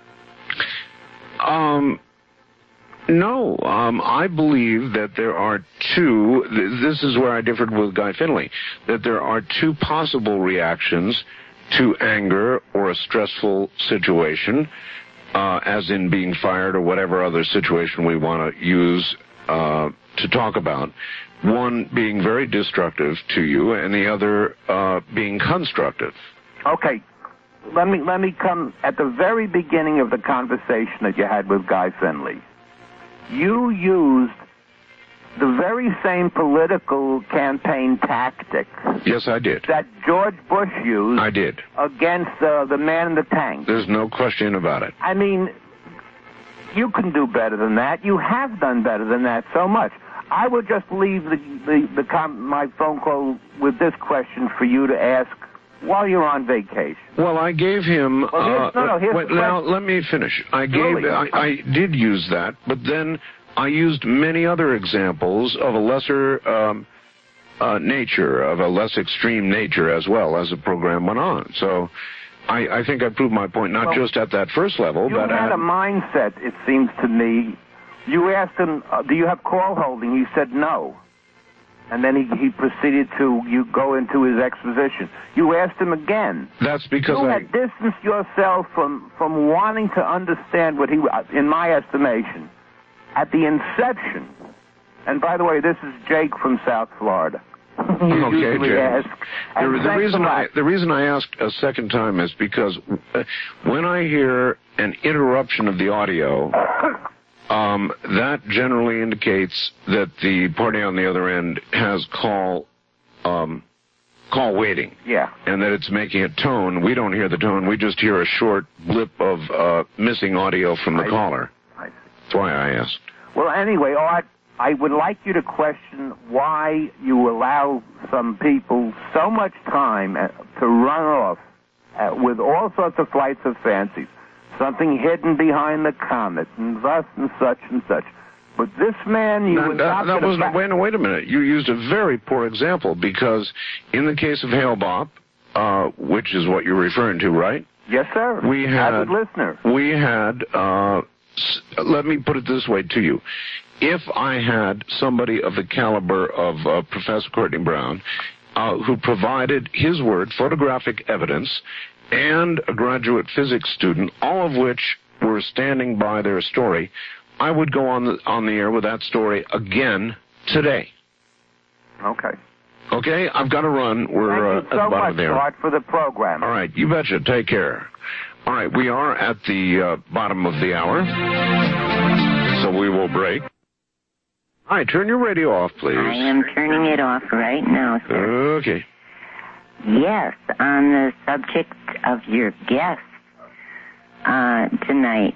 Um, no. Um, I believe that there are two, th- this is where I differed with Guy Finley, that there are two possible reactions to anger or a stressful situation, uh, as in being fired or whatever other situation we want to use uh, to talk about. One being very destructive to you, and the other uh, being constructive. Okay. Let me let me come at the very beginning of the conversation that you had with Guy Finley. You used the very same political campaign tactic. Yes, I did. That George Bush used. I did. Against uh, the man in the tank. There's no question about it. I mean, you can do better than that. You have done better than that so much. I would just leave the the, the com- my phone call with this question for you to ask while you're on vacation. Well, I gave him... Well, here's, uh, no, no, here's wait, the now, question. let me finish. I gave... Really? I, I did use that, but then I used many other examples of a lesser um, uh, nature, of a less extreme nature as well as the program went on. So I, I think I proved my point, not well, just at that first level, you but... You had at, a mindset, it seems to me. You asked him, uh, do you have call holding? He said no. And then he, he proceeded to you go into his exposition. You asked him again. That's because you I... had distanced yourself from, from wanting to understand what he, in my estimation, at the inception. And by the way, this is Jake from South Florida. you okay, usually Jake. ask. The, And the thanks reason a I lot. the reason I asked a second time is because uh, when I hear an interruption of the audio. Um, that generally indicates that the party on the other end has call, um, call waiting. Yeah. And that it's making a tone. We don't hear the tone. We just hear a short blip of uh, missing audio from the I caller. I see. That's why I asked. Well, anyway, Art, I would like you to question why you allow some people so much time uh, to run off uh, with all sorts of flights of fancies. Something hidden behind the comet, and thus and such and such. But this man, you That, would that, not that get a was back- wait, wait a minute. You used a very poor example because in the case of Hale Bopp, uh, which is what you're referring to, right? Yes, sir. We had Avid listener. We had. Uh, s- let me put it this way to you: if I had somebody of the caliber of uh, Professor Courtney Brown, uh, who provided his word, photographic evidence, and a graduate physics student, all of which were standing by their story, I would go on the, on the air with that story again today. Okay. Okay? I've got to run. We're Thank uh, you at so the bottom much, of the hour. Art, for the program. All right. You betcha. Take care. All right. We are at the uh, bottom of the hour, so we will break. All right. Turn your radio off, please. I am turning it off right now, sir. Okay. Yes, on the subject of your guest, uh, tonight.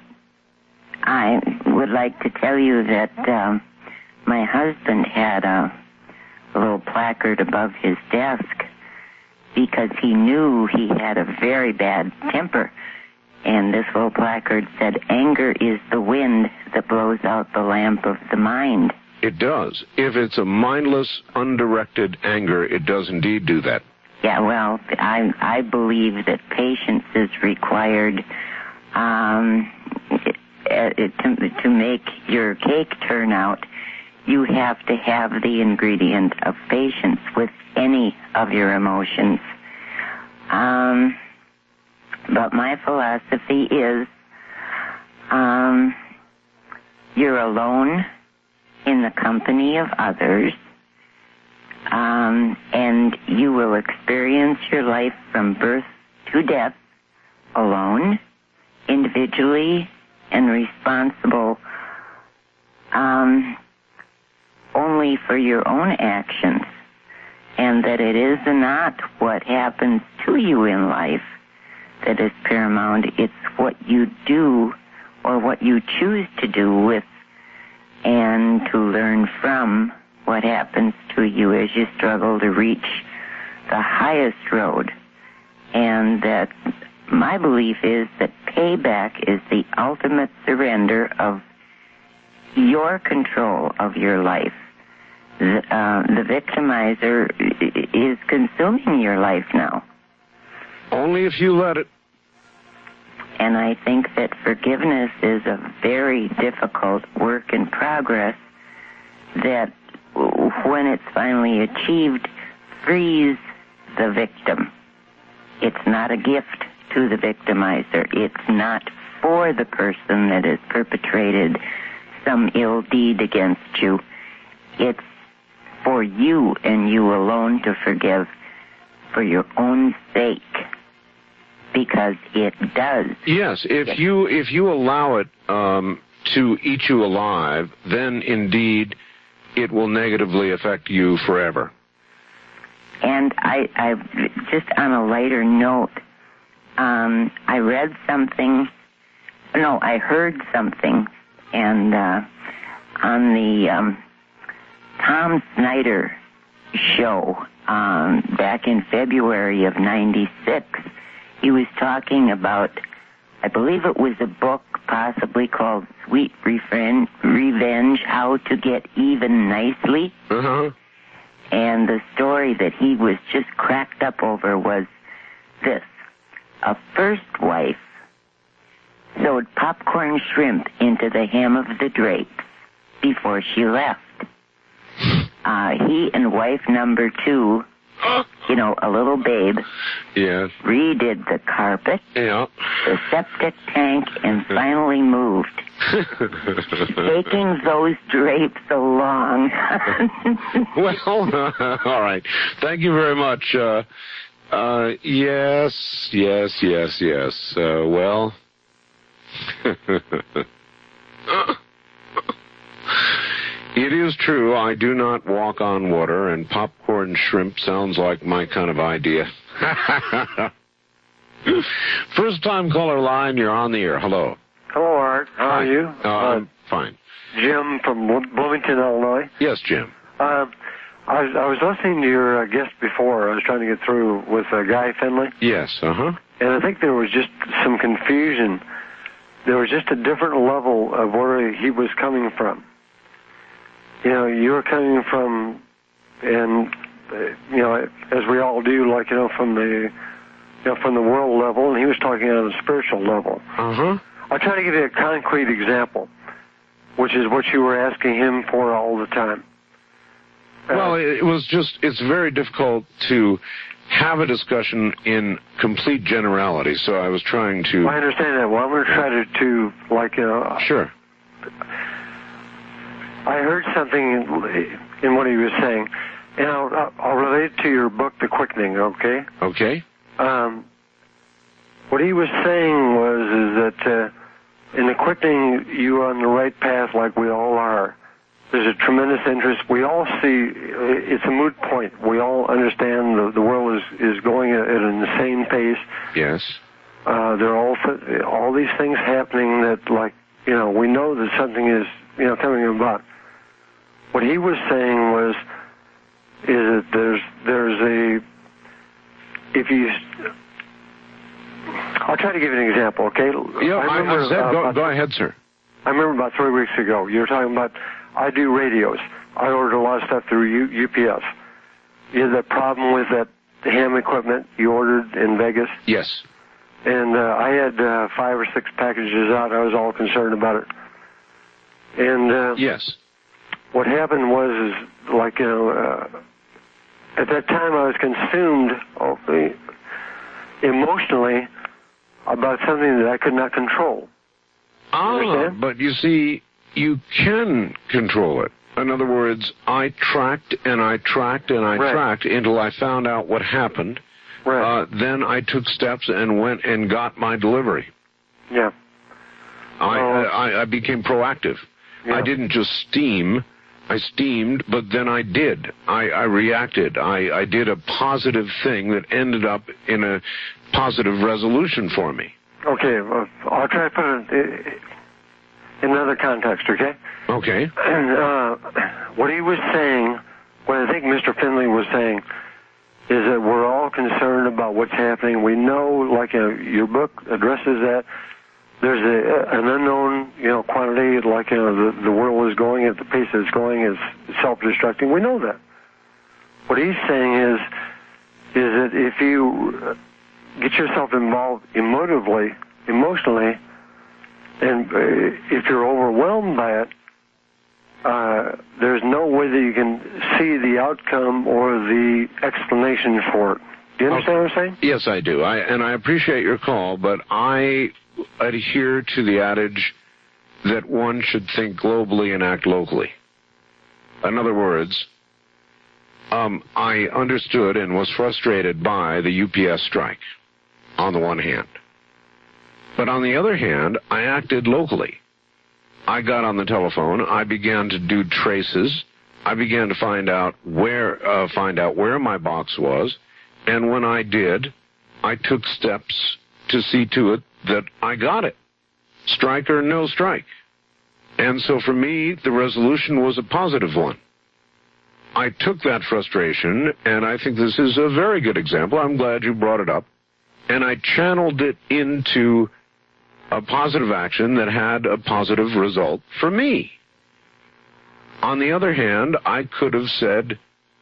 I would like to tell you that um, my husband had a, a little placard above his desk because he knew he had a very bad temper. And this little placard said, "Anger is the wind that blows out the lamp of the mind." It does. If it's a mindless, undirected anger, it does indeed do that. Yeah, well, I I believe that patience is required um, it, it, to, to make your cake turn out. You have to have the ingredient of patience with any of your emotions. Um, but my philosophy is um, you're alone in the company of others, um, and you will experience your life from birth to death alone, individually, and responsible um, only for your own actions, and that it is not what happens to you in life that is paramount. It's what you do or what you choose to do with and to learn from what happens to you as you struggle to reach the highest road. And that my belief is that payback is the ultimate surrender of your control of your life. The, uh, the victimizer is consuming your life now. Only if you let it. And I think that forgiveness is a very difficult work in progress that, when it's finally achieved, frees the victim. It's not a gift to the victimizer. It's not for the person that has perpetrated some ill deed against you. It's for you and you alone to forgive for your own sake, because it does. Yes, if you if you allow it um, to eat you alive, then indeed it will negatively affect you forever. And I, I just on a lighter note, um, I read something. No, I heard something, and uh, on the um, Tom Snyder show um, back in February of ninety-six, he was talking about, I believe it was a book possibly called Sweet Revenge, Revenge How to Get Even Nicely. Uh-huh. And the story that he was just cracked up over was this. A first wife sewed popcorn shrimp into the hem of the drapes before she left. Uh, he and wife number two, you know, a little babe, yes, redid the carpet, yeah, the septic tank, and finally moved. Taking those drapes along. Well, all right. Thank you very much. Uh, uh, yes, yes, yes, yes. Uh, well, it is true. I do not walk on water, and popcorn shrimp sounds like my kind of idea. First time caller line, you're on the air. Hello. Hello, Art. How Hi. are you? Uh, I'm fine. Jim from Bloomington, Illinois. Yes, Jim. Uh, I, was, I was listening to your uh, guest before. I was trying to get through with uh, Guy Finley. Yes, uh-huh. And I think there was just some confusion. There was just a different level of where he was coming from. You know, you were coming from, and, uh, you know, as we all do, like, you know, from the, you know, from the world level, and he was talking on a spiritual level. Uh-huh. I'll try to give you a concrete example, which is what you were asking him for all the time. Uh, Well, it was just, it's very difficult to have a discussion in complete generality, so I was trying to... I understand that. Well, I'm going to try to, to like, you know... Sure. I heard something in, in what he was saying, and I'll, I'll relate it to your book, The Quickening, okay? Okay. Um, what he was saying was is that uh, in the quickening, you are on the right path like we all are. There's a tremendous interest. We all see, it's a moot point. We all understand the, the world is, is going at an insane pace. Yes. Uh, there are all th- all these things happening that, like, you know, we know that something is, you know, coming about. What he was saying was, is that there's there's a if you. I'll try to give you an example, okay? Yeah, I, remember, I said, uh, go, about, go ahead, sir. I remember about three weeks ago, you were talking about, I do radios. I ordered a lot of stuff through U- U P S. You had that problem with that ham equipment you ordered in Vegas? Yes. And uh, I had uh, five or six packages out. I was all concerned about it. And uh, yes, what happened was, is like, you know, uh, at that time I was consumed okay, emotionally about something that I could not control. Ah, but you see, you can control it. In other words, I tracked and I tracked and I right. tracked until I found out what happened. Right. Uh, then I took steps and went and got my delivery. Yeah. I, uh, I, I became proactive. Yeah. I didn't just steam. I steamed, but then I did. I, I reacted. I, I did a positive thing that ended up in a positive resolution for me. Okay, well, I'll try to put it in another context, okay? Okay. Uh, what he was saying, what I think Mister Finley was saying, is that we're all concerned about what's happening. We know, like uh, your book addresses that, there's a, an unknown, you know, quantity, like, you know, the, the world is going at the pace that it's going is self-destructing. We know that. What he's saying is, is that if you get yourself involved emotively, emotionally, and uh, if you're overwhelmed by it, uh, there's no way that you can see the outcome or the explanation for it. Do you understand okay. what I'm saying? Yes, I do. I, and I appreciate your call, but I adhere to the adage that one should think globally and act locally. In other words, um, I understood and was frustrated by the U P S strike, on the one hand. But on the other hand, I acted locally. I got on the telephone. I began to do traces. I began to find out where uh, find out where my box was, and when I did, I took steps to see to it that I got it, strike or no strike. And so for me, the resolution was a positive one. I took that frustration, and I think this is a very good example. I'm glad you brought it up. And I channeled it into a positive action that had a positive result for me. On the other hand, I could have said,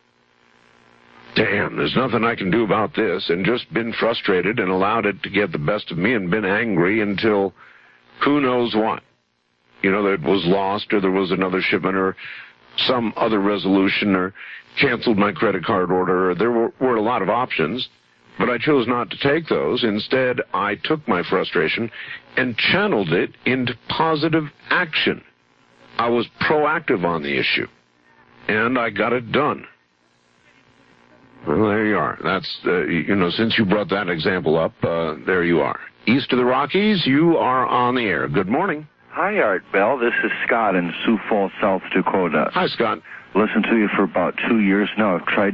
damn, there's nothing I can do about this, and just been frustrated and allowed it to get the best of me and been angry until who knows what. You know, that it was lost or there was another shipment or some other resolution or canceled my credit card order. Or there were, were a lot of options, but I chose not to take those. Instead, I took my frustration and channeled it into positive action. I was proactive on the issue, and I got it done. Well, there you are. That's, uh, you know, since you brought that example up, uh, there you are. East of the Rockies, you are on the air. Good morning. Hi, Art Bell. This is Scott in Sioux Falls, South Dakota. Hi, Scott. Listened to you for about two years now. I've tried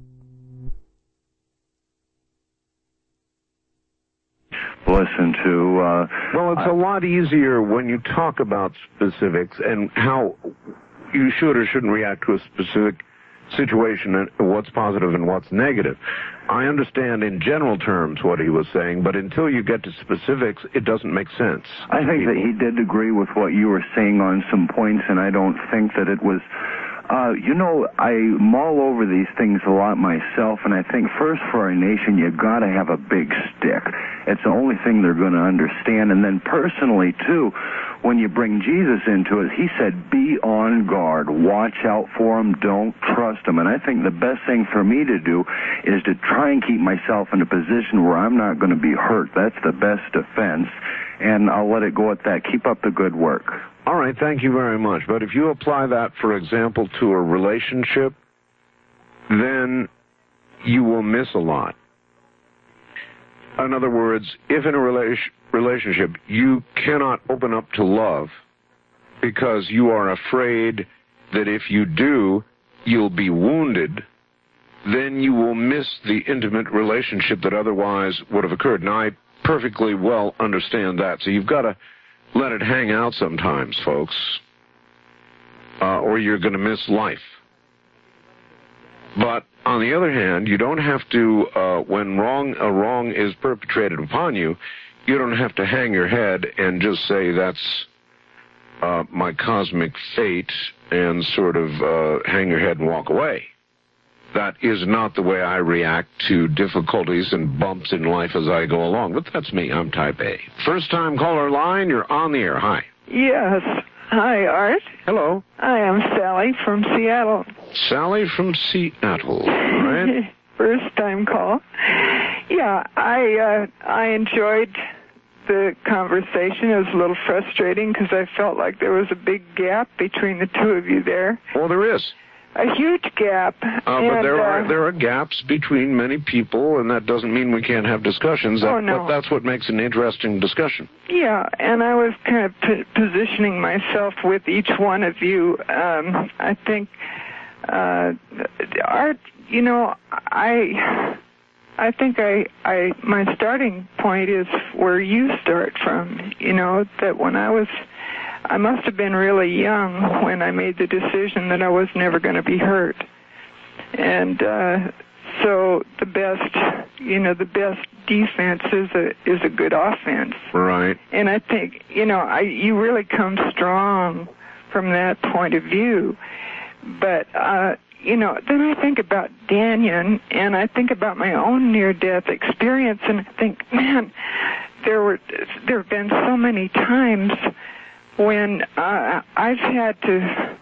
listen to... Uh, well, it's I, a lot easier when you talk about specifics and how you should or shouldn't react to a specific situation and what's positive and what's negative. I understand in general terms what he was saying, but until you get to specifics, it doesn't make sense. I think that he did agree with what you were saying on some points, and I don't think that it was... Uh, you know, I mull over these things a lot myself, and I think first for our nation, you got to have a big stick. It's the only thing they're going to understand. And then personally, too, when you bring Jesus into it, he said, be on guard, watch out for him, don't trust him. And I think the best thing for me to do is to try and keep myself in a position where I'm not going to be hurt. That's the best defense. And I'll let it go at that. Keep up the good work. All right, thank you very much. But if you apply that, for example, to a relationship, then you will miss a lot. In other words, if in a rela- relationship you cannot open up to love because you are afraid that if you do, you'll be wounded, then you will miss the intimate relationship that otherwise would have occurred. Now, I perfectly well understand that. So you've got to let it hang out sometimes, folks, uh, or you're going to miss life. But on the other hand, you don't have to, uh, when wrong a wrong is perpetrated upon you, you don't have to hang your head and just say that's uh, my cosmic fate and sort of uh, hang your head and walk away. That is not the way I react to difficulties and bumps in life as I go along. But that's me. I'm type A. First time caller line, you're on the air. Hi. Yes. Hi, Art. Hello. I am Sally from Seattle. Sally from Seattle, right? First time call. Yeah, I uh, I enjoyed the conversation. It was a little frustrating because I felt like there was a big gap between the two of you there. Well, there is. A huge gap. Uh, and, but there uh, are there are gaps between many people, and that doesn't mean we can't have discussions. That, Oh, no. But that's what makes an interesting discussion. Yeah, and I was kind of p- positioning myself with each one of you. Um, I think, uh, Art, you know, I, I think I, I, my starting point is where you start from. You know, that when I was, I must have been really young when I made the decision that I was never going to be hurt. And, uh, so the best, you know, the best defense is a is a good offense. Right. And I think, you know, I you really come strong from that point of view. But, uh, you know, then I think about Danyan, and I think about my own near-death experience, and I think, man, there were there have been so many times when uh, I've had to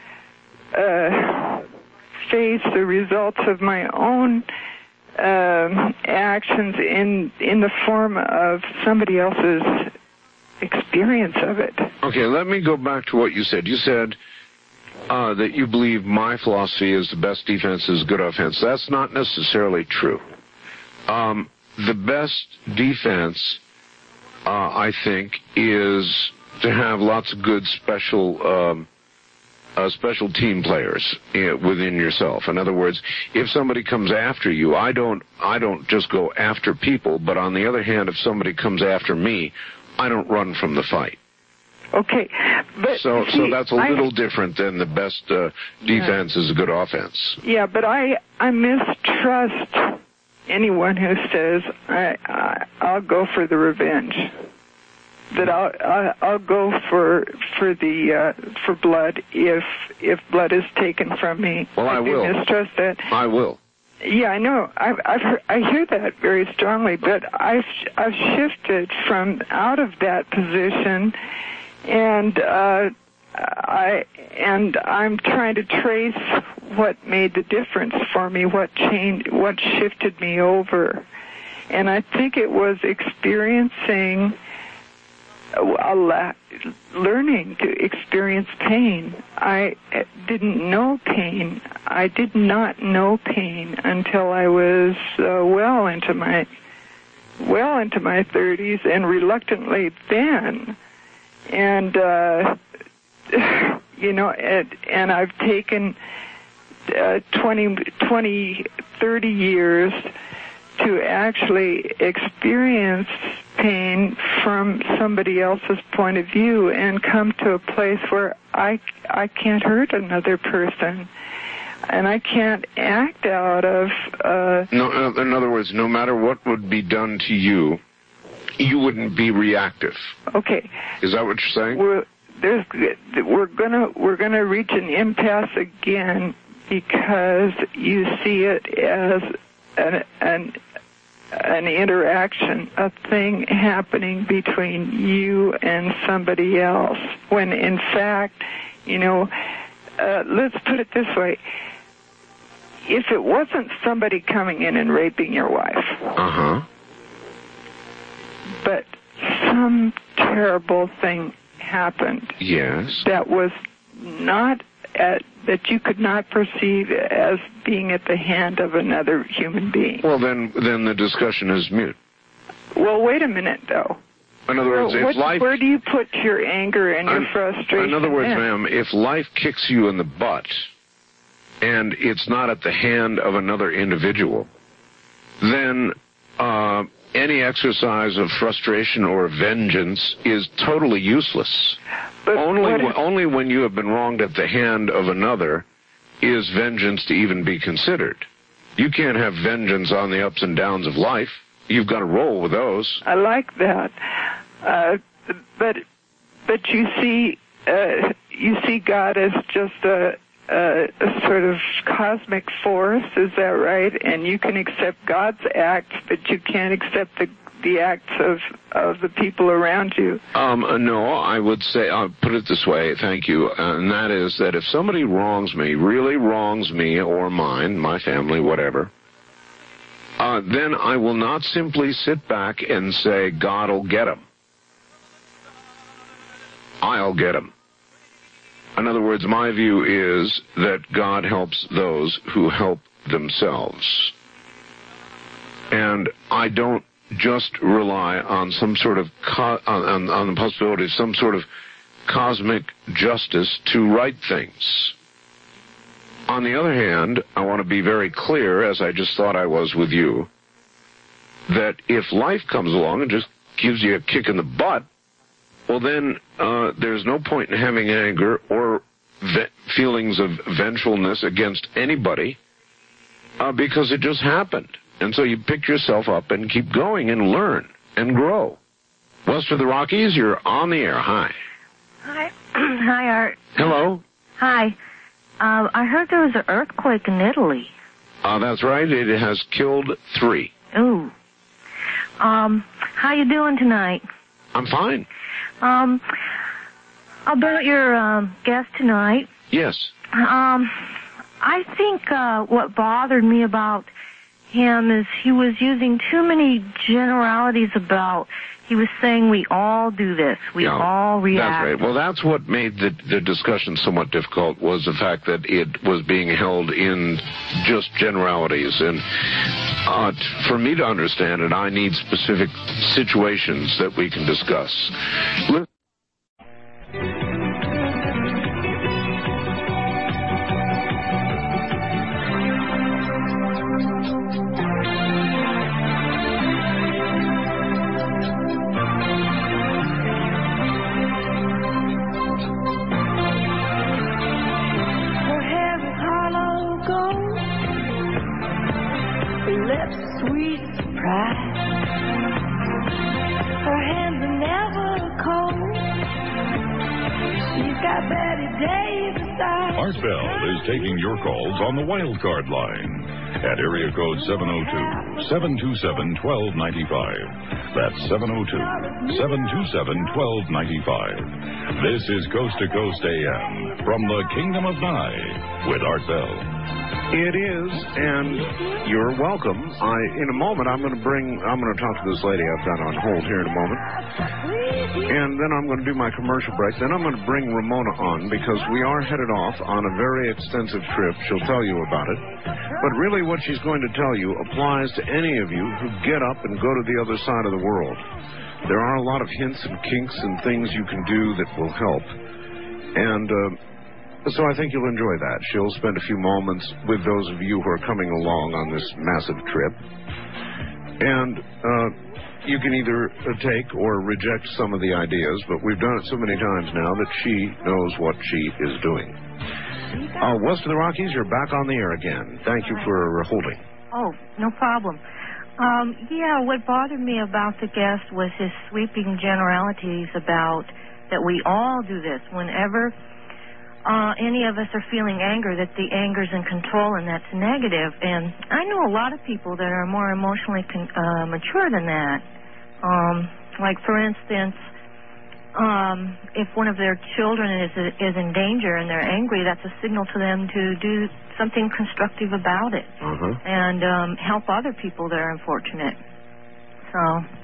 uh, face the results of my own um, actions in in the form of somebody else's experience of it. Okay, let me go back to what you said. You said uh, that you believe my philosophy is the best defense is good offense. That's not necessarily true. Um, the best defense, uh, I think, is to have lots of good special um, uh, special team players uh, within yourself. In other words, if somebody comes after you, I don't I don't just go after people. But on the other hand, if somebody comes after me, I don't run from the fight. Okay, but so see, so that's a little I, different than the best uh, defense yeah. is a good offense. Yeah, but I I mistrust anyone who says I, I I'll go for the revenge. That I'll I'll, I'll go for for the uh, for blood if if blood is taken from me. Well, I, I will mistrust that. I will. Yeah, I know. I've, I've heard, I hear that very strongly, but I've I've shifted from out of that position, and uh, I and I'm trying to trace what made the difference for me, what changed, what shifted me over, and I think it was experiencing. Learning to experience pain. I didn't know pain. I did not know pain until I was uh, well into my well into my thirties, and reluctantly then. And uh, you know, and, and I've taken uh, twenty, twenty, thirty years to actually experience pain from somebody else's point of view and come to a place where I, I can't hurt another person. And I can't act out of... Uh, no, in other words, no matter what would be done to you, you wouldn't be reactive. Okay. Is that what you're saying? We're, there's, we're gonna we're gonna reach an impasse again because you see it as an, an an interaction, a thing happening between you and somebody else, when in fact, you know, uh, let's put it this way. If it wasn't somebody coming in and raping your wife, uh-huh. but some terrible thing happened, yes, that was not at, that you could not perceive as being at the hand of another human being. Well, then, then the discussion is mute. Well, wait a minute, though. In other words, well, if what, life... where do you put your anger and your I'm, frustration? In other words, in? ma'am, if life kicks you in the butt and it's not at the hand of another individual, then uh, any exercise of frustration or vengeance is totally useless. But only, what w- if- only when you have been wronged at the hand of another is vengeance to even be considered. You can't have vengeance on the ups and downs of life. You've got to roll with those. I like that. Uh, but but you see uh, you see God as just a, a, a sort of cosmic force, is that right? And you can accept God's acts, but you can't accept the the acts of, of the people around you. Um, uh, no, I would say, I'll put it this way, thank you, uh, and that is that if somebody wrongs me, really wrongs me or mine, my family, whatever, uh, then I will not simply sit back and say, God will get him. I'll get him. In other words, my view is that God helps those who help themselves. And I don't just rely on some sort of co- on, on the possibility of some sort of cosmic justice to right things. On the other hand, I want to be very clear, as I just thought I was with you, that if life comes along and just gives you a kick in the butt, well then uh, there's no point in having anger or ve- feelings of vengefulness against anybody uh, because it just happened. And so you pick yourself up and keep going and learn and grow. West of the Rockies, you're on the air. Hi. Hi. Hi, Art. Hello. Hi. Uh, I heard there was an earthquake in Italy. Uh, that's right. It has killed three. Ooh. Um, how you doing tonight? I'm fine. Um, about your um, guest tonight. Yes. Um, I think uh, what bothered me about him is he was using too many generalities about, he was saying we all do this, we Yeah, all react. That's right. Well, that's what made the, the discussion somewhat difficult, was the fact that it was being held in just generalities. And uh, t- for me to understand it, I need specific situations that we can discuss. Let- Her hair is hollow gold, her lips sweet surprise. Her hands are never cold. She's got Betty Davis eyes. Art Bell is taking your calls on the wild card line at area code seven oh two, seven two seven, one two nine five. That's seven oh two, seven two seven, one two nine five. This is Coast to Coast A M from the Kingdom of Nye with Art Bell. It is, and you're welcome. I, in a moment, I'm going to bring, I'm going to talk to this lady I've got on hold here in a moment. And then I'm going to do my commercial break. Then I'm going to bring Ramona on because we are headed off on a very extensive trip. She'll tell you about it. But really what she's going to tell you applies to any of you who get up and go to the other side of the world. There are a lot of hints and kinks and things you can do that will help. And uh, so I think you'll enjoy that. She'll spend a few moments with those of you who are coming along on this massive trip. And uh, you can either take or reject some of the ideas, but we've done it so many times now that she knows what she is doing. Uh, West of the Rockies, you're back on the air again. Thank you for holding. Oh, no problem. Um, yeah, what bothered me about the guest was his sweeping generalities about that we all do this whenever uh, any of us are feeling anger, that the anger's in control and that's negative. And I know a lot of people that are more emotionally con- uh, mature than that. Um, like, for instance, um, if one of their children is is in danger and they're angry, that's a signal to them to do something constructive about it. Uh-huh. And um, help other people that are unfortunate. So.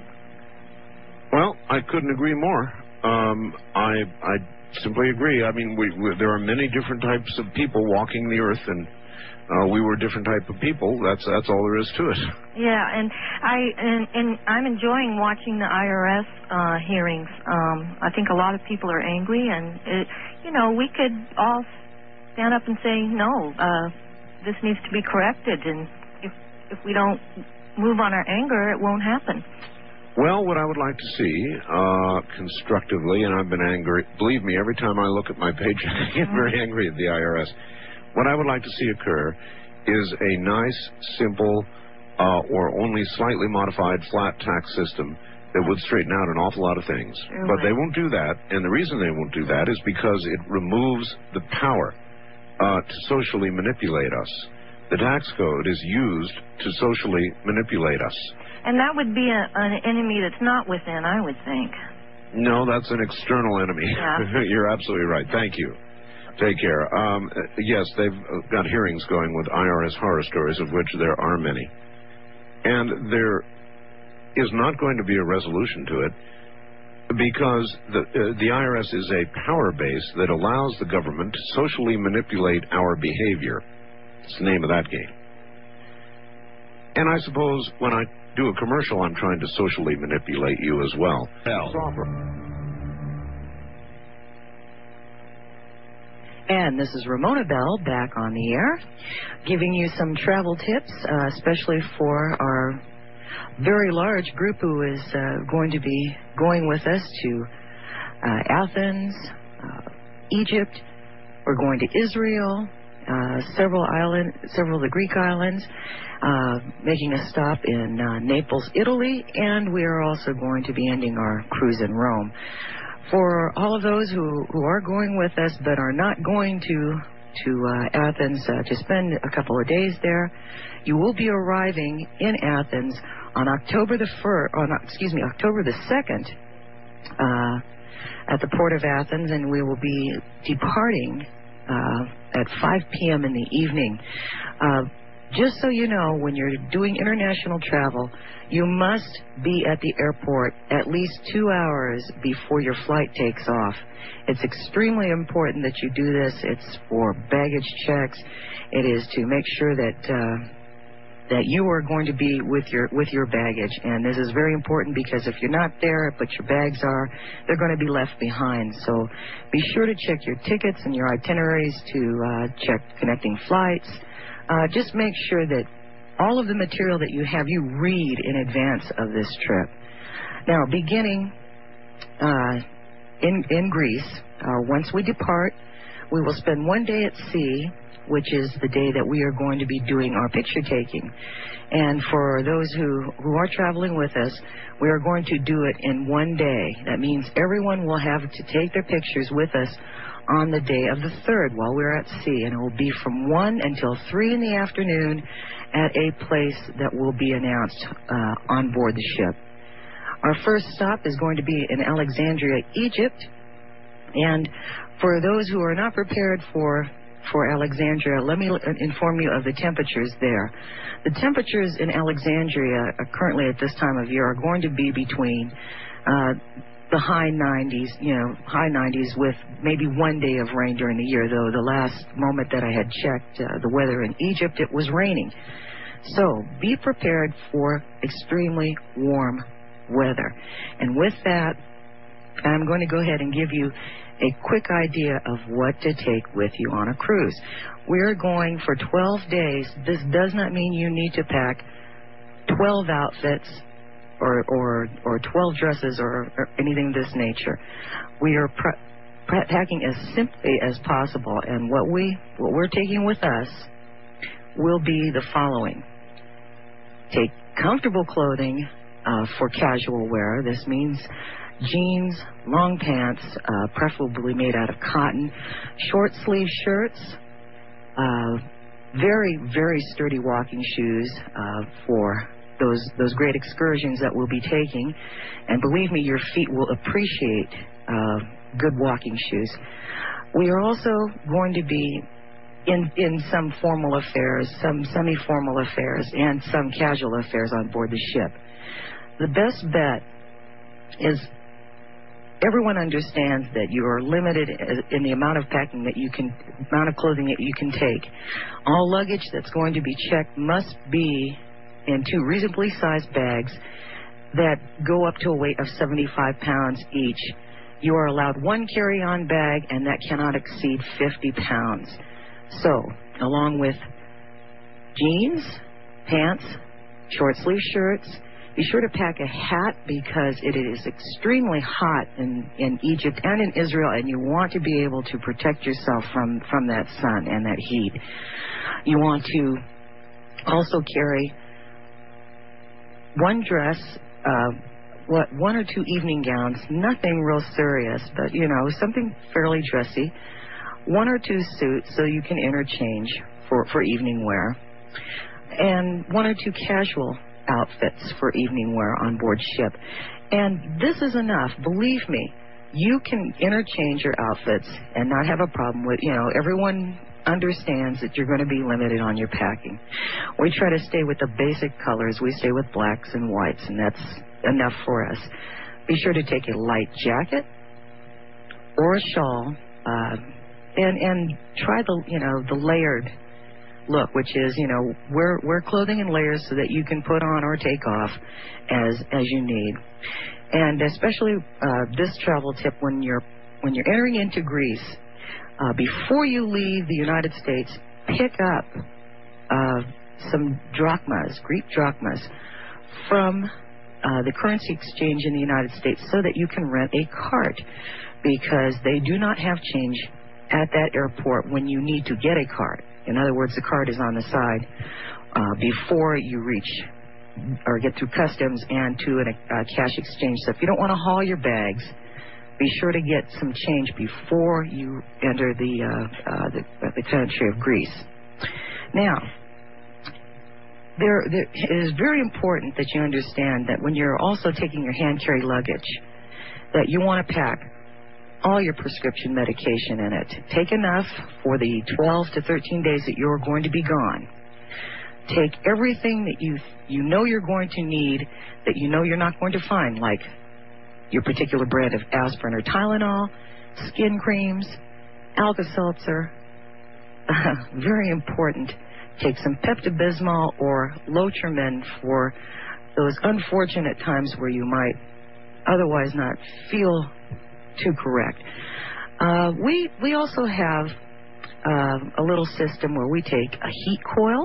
Well, I couldn't agree more. Um, I I simply agree. I mean, we, we, there are many different types of people walking the earth, and uh, we were different type of people. That's that's all there is to it. Yeah, and I and, and I'm enjoying watching the I R S uh, hearings. Um, I think a lot of people are angry, and it, you know, we could all stand up and say no. Uh, this needs to be corrected, and if if we don't move on our anger, it won't happen. Well, what I would like to see, uh, constructively, and I've been angry, believe me, every time I look at my paycheck, I get very angry at the I R S. What I would like to see occur is a nice, simple, uh, or only slightly modified flat tax system that would straighten out an awful lot of things. Sure But would. they won't do that, and the reason they won't do that is because it removes the power uh, to socially manipulate us. The tax code is used to socially manipulate us. And that would be a, an enemy that's not within, I would think. No, that's an external enemy. Yeah. You're absolutely right. Thank you. Take care. Um, yes, they've got hearings going with I R S horror stories, of which there are many. And there is not going to be a resolution to it because the, uh, the I R S is a power base that allows the government to socially manipulate our behavior. It's the name of that game. And I suppose when I do a commercial, I'm trying to socially manipulate you as well. Hell. And this is Ramona Bell back on the air, giving you some travel tips, uh, especially for our very large group who is uh, going to be going with us to uh, Athens, uh, Egypt. We're going to Israel, uh, several island, several of the Greek islands, uh, making a stop in uh, Naples, Italy, and we are also going to be ending our cruise in Rome. For all of those who, who are going with us but are not going to to uh, Athens uh, to spend a couple of days there, you will be arriving in Athens on October the first, on excuse me, October the second, uh, at the port of Athens, and we will be departing uh, at five p.m. in the evening. Uh, Just so you know, when you're doing international travel, you must be at the airport at least two hours before your flight takes off. It's extremely important that you do this. It's for baggage checks. It is to make sure that uh, that you are going to be with your with your baggage. And this is very important because if you're not there, but your bags are, they're going to be left behind. So be sure to check your tickets and your itineraries to uh, check connecting flights. Uh, just make sure that all of the material that you have, you read in advance of this trip. Now, beginning uh, in, in Greece, uh, once we depart, we will spend one day at sea, which is the day that we are going to be doing our picture taking. And for those who, who are traveling with us, we are going to do it in one day. That means everyone will have to take their pictures with us on the day of the third while we're at sea, and it will be from one until three in the afternoon at a place that will be announced uh, on board the ship. Our first stop is going to be in Alexandria, Egypt, and for those who are not prepared for for Alexandria, let me inform you of the temperatures there. The temperatures in Alexandria uh, currently at this time of year are going to be between uh, the high nineties, you know, high nineties with maybe one day of rain during the year, though the last moment that I had checked uh, the weather in Egypt, it was raining. So be prepared for extremely warm weather. And with that, I'm going to go ahead and give you a quick idea of what to take with you on a cruise. We're going for twelve days. This does not mean you need to pack twelve outfits or or, or twelve dresses or, or anything of this nature. We are pre- pre- packing as simply as possible, and what we what we're taking with us will be the following. Take comfortable clothing uh, for casual wear. This means jeans, long pants, uh, preferably made out of cotton, short sleeve shirts, uh, very, very sturdy walking shoes uh, for those those great excursions that we'll be taking. And believe me, your feet will appreciate uh, good walking shoes. We are also going to be in, in some formal affairs, some semi-formal affairs, and some casual affairs on board the ship. The best bet is everyone understands that you are limited in the amount of packing that you can, amount of clothing that you can take. All luggage that's going to be checked must be in two reasonably sized bags that go up to a weight of seventy-five pounds each. You are allowed one carry-on bag, and that cannot exceed fifty pounds. So, along with jeans, pants, short sleeve shirts. Be sure to pack a hat because it is extremely hot in, in Egypt and in Israel, and you want to be able to protect yourself from, from that sun and that heat. You want to also carry one dress, uh, what one or two evening gowns, nothing real serious, but, you know, something fairly dressy, one or two suits so you can interchange for, for evening wear, and one or two casual outfits for evening wear on board ship. And this is enough. Believe me, you can interchange your outfits and not have a problem with, you know, everyone understands that you're going to be limited on your packing. We try to stay with the basic colors. We stay with blacks and whites, and that's enough for us. Be sure to take a light jacket or a shawl, uh, and and try the, you know, the layered look, which is, you know, wear wear clothing in layers so that you can put on or take off as as you need. And especially uh, this travel tip when you're when you're entering into Greece, uh, before you leave the United States, pick up uh, some drachmas, Greek drachmas, from uh, the currency exchange in the United States so that you can rent a cart, because they do not have change at that airport when you need to get a cart. In other words, the cart is on the side uh, before you reach or get through customs and to a uh, cash exchange. So if you don't want to haul your bags, be sure to get some change before you enter the, uh, uh, the, uh, the country of Greece. Now, there, there, it is very important that you understand that when you're also taking your hand-carry luggage, that you want to pack all your prescription medication in it. Take enough for the twelve to thirteen days that you're going to be gone. Take everything that you you know you're going to need that you know you're not going to find, like your particular brand of aspirin or Tylenol, skin creams, Alka-Seltzer. Uh, very important. Take some Pepto-Bismol or Lotrimin for those unfortunate times where you might otherwise not feel too correct. Uh, we we also have uh, a little system where we take a heat coil.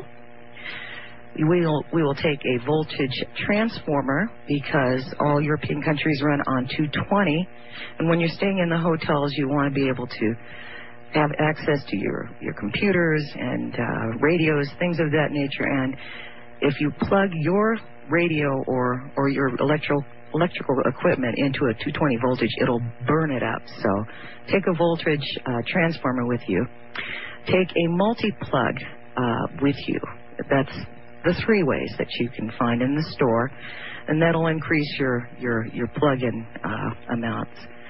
We'll, we will take a voltage transformer, because all European countries run on two twenty. And when you're staying in the hotels, you want to be able to have access to your, your computers and uh, radios, things of that nature. And if you plug your radio or, or your electro, electrical equipment into a two twenty voltage, it'll burn it up. So take a voltage uh, transformer with you. Take a multi-plug uh, with you. That's the three ways that you can find in the store, and that'll increase your, your, your plug-in uh, amounts.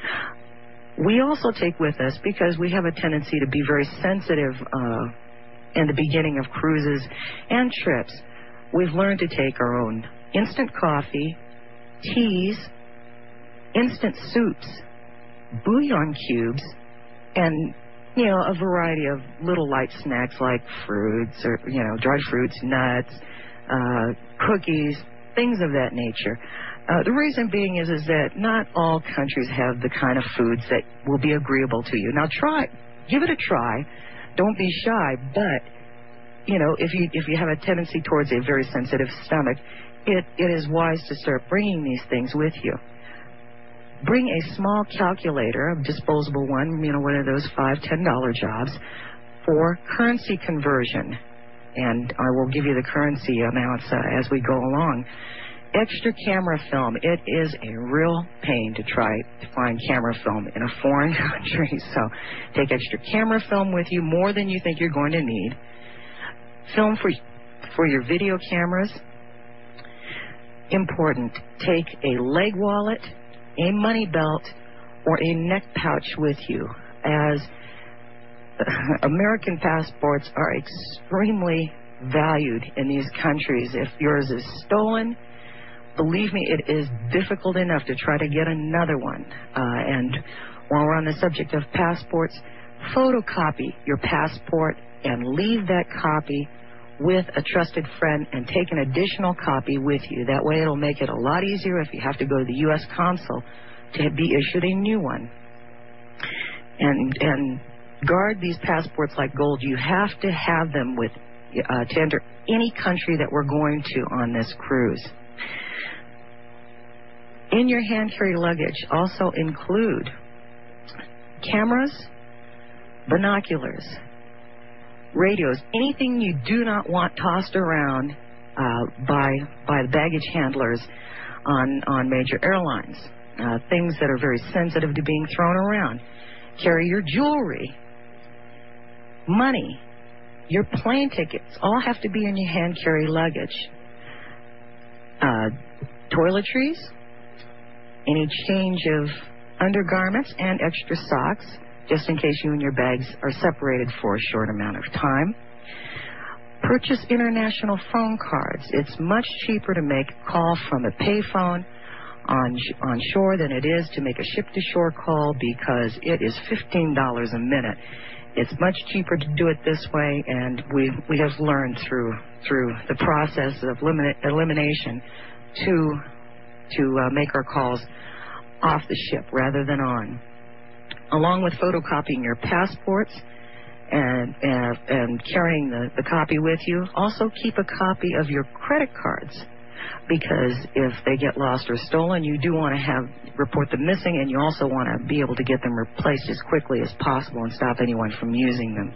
We also take with us, because we have a tendency to be very sensitive uh, in the beginning of cruises and trips, we've learned to take our own instant coffee, teas, instant soups, bouillon cubes, and, you know, a variety of little light snacks like fruits or, you know, dried fruits, nuts, uh, cookies, things of that nature. Uh, the reason being is, is that not all countries have the kind of foods that will be agreeable to you. Now try, give it a try. Don't be shy, but, you know, if you, if you have a tendency towards a very sensitive stomach, it, it is wise to start bringing these things with you. Bring a small calculator, a disposable one, you know, one of those five, ten dollar jobs, for currency conversion. And I will give you the currency amounts uh, as we go along. Extra camera film. It is a real pain to try to find camera film in a foreign country. So take extra camera film with you, more than you think you're going to need. Film for, for your video cameras. Important. Take a leg wallet, a money belt, or a neck pouch with you, as American passports are extremely valued in these countries. If yours is stolen, believe me, it is difficult enough to try to get another one. Uh, and while we're on the subject of passports, photocopy your passport and leave that copy with a trusted friend, and take an additional copy with you. That way it'll make it a lot easier if you have to go to the U S consul to be issued a new one. And and guard these passports like gold. You have to have them with uh, to enter any country that we're going to on this cruise. In your hand carry luggage also include cameras, binoculars, radios, anything you do not want tossed around uh, by by the baggage handlers on on major airlines. Uh, things that are very sensitive to being thrown around. Carry your jewelry, money, your plane tickets, all have to be in your hand carry luggage. Uh, toiletries, any change of undergarments and extra socks, just in case you and your bags are separated for a short amount of time. Purchase international phone cards. It's much cheaper to make a call from a payphone on on shore than it is to make a ship-to-shore call, because it is fifteen dollars a minute. It's much cheaper to do it this way, and we we have learned through through the process of eliminate, elimination to to uh, make our calls off the ship rather than on. Along with photocopying your passports and and, and carrying the, the copy with you, also keep a copy of your credit cards, because if they get lost or stolen, you do want to have report them missing, and you also want to be able to get them replaced as quickly as possible and stop anyone from using them.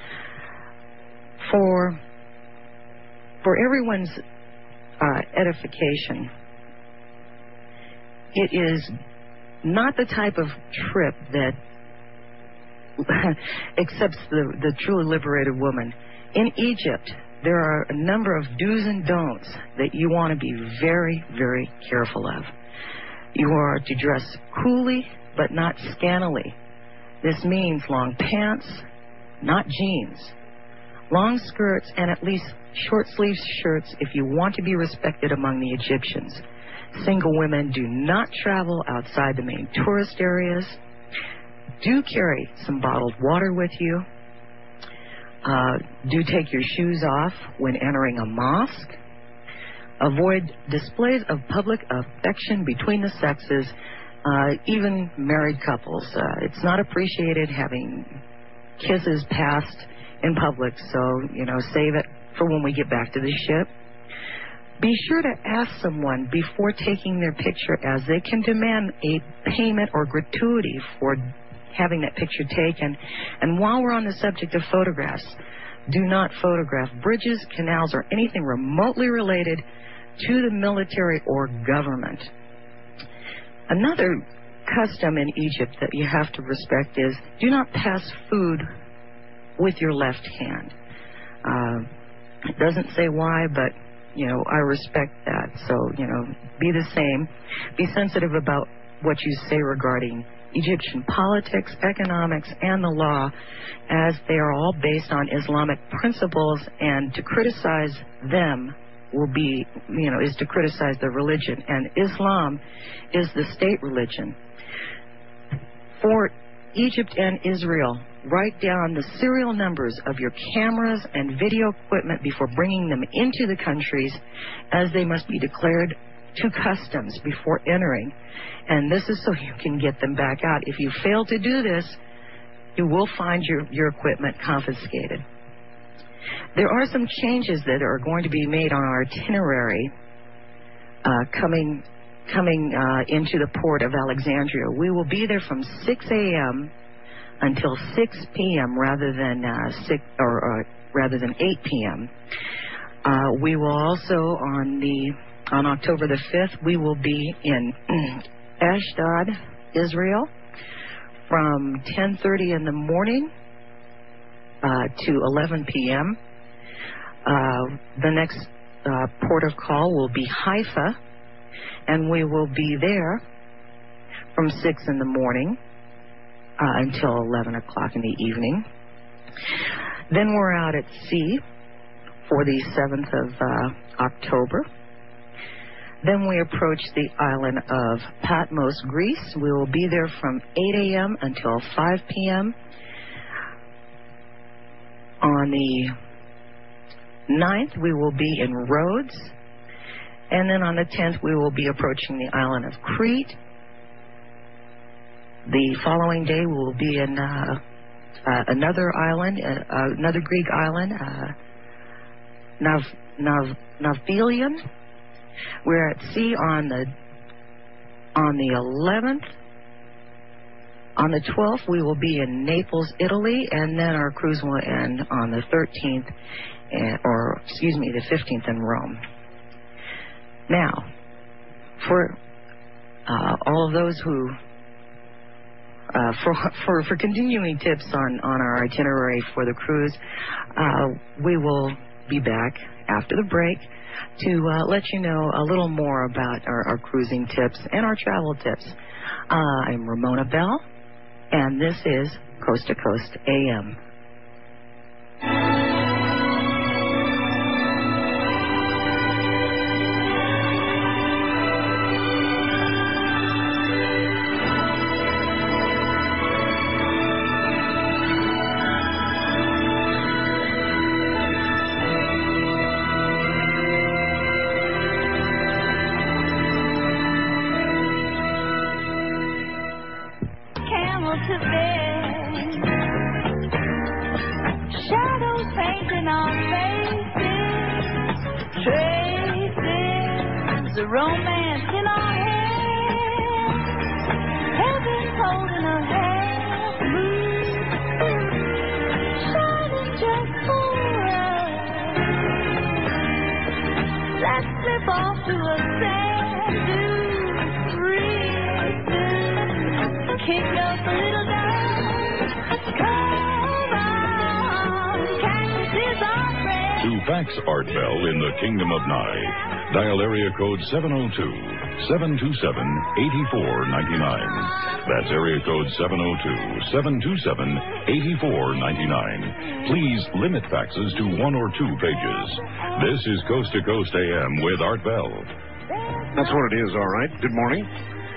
For for everyone's uh, edification, it is not the type of trip that accepts the, the truly liberated woman. In Egypt, there are a number of do's and don'ts that you want to be very, very careful of. You are to dress coolly, but not scantily. This means long pants, not jeans, long skirts, and at least short-sleeved shirts if you want to be respected among the Egyptians. Single women do not travel outside the main tourist areas. Do carry some bottled water with you. Uh, do take your shoes off when entering a mosque. Avoid displays of public affection between the sexes, uh, even married couples. Uh, it's not appreciated having kisses passed in public, so, you know, save it for when we get back to the ship. Be sure to ask someone before taking their picture, as they can demand a payment or gratuity for having that picture taken. And while we're on the subject of photographs, do not photograph bridges, canals, or anything remotely related to the military or government. Another custom in Egypt that you have to respect is do not pass food with your left hand. Uh, it doesn't say why, but you know, I respect that. So, you know, be the same. Be sensitive about what you say regarding Egyptian politics, economics, and the law, as they are all based on Islamic principles, and to criticize them will be, you know, is to criticize the religion. And Islam is the state religion. For Egypt and Israel, write down the serial numbers of your cameras and video equipment before bringing them into the countries, as they must be declared to customs before entering. And this is so you can get them back out. If you fail to do this, you will find your, your equipment confiscated. There are some changes that are going to be made on our itinerary uh, coming coming uh, into the port of Alexandria. We will be there from six a.m. until six p.m. rather than uh, six or uh, rather than eight p.m. Uh, we will also on the on October the fifth we will be in Ashdod, Israel, from ten thirty in the morning uh, to eleven p.m. Uh, the next uh, port of call will be Haifa, and we will be there from six in the morning uh, until eleven o'clock in the evening. Then we're out at sea for the seventh of uh, October. Then we approach the island of Patmos, Greece. We will be there from eight a.m. until five p.m. On the ninth, we will be in Rhodes. And then on the tenth, we will be approaching the island of Crete. The following day, we will be in uh, uh, another island, uh, uh, another Greek island, uh, Nav, Nav, Navilion. We're at sea on the on the eleventh. On the twelfth, we will be in Naples, Italy, and then our cruise will end on the thirteenth, and, or excuse me, the fifteenth in Rome. Now, for uh, all of those who, uh, for, for for continuing tips on, on our itinerary for the cruise, uh, we will be back after the break to uh, let you know a little more about our, our cruising tips and our travel tips. Uh, I'm Ramona Bell, and this is Coast to Coast A M. To bed, shadows painting on faces, traces of romance in our hands, heaven's holding a hand, moon shining just for us. Let's slip off to a sand dune breeze, kick up a little. To fax Art Bell in the Kingdom of Nye, dial area code seven oh two, seven two seven, eight four nine nine. That's area code seven oh two, seven two seven, eight four nine nine. Please limit faxes to one or two pages. This is Coast to Coast A M with Art Bell. That's what it is, all right. Good morning.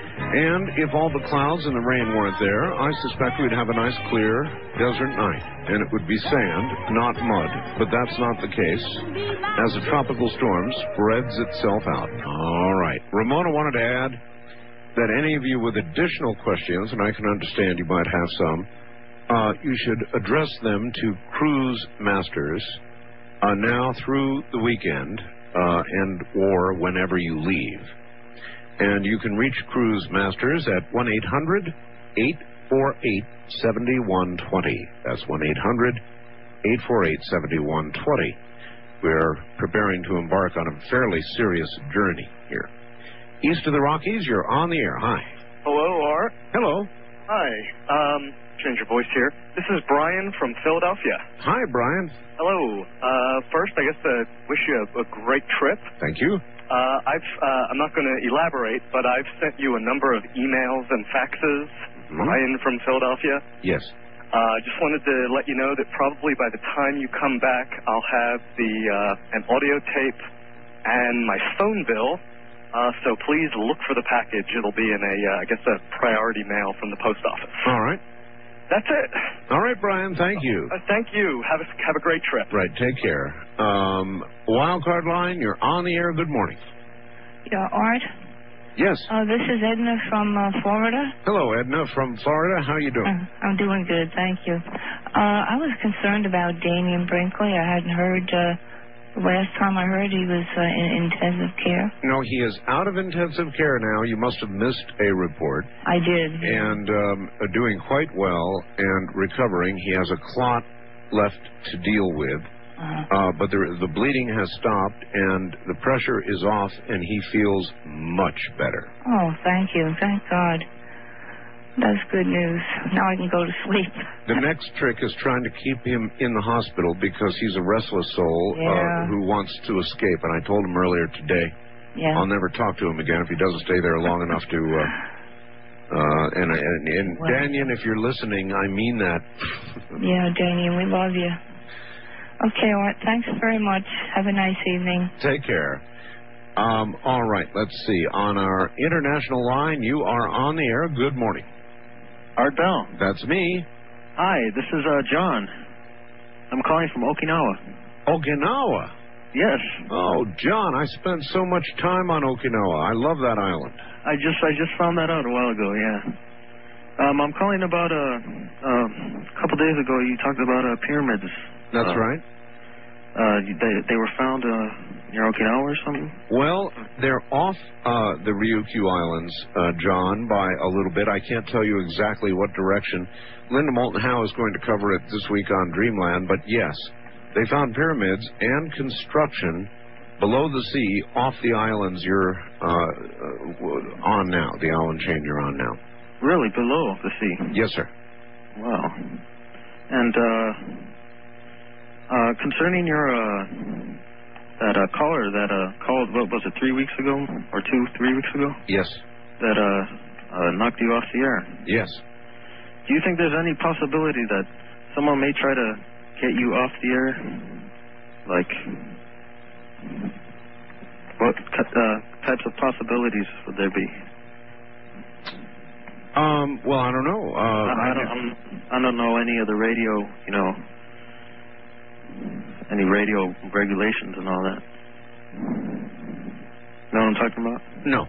And if all the clouds and the rain weren't there, I suspect we'd have a nice, clear desert night. And it would be sand, not mud. But that's not the case, as the tropical storm spreads itself out. All right. Ramona wanted to add that any of you with additional questions, and I can understand you might have some, uh, you should address them to cruise masters uh, now through the weekend uh, and or whenever you leave. And you can reach Cruise Masters at one eight hundred, eight four eight, seven one two zero. That's one eight hundred, eight four eight, seven one two zero. We're preparing to embark on a fairly serious journey here. East of the Rockies, you're on the air. Hi. Hello, Art. Hello. Hi. Um, change your voice here. This is Brian from Philadelphia. Hi, Brian. Hello. Uh, first, I guess to wish you a, a great trip. Thank you. Uh, I've, uh, I'm not going to elaborate, but I've sent you a number of emails and faxes, mm-hmm. Brian from Philadelphia. Yes. Uh, just wanted to let you know that probably by the time you come back, I'll have the uh, an audio tape and my phone bill. Uh, so please look for the package. It'll be in a, uh, I guess, a priority mail from the post office. All right. That's it. All right, Brian. Thank you. Uh, thank you. Have a, have a great trip. Right. Take care. Um, Wildcard line, you're on the air. Good morning. Yeah, Art? Yes. Uh, this is Edna from uh, Florida. Hello, Edna from Florida. How are you doing? Uh, I'm doing good, thank you. Uh, I was concerned about Daniel Brinkley. I hadn't heard... Uh, Last time I heard he was uh, in intensive care. No, he is out of intensive care now. You must have missed a report. I did. And um, uh, doing quite well and recovering. He has a clot left to deal with. Uh-huh. Uh, but the, the bleeding has stopped and the pressure is off and he feels much better. Oh, thank you. Thank God. That's good news. Now I can go to sleep. The next trick is trying to keep him in the hospital because he's a restless soul yeah. uh, who wants to escape. And I told him earlier today, yeah. I'll never talk to him again if he doesn't stay there long enough to... Uh, uh, and and, and well, Daniel, if you're listening, I mean that. Yeah, Daniel, we love you. Okay, Art, thanks very much. Have a nice evening. Take care. Um, all right, let's see. On our international line, you are on the air. Good morning. Art Bell. That's me. Hi, this is uh, John. I'm calling from Okinawa. Okinawa? Yes. Oh, John, I spent so much time on Okinawa. I love that island. I just I just found that out a while ago, yeah. Um, I'm calling about a, uh, uh, a couple days ago you talked about uh, pyramids. That's uh, right. Uh, they they were found uh, near Okinawa or something. Well, they're off uh, the Ryukyu Islands, uh, John, by a little bit. I can't tell you exactly what direction. Linda Moulton Howe is going to cover it this week on Dreamland, but yes, they found pyramids and construction below the sea off the islands you're uh, uh, on now, the island chain you're on now. Really, below the sea? Yes, sir. Wow. And uh, uh, concerning your uh, that uh, caller that uh, called, what was it, three weeks ago or two, three weeks ago? Yes. That uh, uh, knocked you off the air. Yes. Do you think there's any possibility that someone may try to get you off the air? Like, what uh, types of possibilities would there be? Um, well, I don't know. Uh, I, I don't. I'm, I don't know any of the radio. You know, any radio regulations and all that. Know what I'm talking about? No.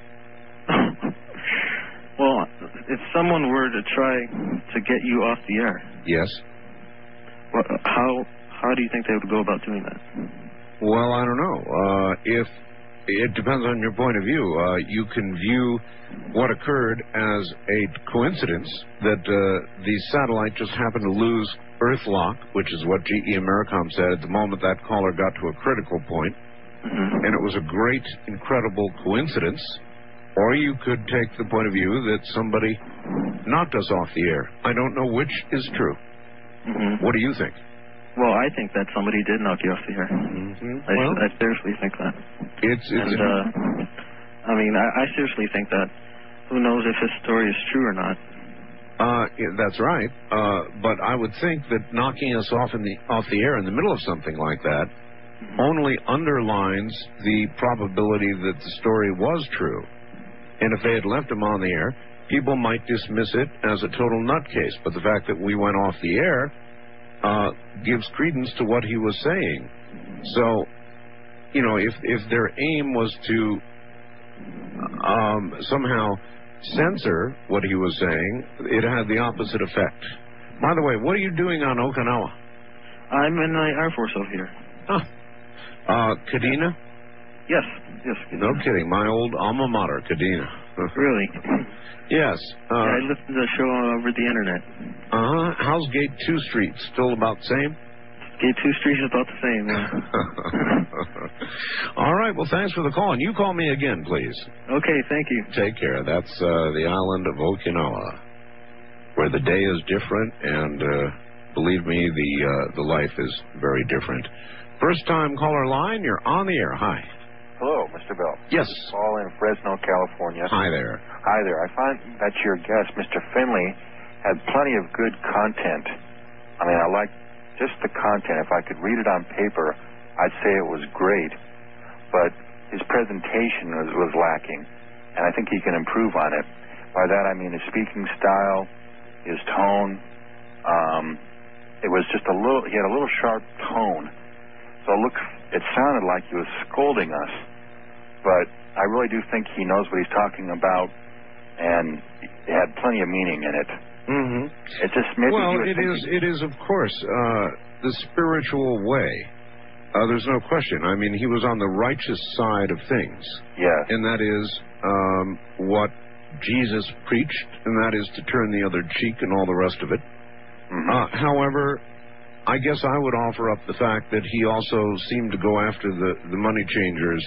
Well, if someone were to try to get you off the air, yes. What, how how do you think they would go about doing that? Well, I don't know. Uh, if it depends on your point of view. Uh, you can view what occurred as a coincidence that uh, the satellite just happened to lose Earth lock, which is what G E Americom said at the moment that caller got to a critical point, mm-hmm. and it was a great, incredible coincidence. Or you could take the point of view that somebody knocked us off the air. I don't know which is true. Mm-hmm. What do you think? Well, I think that somebody did knock you off the air. Mm-hmm. I, well, I seriously think that. It's, it's and, uh, I mean, I, I seriously think that. Who knows if his story is true or not? Uh, yeah, that's right. Uh, but I would think that knocking us off in the off the air in the middle of something like that mm-hmm. only underlines the probability that the story was true. And if they had left him on the air, people might dismiss it as a total nutcase. But the fact that we went off the air uh, gives credence to what he was saying. So, you know, if if their aim was to um, somehow censor what he was saying, it had the opposite effect. By the way, what are you doing on Okinawa? I'm in the Air Force over here. Huh. Uh, Kadena? Yes, yes. No kidding. My old alma mater, Kadena. Really? Yes. Uh, yeah, I listened to the show over the internet. Uh-huh. How's Gate two Street? Still about the same? Gate two Street is about the same, yeah. All right. Well, thanks for the call. And you call me again, please. Okay, thank you. Take care. That's uh, the island of Okinawa, where the day is different, and uh, believe me, the uh, the life is very different. First time caller line, you're on the air. Hi. Hello, Mister Bell. Yes. Paul in Fresno, California. Hi there. Hi there. I find that your guest, Mister Finley, had plenty of good content. I mean, I like just the content. If I could read it on paper, I'd say it was great. But his presentation was, was lacking, and I think he can improve on it. By that, I mean his speaking style, his tone. Um, it was just a little, he had a little sharp tone. So it looked, it sounded like he was scolding us. But I really do think he knows what he's talking about, and it had plenty of meaning in it. Mm-hmm. It just maybe well, he was it is. It is, of course, uh, the spiritual way. Uh, there's no question. I mean, he was on the righteous side of things. Yes. And that is um, what Jesus preached, and that is to turn the other cheek and all the rest of it. Mm-hmm. Uh, however, I guess I would offer up the fact that he also seemed to go after the, the money changers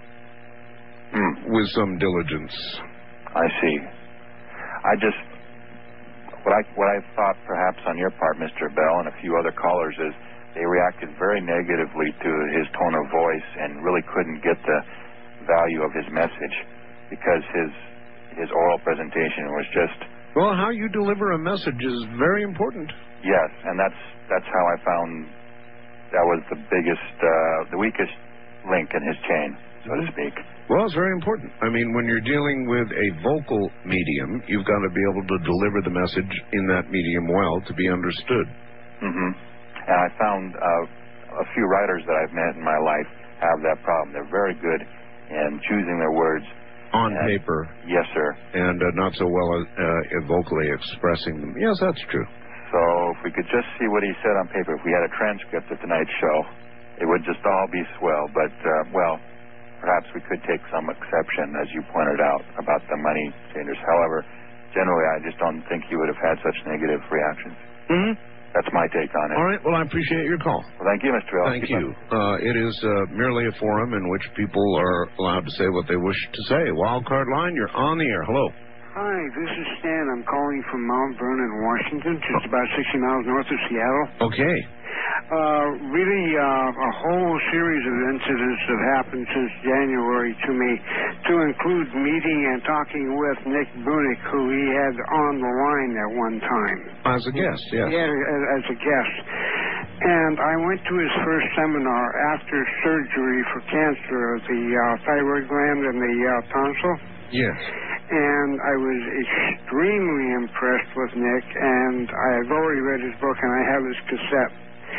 uh, mm. with some diligence. I see. I just, what I what I thought perhaps on your part, Mister Bell, and a few other callers, is they reacted very negatively to his tone of voice and really couldn't get the value of his message because his his oral presentation was just... Well, how you deliver a message is very important. Yes, and that's that's how I found that was the biggest, uh, the weakest link in his chain, so to speak. Well, it's very important. I mean, when you're dealing with a vocal medium, you've got to be able to deliver the message in that medium well to be understood. Mm-hmm. And I found uh, a few writers that I've met in my life have that problem. They're very good in choosing their words. On and, paper. Yes, sir. And uh, not so well uh, vocally expressing them. Yes, that's true. So if we could just see what he said on paper, if we had a transcript of tonight's show, it would just all be swell. But, uh, well, perhaps we could take some exception, as you pointed out, about the money changers. However, generally, I just don't think he would have had such negative reactions. Mm-hmm. That's my take on it. All right. Well, I appreciate your call. Well, thank you, Mister Bell. Thank you. Uh, it is uh, merely a forum in which people are allowed to say what they wish to say. Wildcard line, you're on the air. Hello. Hi, this is Stan. I'm calling from Mount Vernon, Washington, just about sixty miles north of Seattle. Okay. Uh, really, uh, a whole series of incidents have happened since January to me, to include meeting and talking with Nick Bunick, who he had on the line at one time. As a guest, yes. Yeah, as, as a guest. And I went to his first seminar after surgery for cancer of the uh, thyroid gland and the uh, tonsil. Yes. And I was extremely impressed with Nick, and I have already read his book, and I have his cassette.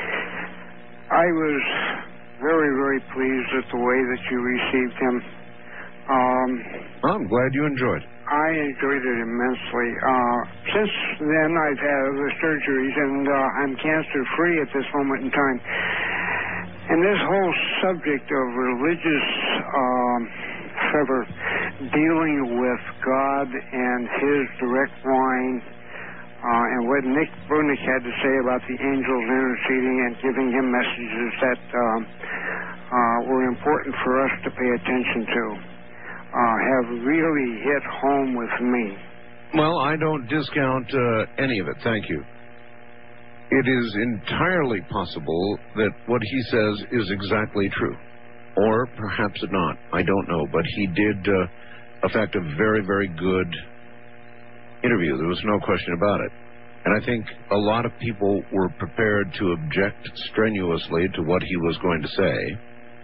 I was very, very pleased with the way that you received him. Um, I'm glad you enjoyed it. I enjoyed it immensely. Uh, since then, I've had other surgeries, and uh, I'm cancer-free at this moment in time. And this whole subject of religious um, fervor, dealing with God and His direct line, uh, and what Nick Bunick had to say about the angels interceding and giving him messages that um, uh, were important for us to pay attention to, uh, have really hit home with me. Well, I don't discount uh, any of it, thank you. It is entirely possible that what he says is exactly true. Or perhaps not. I don't know. But he did uh, affect a very, very good interview. There was no question about it. And I think a lot of people were prepared to object strenuously to what he was going to say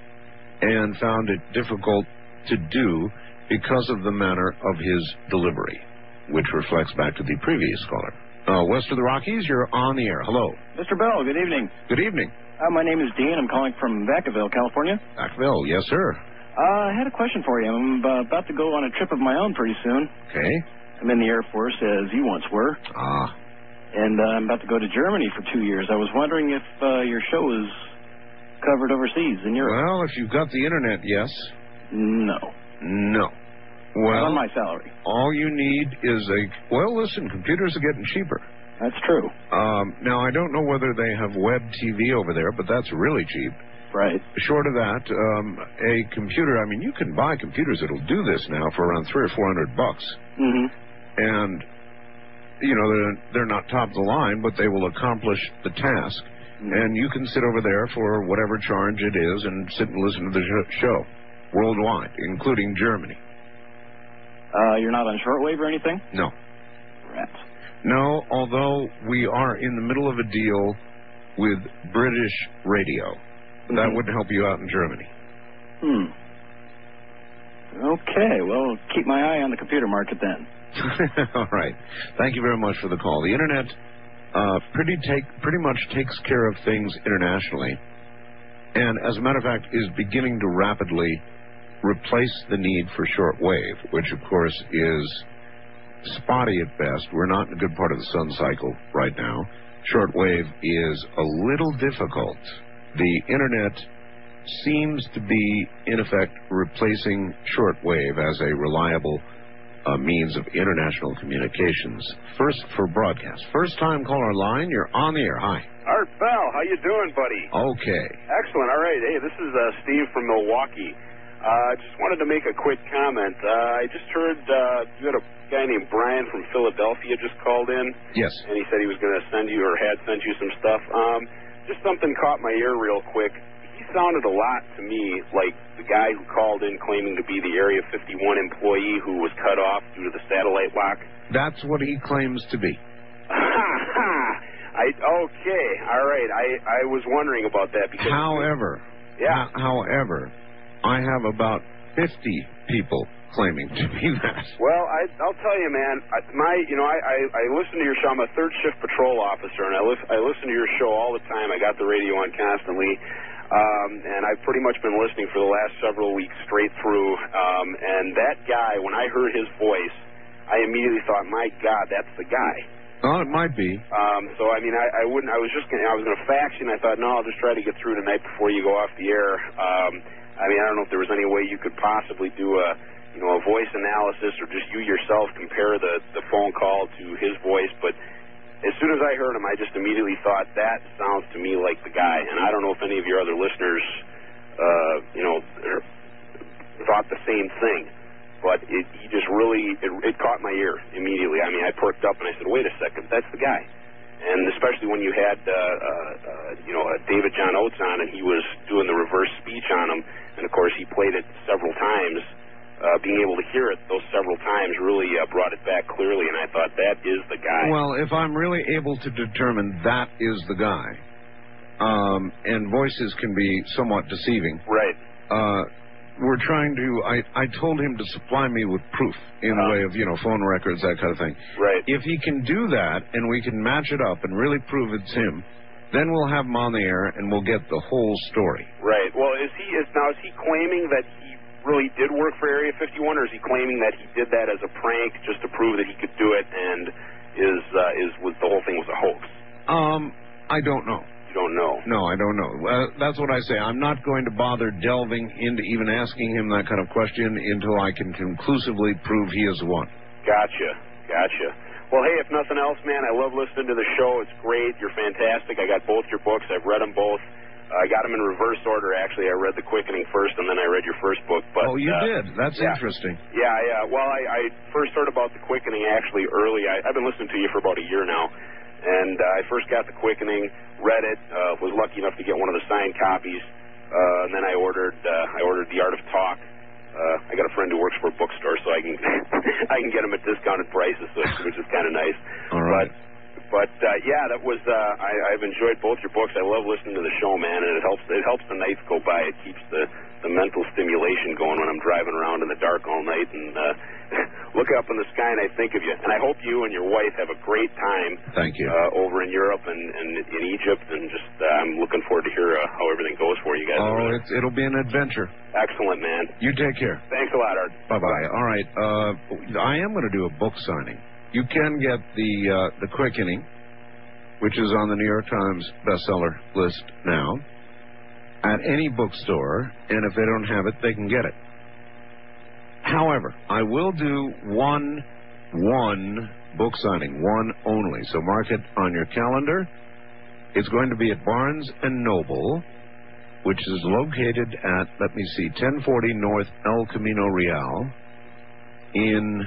and found it difficult to do because of the manner of his delivery, which reflects back to the previous caller. Uh, west of the Rockies, you're on the air. Hello. Mister Bell, good evening. Good evening. Uh, my name is Dean. I'm calling from Vacaville, California. Vacaville, yes, sir. Uh, I had a question for you. I'm uh, about to go on a trip of my own pretty soon. Okay. I'm in the Air Force, as you once were. Ah. And uh, I'm about to go to Germany for two years. I was wondering if uh, your show is covered overseas in Europe. Well, if you've got the internet, yes. No. No. Well, Not on my salary. All you need is a... Well, listen, computers are getting cheaper. That's true. Um, now, I don't know whether they have web T V over there, but that's really cheap. Right. Short of that, um, a computer, I mean, you can buy computers that'll do this now for around three or four hundred bucks. Mm-hmm. And, you know, they're, they're not top of the line, but they will accomplish the task. Mm-hmm. And you can sit over there for whatever charge it is and sit and listen to the sh- show worldwide, including Germany. Uh, you're not on shortwave or anything? No. Rats. No, although we are in the middle of a deal with British radio. Mm-hmm. That would help you out in Germany. Hmm. Okay, well, keep my eye on the computer market then. All right. Thank you very much for the call. The Internet uh, pretty take pretty much takes care of things internationally, and as a matter of fact, is beginning to rapidly replace the need for shortwave, which, of course, is spotty at best. We're not in a good part of the sun cycle right now. Shortwave is a little difficult. The Internet seems to be, in effect, replacing shortwave as a reliable uh, means of international communications. First for broadcast. First time caller line, you're on the air. Hi. Art Bell, how you doing, buddy? Okay. Excellent. All right. Hey, this is uh, Steve from Milwaukee. I uh, just wanted to make a quick comment. Uh, I just heard uh, you had a guy named Brian from Philadelphia just called in. Yes. And he said he was going to send you or had sent you some stuff. Um, just something caught my ear real quick. He sounded a lot to me like the guy who called in claiming to be the Area fifty-one employee who was cut off due to the satellite lock. That's what he claims to be. I okay, all right. I, I was wondering about that because. However, yeah. h- however, I have about fifty people claiming to be that. Well, I, I'll tell you, man. I, my, you know, I, I, I listen to your show. I'm a third shift patrol officer, and I, li- I listen to your show all the time. I got the radio on constantly, um, and I've pretty much been listening for the last several weeks straight through. Um, and that guy, when I heard his voice, I immediately thought, my God, that's the guy. Oh, it might be. Um, so I mean, I, I wouldn't. I was just gonna. I was going to fax you, and I thought, no, I'll just try to get through tonight before you go off the air. Um, I mean, I don't know if there was any way you could possibly do a, you know, a voice analysis, or just you yourself compare the the phone call to his voice. But as soon as I heard him, I just immediately thought that sounds to me like the guy. And I don't know if any of your other listeners, uh, you know, thought the same thing. But it he just really, it, it caught my ear immediately. I mean, I perked up and I said, wait a second, that's the guy. And especially when you had, uh, uh, uh, you know, uh, David John Oates on, and he was doing the reverse speech on him. And, of course, he played it several times. Uh, being able to hear it those several times really uh, brought it back clearly, and I thought, that is the guy. Well, if I'm really able to determine that is the guy, um, and voices can be somewhat deceiving. Right. Uh, we're trying to, I, I told him to supply me with proof in the way of, you know, phone records, that kind of thing. Right. If he can do that and we can match it up and really prove it's him, then we'll have him on the air and we'll get the whole story. Right. Well, is he, is now, is he claiming that he really did work for Area fifty-one, or is he claiming that he did that as a prank just to prove that he could do it, and is, uh, is, was the whole thing was a hoax? Um, I don't know. You don't know? No, I don't know. Uh, that's what I say. I'm not going to bother delving into even asking him that kind of question until I can conclusively prove he is the one. Gotcha. Gotcha. Well, hey, if nothing else, man, I love listening to the show. It's great. You're fantastic. I got both your books. I've read them both. Uh, I got them in reverse order, actually. I read The Quickening first, and then I read your first book. But oh, you uh, did? That's yeah. interesting. Yeah, yeah. Well, I, I first heard about The Quickening, actually, early. I, I've been listening to you for about a year now. And uh, I first got The Quickening, read it, uh, was lucky enough to get one of the signed copies, uh, and then I ordered uh, I ordered The Art of Talk. Uh, I got a friend who works for a bookstore, so I can I can get them at discounted prices, which, which is kind of nice. All right. But but uh, yeah, that was uh, I, I've enjoyed both your books. I love listening to the show, man, and it helps it helps the nights go by. It keeps the the mental stimulation going when I'm driving around in the dark all night and uh, look up in the sky and I think of you. And I hope you and your wife have a great time. Thank you. Uh, over in Europe and, and in Egypt, and just uh, I'm looking forward to hear uh, how everything goes for you guys. Oh, it's, it'll be an adventure. Excellent, man. You take care. Thanks a lot, Art. Bye-bye. All right. Uh, I am going to do a book signing. You can get the uh, the Quickening, which is on the New York Times bestseller list now, at any bookstore, and if they don't have it, they can get it. However, I will do one, one book signing, one only, so mark it on your calendar. It's going to be at Barnes and Noble, which is located at, let me see, ten forty North El Camino Real in,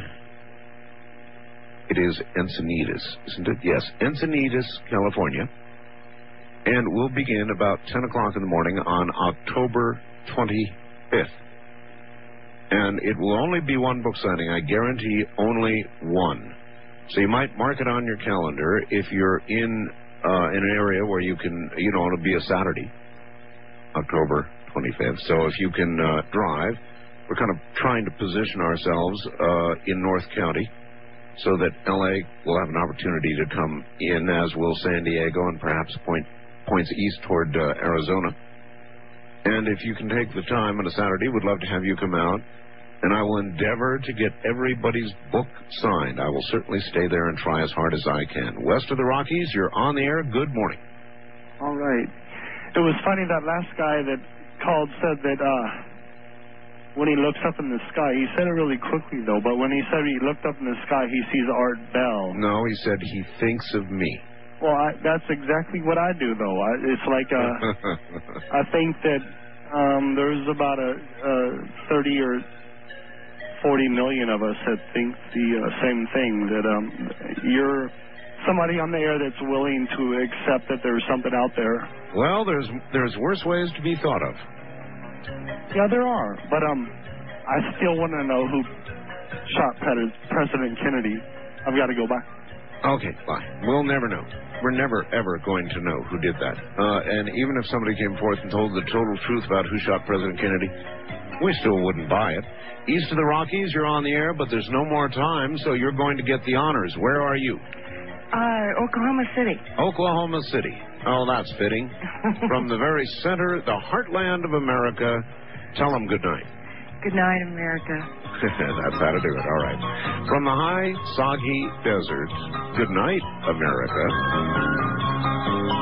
it is Encinitas, isn't it? Yes, Encinitas, California. And we'll begin about ten o'clock in the morning on October twenty-fifth. And it will only be one book signing. I guarantee only one. So you might mark it on your calendar if you're in uh, in an area where you can, you know, it'll be a Saturday, October twenty-fifth. So if you can uh, drive, we're kind of trying to position ourselves uh, in North County so that L A will have an opportunity to come in, as will San Diego, and perhaps point points east toward uh, Arizona. And if you can take the time on a Saturday, we'd love to have you come out, and I will endeavor to get everybody's book signed. I will certainly stay there and try as hard as I can. West of the Rockies, you're on the air. Good morning. All right. It was funny, that last guy that called said that uh, when he looks up in the sky, he said it really quickly, though, but when he said he looked up in the sky, he sees Art Bell. No, he said he thinks of me. Well, I, that's exactly what I do, though. I, it's like uh, I think that um, there's about a, a thirty or forty million of us that think the uh, same thing. That um, you're somebody on the air that's willing to accept that there's something out there. Well, there's there's worse ways to be thought of. Yeah, there are. But um, I still want to know who shot President Kennedy. I've got to go back. Okay, fine. We'll never know. We're never, ever going to know who did that. Uh, and even if somebody came forth and told the total truth about who shot President Kennedy, we still wouldn't buy it. East of the Rockies, you're on the air, but there's no more time, so you're going to get the honors. Where are you? Uh, Oklahoma City. Oklahoma City. Oh, that's fitting. From the very center, the heartland of America. Tell them good night. Good night, America. That's how to do it. All right. From the high, soggy desert, good night, America.